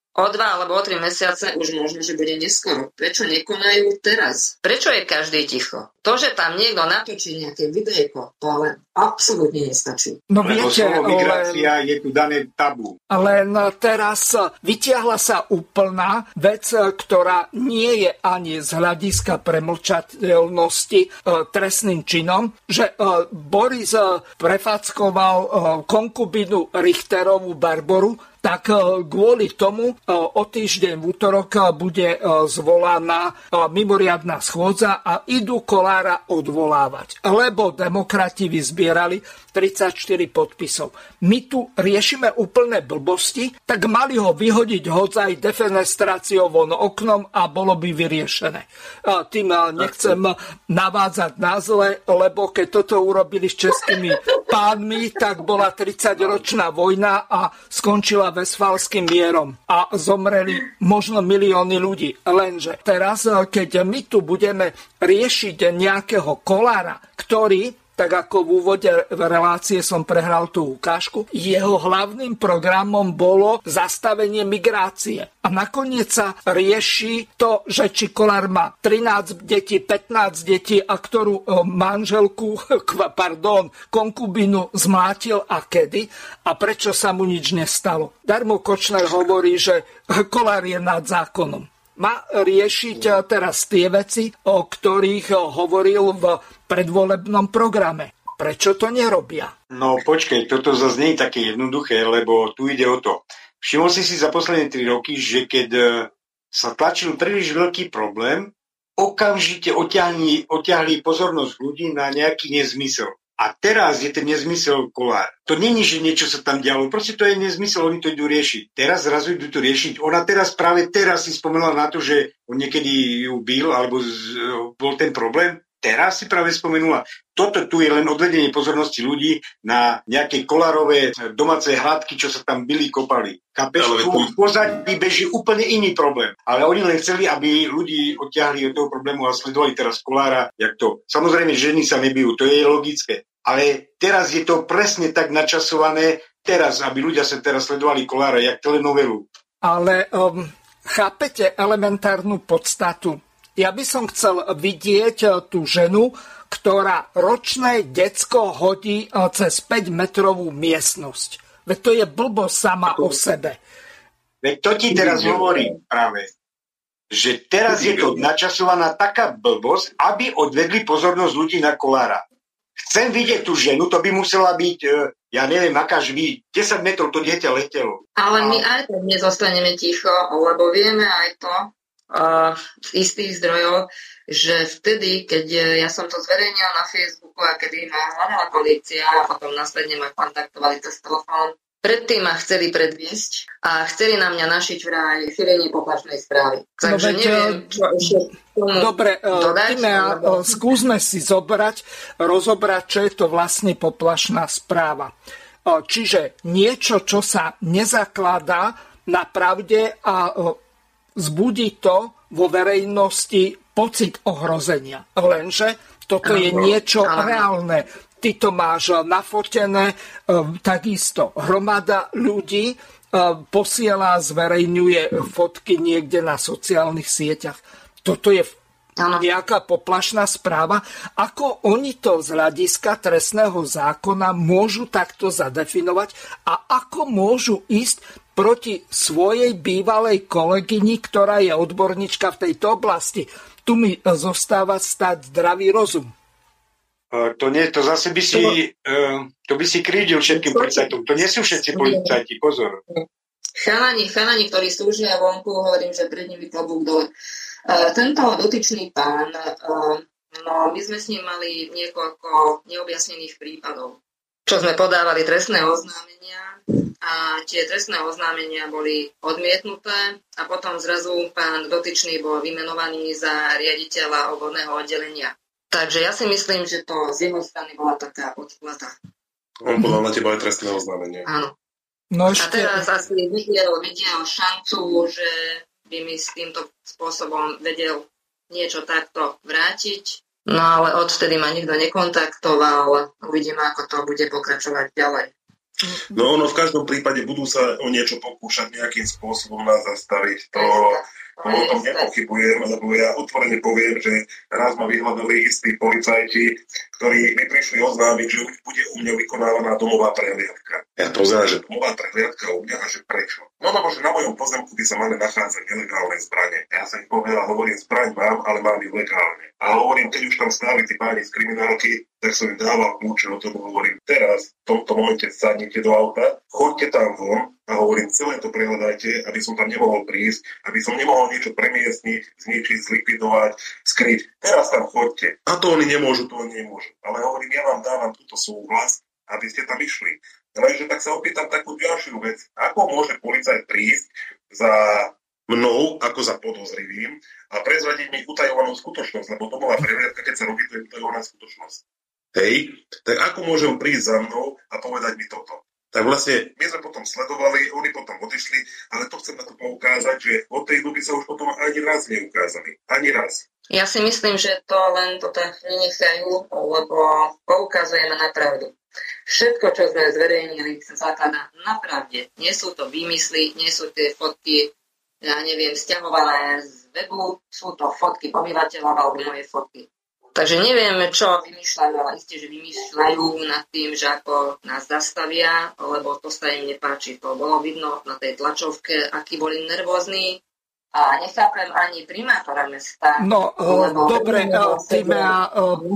o dva alebo o tri mesiace už možno, že bude neskoro. Prečo nekonajú teraz? Prečo je každý ticho? To, že tam niekto natočí nejaké videjko, to ale absolútne nestačí. No Lebo viete, slovo migrácia len, je tu dané tabu. len teraz vytiahla sa úplná vec, ktorá nie je ani z hľadiska premlčateľnosti e, trestným činom, že e, Boris e, prefackoval e, konkubinu Richterovú Barboru, tak kvôli tomu o týždeň v útorok bude zvolaná mimoriadna schôdza a idú Kollára odvolávať, lebo demokrati vyzbierali tridsaťštyri podpisov. My tu riešime úplné blbosti, tak mali ho vyhodiť hodzaj defenestráciou von oknom a bolo by vyriešené. Tým nechcem navádzať na zle, lebo keď toto urobili s českými pánmi, tak bola tridsaťročná vojna a skončila Westfálskym mierom a zomreli možno milióny ľudí. Lenže teraz, keď my tu budeme riešiť nejakého Kollára, ktorý, tak ako v úvode relácie som prehral tú ukážku, jeho hlavným programom bolo zastavenie migrácie. A nakoniec sa rieši to, že či Kollár má trinásť detí, pätnásť detí a ktorú manželku, pardon, konkubinu zmlátil a kedy a prečo sa mu nič nestalo. Darmo Kočner hovorí, že Kollár je nad zákonom. Má riešiť teraz tie veci, o ktorých hovoril v predvolebnom programe. Prečo to nerobia? No počkej, toto zase nie je také jednoduché, lebo tu ide o to. Všimol si si za posledné tri roky, že keď sa tlačil príliš veľký problém, okamžite otiahli, otiahli pozornosť ľudí na nejaký nezmysel. A teraz je ten nezmysel Kollár. To není, že niečo sa tam dialo. Proste to je nezmysel, oni to idú riešiť. Teraz zrazu idú to riešiť. Ona teraz, práve teraz si spomenula na to, že on niekedy ju bil, alebo z, bol ten problém. Teraz si práve spomenula. Toto tu je len odvedenie pozornosti ľudí na nejaké Kollárové domáce hádky, čo sa tam bili, kopali. Chápeš? Tu v pozadí beží úplne iný problém. Ale oni len chceli, aby ľudí odtiahli od toho problému a sledovali teraz Kollára, jak to. Samozrejme, ženy sa nebijú, to je logické. Ale teraz je to presne tak načasované, teraz, aby ľudia sa teraz sledovali Kollára, jak telenovelu. Ale um, chápete elementárnu podstatu. Ja by som chcel vidieť tú ženu, ktorá ročné decko hodí cez päťmetrovú miestnosť. Veď to je blbosť sama o sebe. Veď to ti teraz hovorím práve, že teraz je to načasovaná taká blbosť, aby odvedli pozornosť ľudí na Kollára. Chcem vidieť tú ženu, to by musela byť, ja neviem, aká žví, desať metrov to dieťa letelo. Ale my aj tak nezostaneme ticho, lebo vieme aj to, Uh, z istých zdrojov, že vtedy, keď ja som to zverejnila na Facebooku a kedy ma hľadala polícia a potom následne ma kontaktovali cez telefón, predtým ma chceli predviesť a chceli na mňa našiť vraj šírenie poplašnej správy. Takže no, neviem, čo ešte tomu dobre, dodať. Dobre, alebo... skúsme si zobrať, rozobrať, čo je to vlastne poplašná správa. Čiže niečo, čo sa nezakladá na pravde a zbudí to vo verejnosti pocit ohrozenia. Lenže toto je niečo reálne. Ty to máš nafotené, takisto hromada ľudí posiela, zverejňuje fotky niekde na sociálnych sieťach. Toto je nejaká poplašná správa. Ako oni to z hľadiska trestného zákona môžu takto zadefinovať a ako môžu ísť proti svojej bývalej kolegyni, ktorá je odborníčka v tejto oblasti. Tu mi zostáva stať zdravý rozum. Uh, to nie, to zase by si, uh, to by si krivdil všetkým policajtom. To nie sú všetci policajti, pozor. Chalani, chalani, ktorí slúžia vonku, hovorím, že pred nimi klobúk dole. Uh, tento dotyčný pán, uh, no my sme s ním mali niekoľko neobjasnených prípadov, čo sme podávali trestné oznámenia a tie trestné oznámenia boli odmietnuté a potom zrazu pán dotyčný bol vymenovaný za riaditeľa obvodného oddelenia. Takže ja si myslím, že to z jeho strany bola taká odplata. On podal na teba aj trestné oznámenie. Áno. No ešte... A teraz asi videl, videl šancu, že by mi s týmto spôsobom vedel niečo takto vrátiť. No ale odtedy ma nikto nekontaktoval. Uvidíme, ako to bude pokračovať ďalej. No ono v každom prípade budú sa o niečo pokúšať nejakým spôsobom nás zastaviť. To, to o tom nepochybujem, lebo ja otvorene poviem, že raz ma vyhľadali istí policajti, ktorí mi prišli oznámiť, že bude u mňa vykonávaná domová prehliadka. Ja pozerám, že domová prehliadka u mňa, a že prečo? No lebo, že na mojom pozemku by sa mali nachádzať nelegálne zbrane. Ja som ich povedal, hovorím, zbraň mám, ale mám ju legálne. A hovorím, keď už tam stáli tí páni z kriminálky, tak som im dával kľúče, o tom hovorím, teraz, v tomto momente sadnite do auta, choďte tam von a hovorím, celé to prehľadajte, aby som tam nemohol prísť, aby som nemohol niečo premiestniť, zničiť, zlikvidovať, skryť. Teraz tam choďte. A to oni nemôžu, to oni nemôžu. Ale hovorím, ja vám dávam túto súhlas, aby ste tam išli. Lenže tak sa opýtam takú ďalšiu vec. Ako môže policajt prísť za mnou ako za podozrivým a prezradiť mi utajovanú skutočnosť, lebo to bola prehliadka, keď sa robí, to je utajovaná skutočnosť. Hej, tak ako môžem prísť za mnou a povedať mi toto? Tak vlastne my sme potom sledovali, oni potom odišli, ale to chcem na to poukázať, že od tej doby sa už potom ani raz neukázali. Ani raz. Ja si myslím, že to len to tak nenechajú, lebo poukazujeme na pravdu. Všetko, čo sme zverejnili, sa zakladá na pravde. Nie sú to výmysly, nie sú tie fotky, ja neviem, sťahované z webu, sú to fotky obyvateľov alebo moje fotky. Takže nevieme, čo vymýšľajú, ale isté, že vymýšľajú nad tým, že ako nás zastavia, lebo to sa im nepáči. To bolo vidno na tej tlačovke, akí boli nervózni. A nechápem ani primátora mesta. No, lebo... dobre, Timea,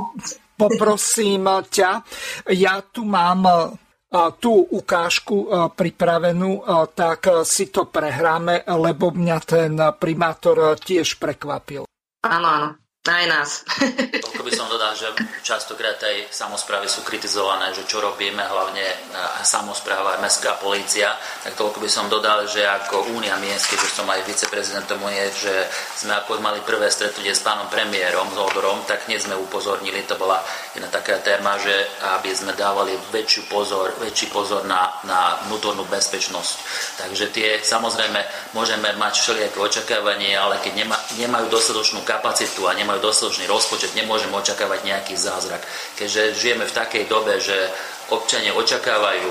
poprosím ťa. Ja tu mám tú ukážku pripravenú, tak si to prehráme, lebo mňa ten primátor tiež prekvapil. Áno, áno. Aj nás. Toľko by som dodal, že častokrát aj samosprávy sú kritizované, že čo robíme, hlavne samospráva a mestská polícia, tak toľko by som dodal, že ako Únia miest, keďže som aj viceprezidentom Únie, že sme ako mali prvé stretnutie s pánom premiérom, s Odorom, tak hneď sme upozornili, to bola jedna taká téma, že aby sme dávali väčší pozor, väčší pozor na, na vnútornú bezpečnosť. Takže tie, samozrejme, môžeme mať všelijaké očakávanie, ale keď nema, nemajú dostatočnú kapacitu a nemajú dostatočný rozpočet, nemôžeme očakávať nejaký zázrak. Keďže žijeme v takej dobe, že občania očakávajú,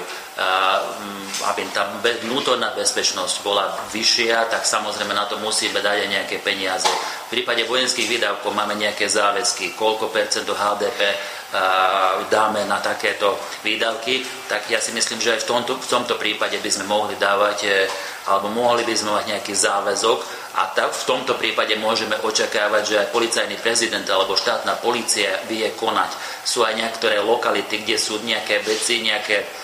aby tá vnútorná bezpečnosť bola vyššia, tak samozrejme na to musíme dať aj nejaké peniaze. V prípade vojenských výdavkov máme nejaké záväzky, koľko percent do há dé pé dáme na takéto výdavky, tak ja si myslím, že aj v tomto, v tomto prípade by sme mohli dávať, alebo mohli by sme mať nejaký záväzok a tak v tomto prípade môžeme očakávať, že aj policajný prezident alebo štátna polícia vie konať. Sú aj niektoré lokality, kde sú nejaké veci, nejaké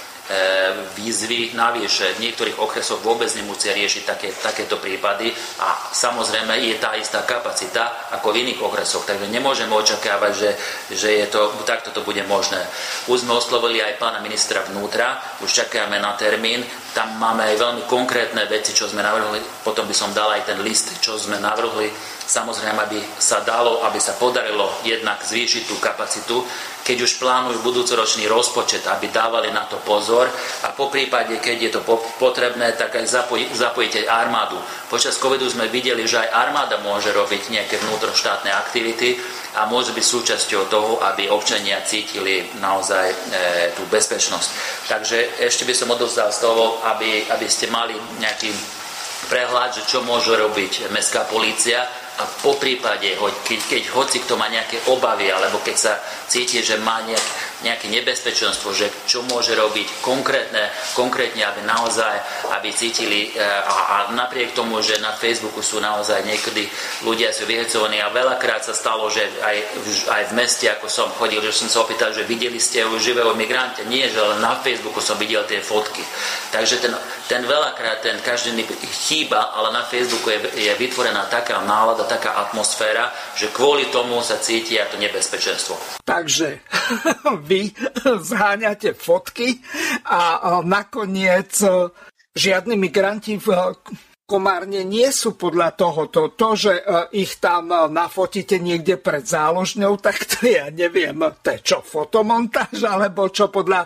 výzvy navyše. V niektorých okresoch vôbec nemusia riešiť také, takéto prípady a samozrejme je tá istá kapacita ako v iných okresoch, takže nemôžeme očakávať, že, že je to, takto to bude možné. Už sme oslovili aj pána ministra vnútra, už čakáme na termín, tam máme aj veľmi konkrétne veci, čo sme navrhli, potom by som dal aj ten list, čo sme navrhli. Samozrejme, aby sa dalo, aby sa podarilo jednak zvýšiť tú kapacitu, keď už plánujú budúcoročný rozpočet, aby dávali na to pozor a po prípade, keď je to potrebné, tak aj zapoji, zapojiť aj armádu. Počas covidu sme videli, že aj armáda môže robiť nejaké vnútroštátne aktivity a môže byť súčasťou toho, aby občania cítili naozaj e, tú bezpečnosť. Takže ešte by som odovzdal slovo, aby, aby ste mali nejaký prehľad, že čo môže robiť mestská polícia a po prípade, keď, keď hoci kto má nejaké obavy, alebo keď sa cíti, že má nejak, nejaké nebezpečenstvo, že čo môže robiť konkrétne, konkrétne, aby naozaj, aby cítili a, a napriek tomu, že na Facebooku sú naozaj niekedy ľudia sú vyhecovaní a veľakrát sa stalo, že aj, aj v meste, ako som chodil, že som sa opýtal, že videli ste už živého migranta, nie, že len na Facebooku som videl tie fotky. Takže ten, ten veľakrát, ten každý chýba, ale na Facebooku je, je vytvorená taká nálada, taká atmosféra, že kvôli tomu sa cíti to nebezpečenstvo. Takže vy zháňate fotky a nakoniec žiadni migranti v Komárne nie sú podľa tohoto. To, že ich tam nafotíte niekde pred záložňou, tak to ja neviem, to je čo, fotomontáž, alebo čo podľa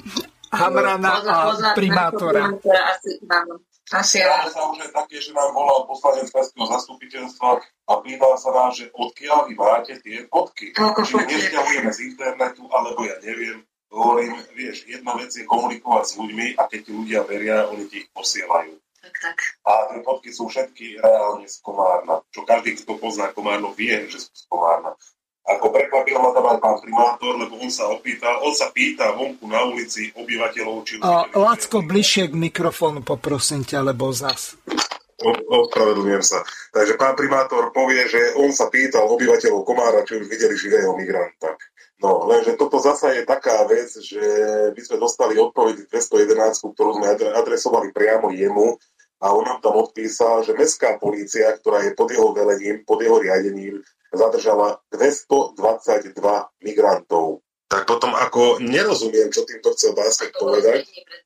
Hamrana a primátora. Asi ja sa už je také, že nám volal poslanec mestského zastupiteľstva a pýtal sa nás, že odkiaľ vy máte tie fotky. Či nesťahujeme z internetu, alebo ja neviem. Hovorím, vieš, jedna vec je komunikovať s ľuďmi a keď ti ľudia veria, oni ti ich posielajú. Tak, tak. A tie fotky sú všetky reálne z Komárna. Čo každý, kto pozná Komárno, vie, že sú z Komárna. Ako prekvapil ma tam aj pán primátor, lebo on sa opýtal, on sa pýta vonku na ulici obyvateľov, či... A, Lacko, bližšie k mikrofónu, poprosím ťa, lebo zas. Ospravedlňujem sa. Takže pán primátor povie, že on sa pýtal obyvateľov Komára, či už videli živého migranta. No, lenže toto zasa je taká vec, že my sme dostali odpoveď dvesto jedenásť, ktorú sme adresovali priamo jemu a on nám tam odpísal, že mestská polícia, ktorá je pod jeho velením, pod jeho riadením, zadržala dvestodvadsaťdva migrantov. Tak potom ako nerozumiem, čo týmto chcel básnik povedať.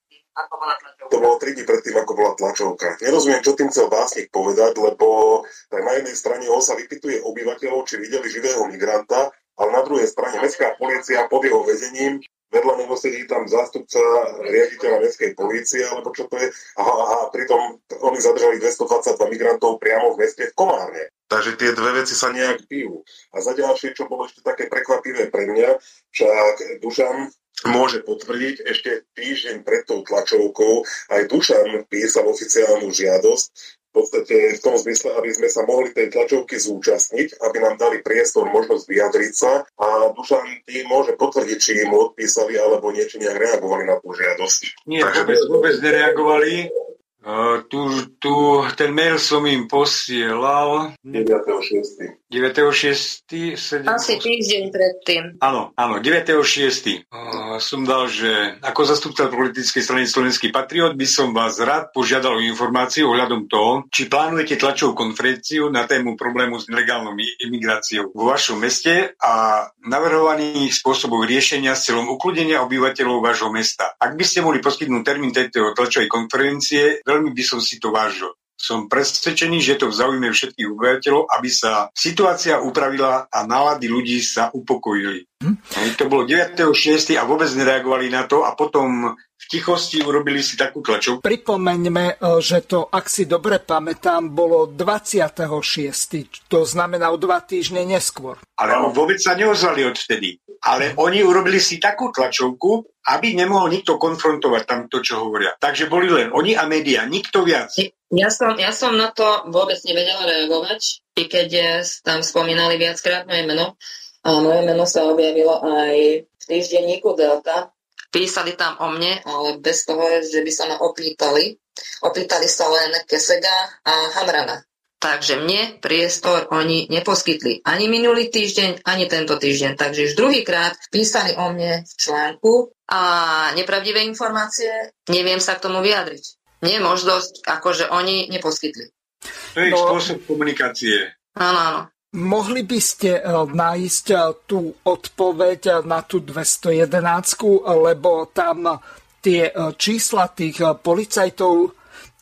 To bolo tri dní predtým, ako bola tlačovka. Nerozumiem, čo tým chcel básnik povedať, lebo tak na jednej strane on sa vypytuje obyvateľov, či videli živého migranta, ale na druhej strane mestská polícia pod jeho vedením, vedľa neho sedí tam zástupca riaditeľa mestskej polície, alebo čo to je, a, a pritom oni zadržali dvestodvadsaťdva migrantov priamo v meste v Komárne. Takže tie dve veci sa nejak bijú. A za ďalšie, čo bolo ešte také prekvapivé pre mňa, však Dušan môže potvrdiť, ešte týždeň pred tou tlačovkou aj Dušan písal oficiálnu žiadosť, v podstate v tom zmysle, aby sme sa mohli tej tlačovky zúčastniť, aby nám dali priestor, možnosť vyjadriť sa a Dušan tým môže potvrdiť, či im odpísali alebo niečo nejak reagovali na tú žiadosť. Nie, Takže vôbec, vôbec nereagovali. Uh, tu, tu, ten mail som im posielal deviateho šiesteho deviateho šiesteho Asi týždeň predtým. Áno, áno, deviateho šiesteho Uh, som dal, že ako zastupca politickej strany Slovenský patriot by som vás rád požiadal o informáciu ohľadom toho, či plánujete tlačovú konferenciu na tému problému s nelegálnou imigráciou vo vašom meste a navrhovaných spôsobov riešenia s cieľom ukludnenia obyvateľov vášho mesta. Ak by ste mohli poskytnúť termín tejto tlačovej konferencie, veľmi by som si to vážil. Som presvedčený, že to v záujme všetkých obyvateľov, aby sa situácia upravila a nálady ľudí sa upokojili. Hm? To bolo deviateho šiesteho a vôbec nereagovali na to a potom v tichosti urobili si takú tlačovku. Pripomeňme, že to, ak si dobre pamätám, bolo dvadsiateho šiesteho To znamená o dva týždne neskôr. Ale vôbec sa neozvali odvtedy. Ale oni urobili si takú tlačovku, aby nemohol nikto konfrontovať tam to, čo hovoria. Takže boli len oni a médiá, nikto viac. Ja som, ja som na to vôbec nevedela reagovať, i keď tam spomínali viackrát moje meno. A moje meno sa objavilo aj v týždenníku Delta. Písali tam o mne, ale bez toho, že by sa ma opýtali. Opýtali sa len Kesega a Hamrana. Takže mne priestor oni neposkytli. Ani minulý týždeň, ani tento týždeň. Takže už druhýkrát písali o mne v článku a nepravdivé informácie, neviem sa k tomu vyjadriť. Nie je možnosť, akože oni neposkytli. To je ich no, spôsob komunikácie. Áno, áno. Mohli by ste nájsť tú odpoveď na tú dvesto jedenásť, lebo tam tie čísla tých policajtov,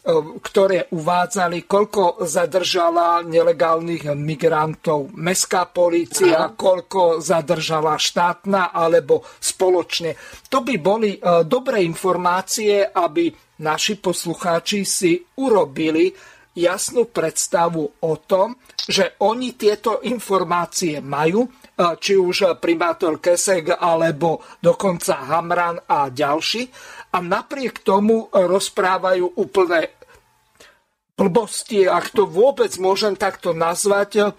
ktoré uvádzali, koľko zadržala nelegálnych migrantov mestská polícia, Aha. koľko zadržala štátna alebo spoločne. To by boli dobré informácie, aby naši poslucháči si urobili jasnú predstavu o tom, že oni tieto informácie majú, či už primátor Kesek alebo dokonca Hamran a ďalší, a napriek tomu rozprávajú úplne blbosti, ak to vôbec môžem takto nazvať,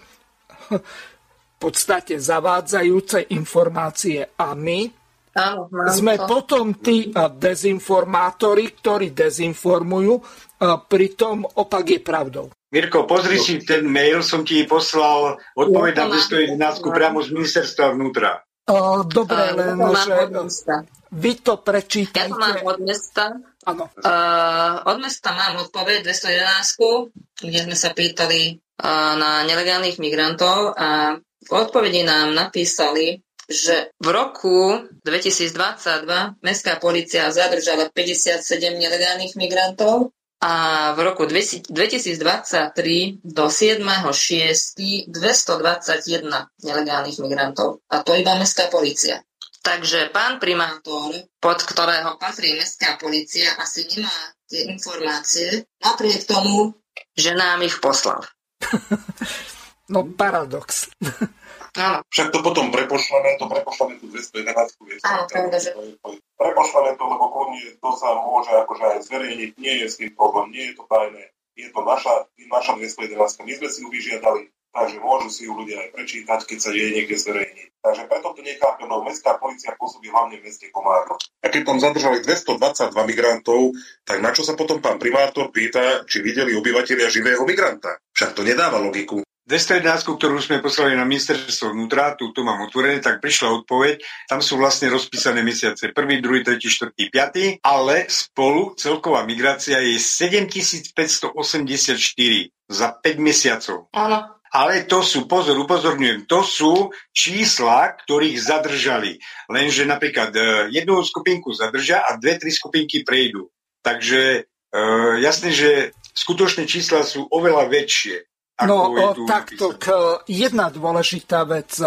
v podstate zavádzajúce informácie. A my Áno, sme to. potom tí dezinformátori, ktorí dezinformujú, pritom opak je pravdou. Mirko, pozri si ten mail, som ti poslal odpoveď na dvesto jedenásť priamo z ministerstva vnútra. Dobre, len že vy to prečítajte. Ja to mám od mesta. Áno. Uh, od mesta mám odpoveď dvesto jedenásť, kde sme sa pýtali uh, na nelegálnych migrantov a v odpovedi nám napísali, že v roku dvetisícdvadsaťdva mestská polícia zadržala päťdesiatsedem nelegálnych migrantov a v roku dvetisícdvadsaťtri do siedmeho šiesteho dvestodvadsaťjeden nelegálnych migrantov. A to iba mestská polícia. Takže pán primátor, pod ktorého patrí mestská polícia, asi nemá tie informácie, napriek tomu, že nám ich poslal. No paradox. Áno. Však to potom prepošleme, to prepošleme tú dvestojedenásť. Áno, takže... Prepošleme to, lebo kľudne to sa môže akože aj zverejniť, nie je s tým problém, nie je to tajné. Je to naša, naša dvestojedenásť. My sme si ju vyžiadali, takže môžu si ju ľudia aj prečítať, keď sa je niekde zverejniť. Takže preto to nechápem, no mestská polícia pôsobí hlavne v meste Komárno. A keď tam zadržali dvestodvadsaťdva migrantov, tak na čo sa potom pán primátor pýta, či videli obyvatelia živého migranta? Však to nedáva logiku. dvestojedenásť, ktorú sme poslali na ministerstvo vnútra, tu mám otvorené, tak prišla odpoveď. Tam sú vlastne rozpísané mesiace prvý, druhý, tretí, štvrtý, piaty, ale spolu celková migrácia je sedemtisícpäťstoosemdesiatštyri za päť mesiacov. Áno. Ale to sú, pozor, upozorňujem, to sú čísla, ktorých zadržali. Lenže napríklad jednu skupinku zadržia a dve, tri skupinky prejdú. Takže e, jasné, že skutočné čísla sú oveľa väčšie. No takto, jedna dôležitá vec.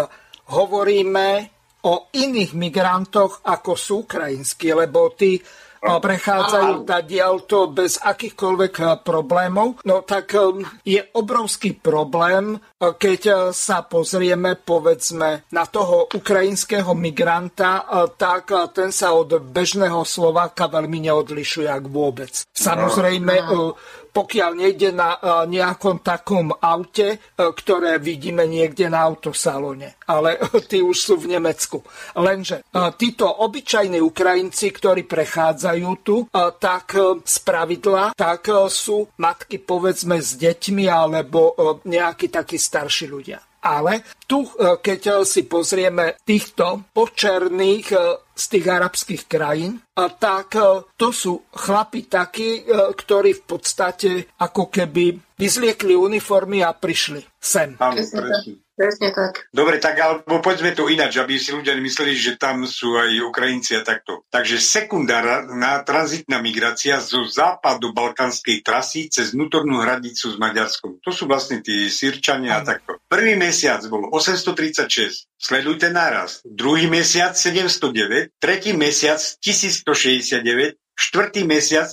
Hovoríme o iných migrantoch, ako sú ukrajinskí, lebo tí prechádzajú tadiaľto bez akýchkoľvek problémov. No tak je obrovský problém, keď sa pozrieme, povedzme, na toho ukrajinského migranta, tak ten sa od bežného Slováka veľmi neodlišuje, ak vôbec. Samozrejme, pokiaľ nejde na nejakom takom aute, ktoré vidíme niekde na autosalóne. Ale tí už sú v Nemecku. Lenže títo obyčajní Ukrajinci, ktorí prechádzajú tu, tak spravidla, tak sú matky, povedzme, s deťmi alebo nejakí takí starší ľudia. Ale tu, keď si pozrieme týchto počerných z tých arabských krajín, tak to sú chlapi takí, ktorí v podstate ako keby vyzliekli uniformy a prišli sem. Áno, presne tak. Dobre, tak alebo poďme to ináč, aby si ľudia nemysleli, že tam sú aj Ukrajinci a takto. Takže sekundárna tranzitná migrácia zo západo-balkánskej trasy cez vnútornú hranicu s Maďarskom. To sú vlastne tí Sýrčania a takto. Prvý mesiac bolo osemstotridsaťšesť. Sledujte nárast. Druhý mesiac sedemstodeväť, tretí mesiac tisícstošesťdesiatdeväť, štvrtý mesiac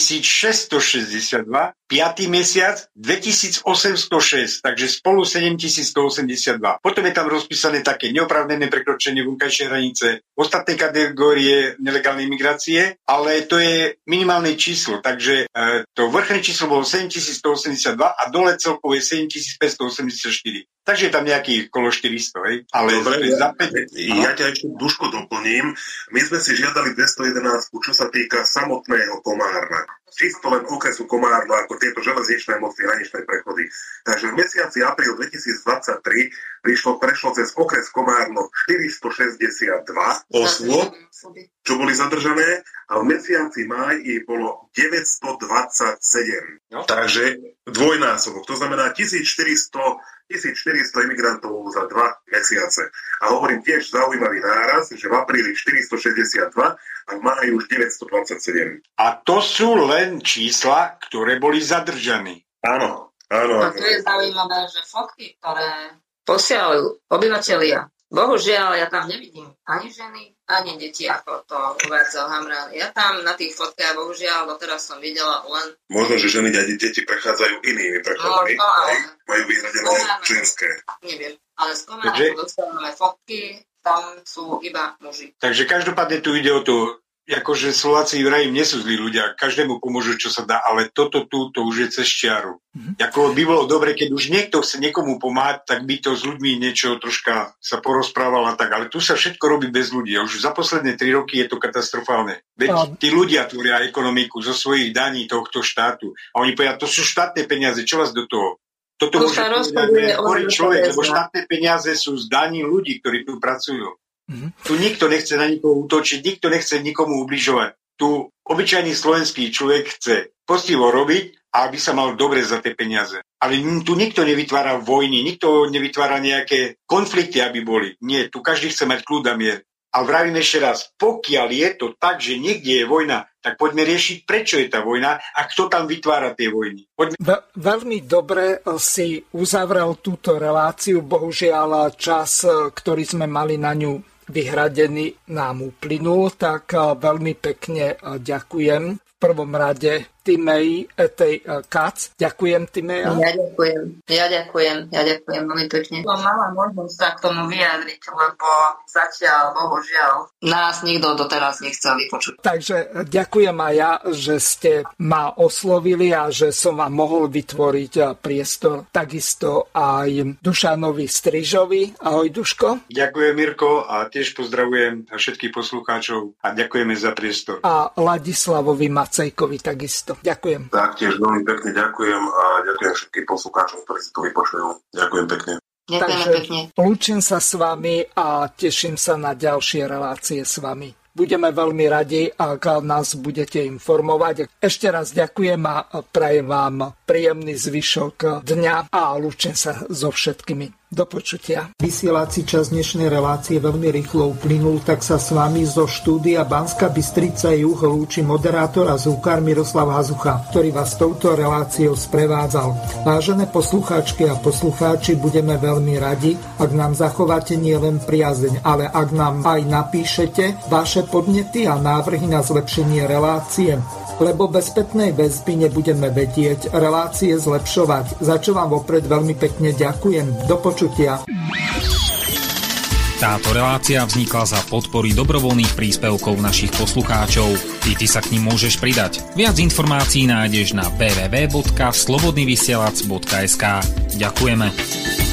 tisícšesťstošesťdesiatdva, piaty mesiac dvetisícosemstošesť, takže spolu sedemtisícstoosemdesiatdva. Potom je tam rozpísané také neoprávnené prekročenie vonkajšej hranice, ostatné kategórie nelegálnej migrácie, ale to je minimálne číslo, takže e, to vrchné číslo bolo sedemtisícstoosemdesiatdva a dole celkovo je sedemtisícpäťstoosemdesiatštyri. Takže je tam nejakých okolo štyristo, hej? Ale dobre, za päť... ja ťa ešte Duško doplním. My sme si žiadali dvestojedenásť, čo sa týka samotného Komárna. Čisto len okresu Komárna, ako tieto železničné mosty, hraničné prechody. Takže v mesiaci apríl dvetisícdvadsaťtri prišlo, prešlo cez okres Komárno štyristošesťdesiatdva osôb, čo boli zadržané, a v mesiaci máj ich bolo deväťstodvadsaťsedem. No. Takže dvojnásobok. To znamená tisícštyristo imigrantov za dva mesiace. A hovorím tiež zaujímavý náraz, že v apríli štyristošesťdesiatdva a v máji už deväťstodvadsaťsedem. A to sú len čísla, ktoré boli zadržaní. Áno, áno. A to je zaujímavé, že fotky, ktoré posielajú obyvatelia, bohužiaľ ja tam nevidím ani ženy, ani deti, ako to uvádzal Hamran. Ja tam na tých fotkách, bohužiaľ, doteraz som videla len... Možno, že ženy a deti prechádzajú inými prechodmi. No, ale... Majú vyhradené ženské. Neviem, ale z Komárna dostávame fotky, tam sú iba muži. Takže každopádne tu ide o to, akože Slováci vraj nie sú zlí ľudia, každému pomôžu, čo sa dá, ale toto tu, to už je cez čiaru. Mm-hmm. Ako by bolo dobre, keď už niekto chce niekomu pomáhať, tak by to s ľuďmi niečo troška sa porozprával a tak, ale tu sa všetko robí bez ľudí a už za posledné tri roky je to katastrofálne. Veď tí ľudia tvoria ekonomiku zo svojich daní tohto štátu a oni povedia, to sú štátne peniaze, čo vás do toho? Toto môže povedať človek, lebo štátne peniaze sú z daní ľudí, ktorí tu pracujú. Mm-hmm. Tu nikto nechce na nikoho útočiť, nikto nechce nikomu ubližovať. Tu obyčajný slovenský človek chce poctivo robiť a aby sa mal dobre za tie peniaze. Ale tu nikto nevytvára vojny, nikto nevytvára nejaké konflikty, aby boli. Nie, tu každý chce mať kľud a mier. A vravím ešte raz, pokiaľ je to tak, že niekde je vojna, tak poďme riešiť, prečo je tá vojna a kto tam vytvára tie vojny. Poďme... Ve- veľmi dobre si uzavrel túto reláciu. Bohužiaľ čas, ktorý sme mali na ňu vyhradený, nám uplynul, tak veľmi pekne ďakujem. V prvom rade Timei Etej Kac. Ďakujem, Timeja. Ja ďakujem. Ja ďakujem. Ja ďakujem veľmi pekne. Som mala možnosť sa k tomu vyjadriť, lebo zatiaľ, bohužiaľ, nás nikto doteraz nechcel vypočuť. Takže ďakujem aj ja, že ste ma oslovili a že som vám mohol vytvoriť priestor. Takisto aj Dušanovi Strižovi. Ahoj, Duško. Ďakujem, Mirko, a tiež pozdravujem všetkých poslucháčov a ďakujeme za priestor. A Ladislavovi Macejkovi takisto. Ďakujem. Taktiež veľmi pekne ďakujem a ďakujem všetkým poslucháčom, ktorí si to vypočujú. Ďakujem pekne. Ďakujeme pekne. Lúčim sa s vami a teším sa na ďalšie relácie s vami. Budeme veľmi radi, ak nás budete informovať. Ešte raz ďakujem a prajem vám príjemný zvyšok dňa a lúčim sa so všetkými. Do počutia. Vysielací čas dnešnej relácie veľmi rýchlo uplynul, tak sa s vami zo štúdia Banská Bystrica juh lúči moderátor a zvukár Miroslav Hazucha, ktorý vás touto reláciou sprevádzal. Vážené poslucháčky a poslucháči, budeme veľmi radi, ak nám zachováte nielen priazeň, ale ak nám aj napíšete vaše podnety a návrhy na zlepšenie relácie, lebo bez spätnej väzby nebudeme vedieť relácie zlepšovať. Za čo vám vopred veľmi pekne ďakujem. Do počutia. Táto relácia vznikla za podpory dobrovoľných príspevkov našich poslucháčov. I ty sa k nim môžeš pridať. Viac informácií nájdeš na w w w bodka slobodnyvysielac bodka es ka. Ďakujeme.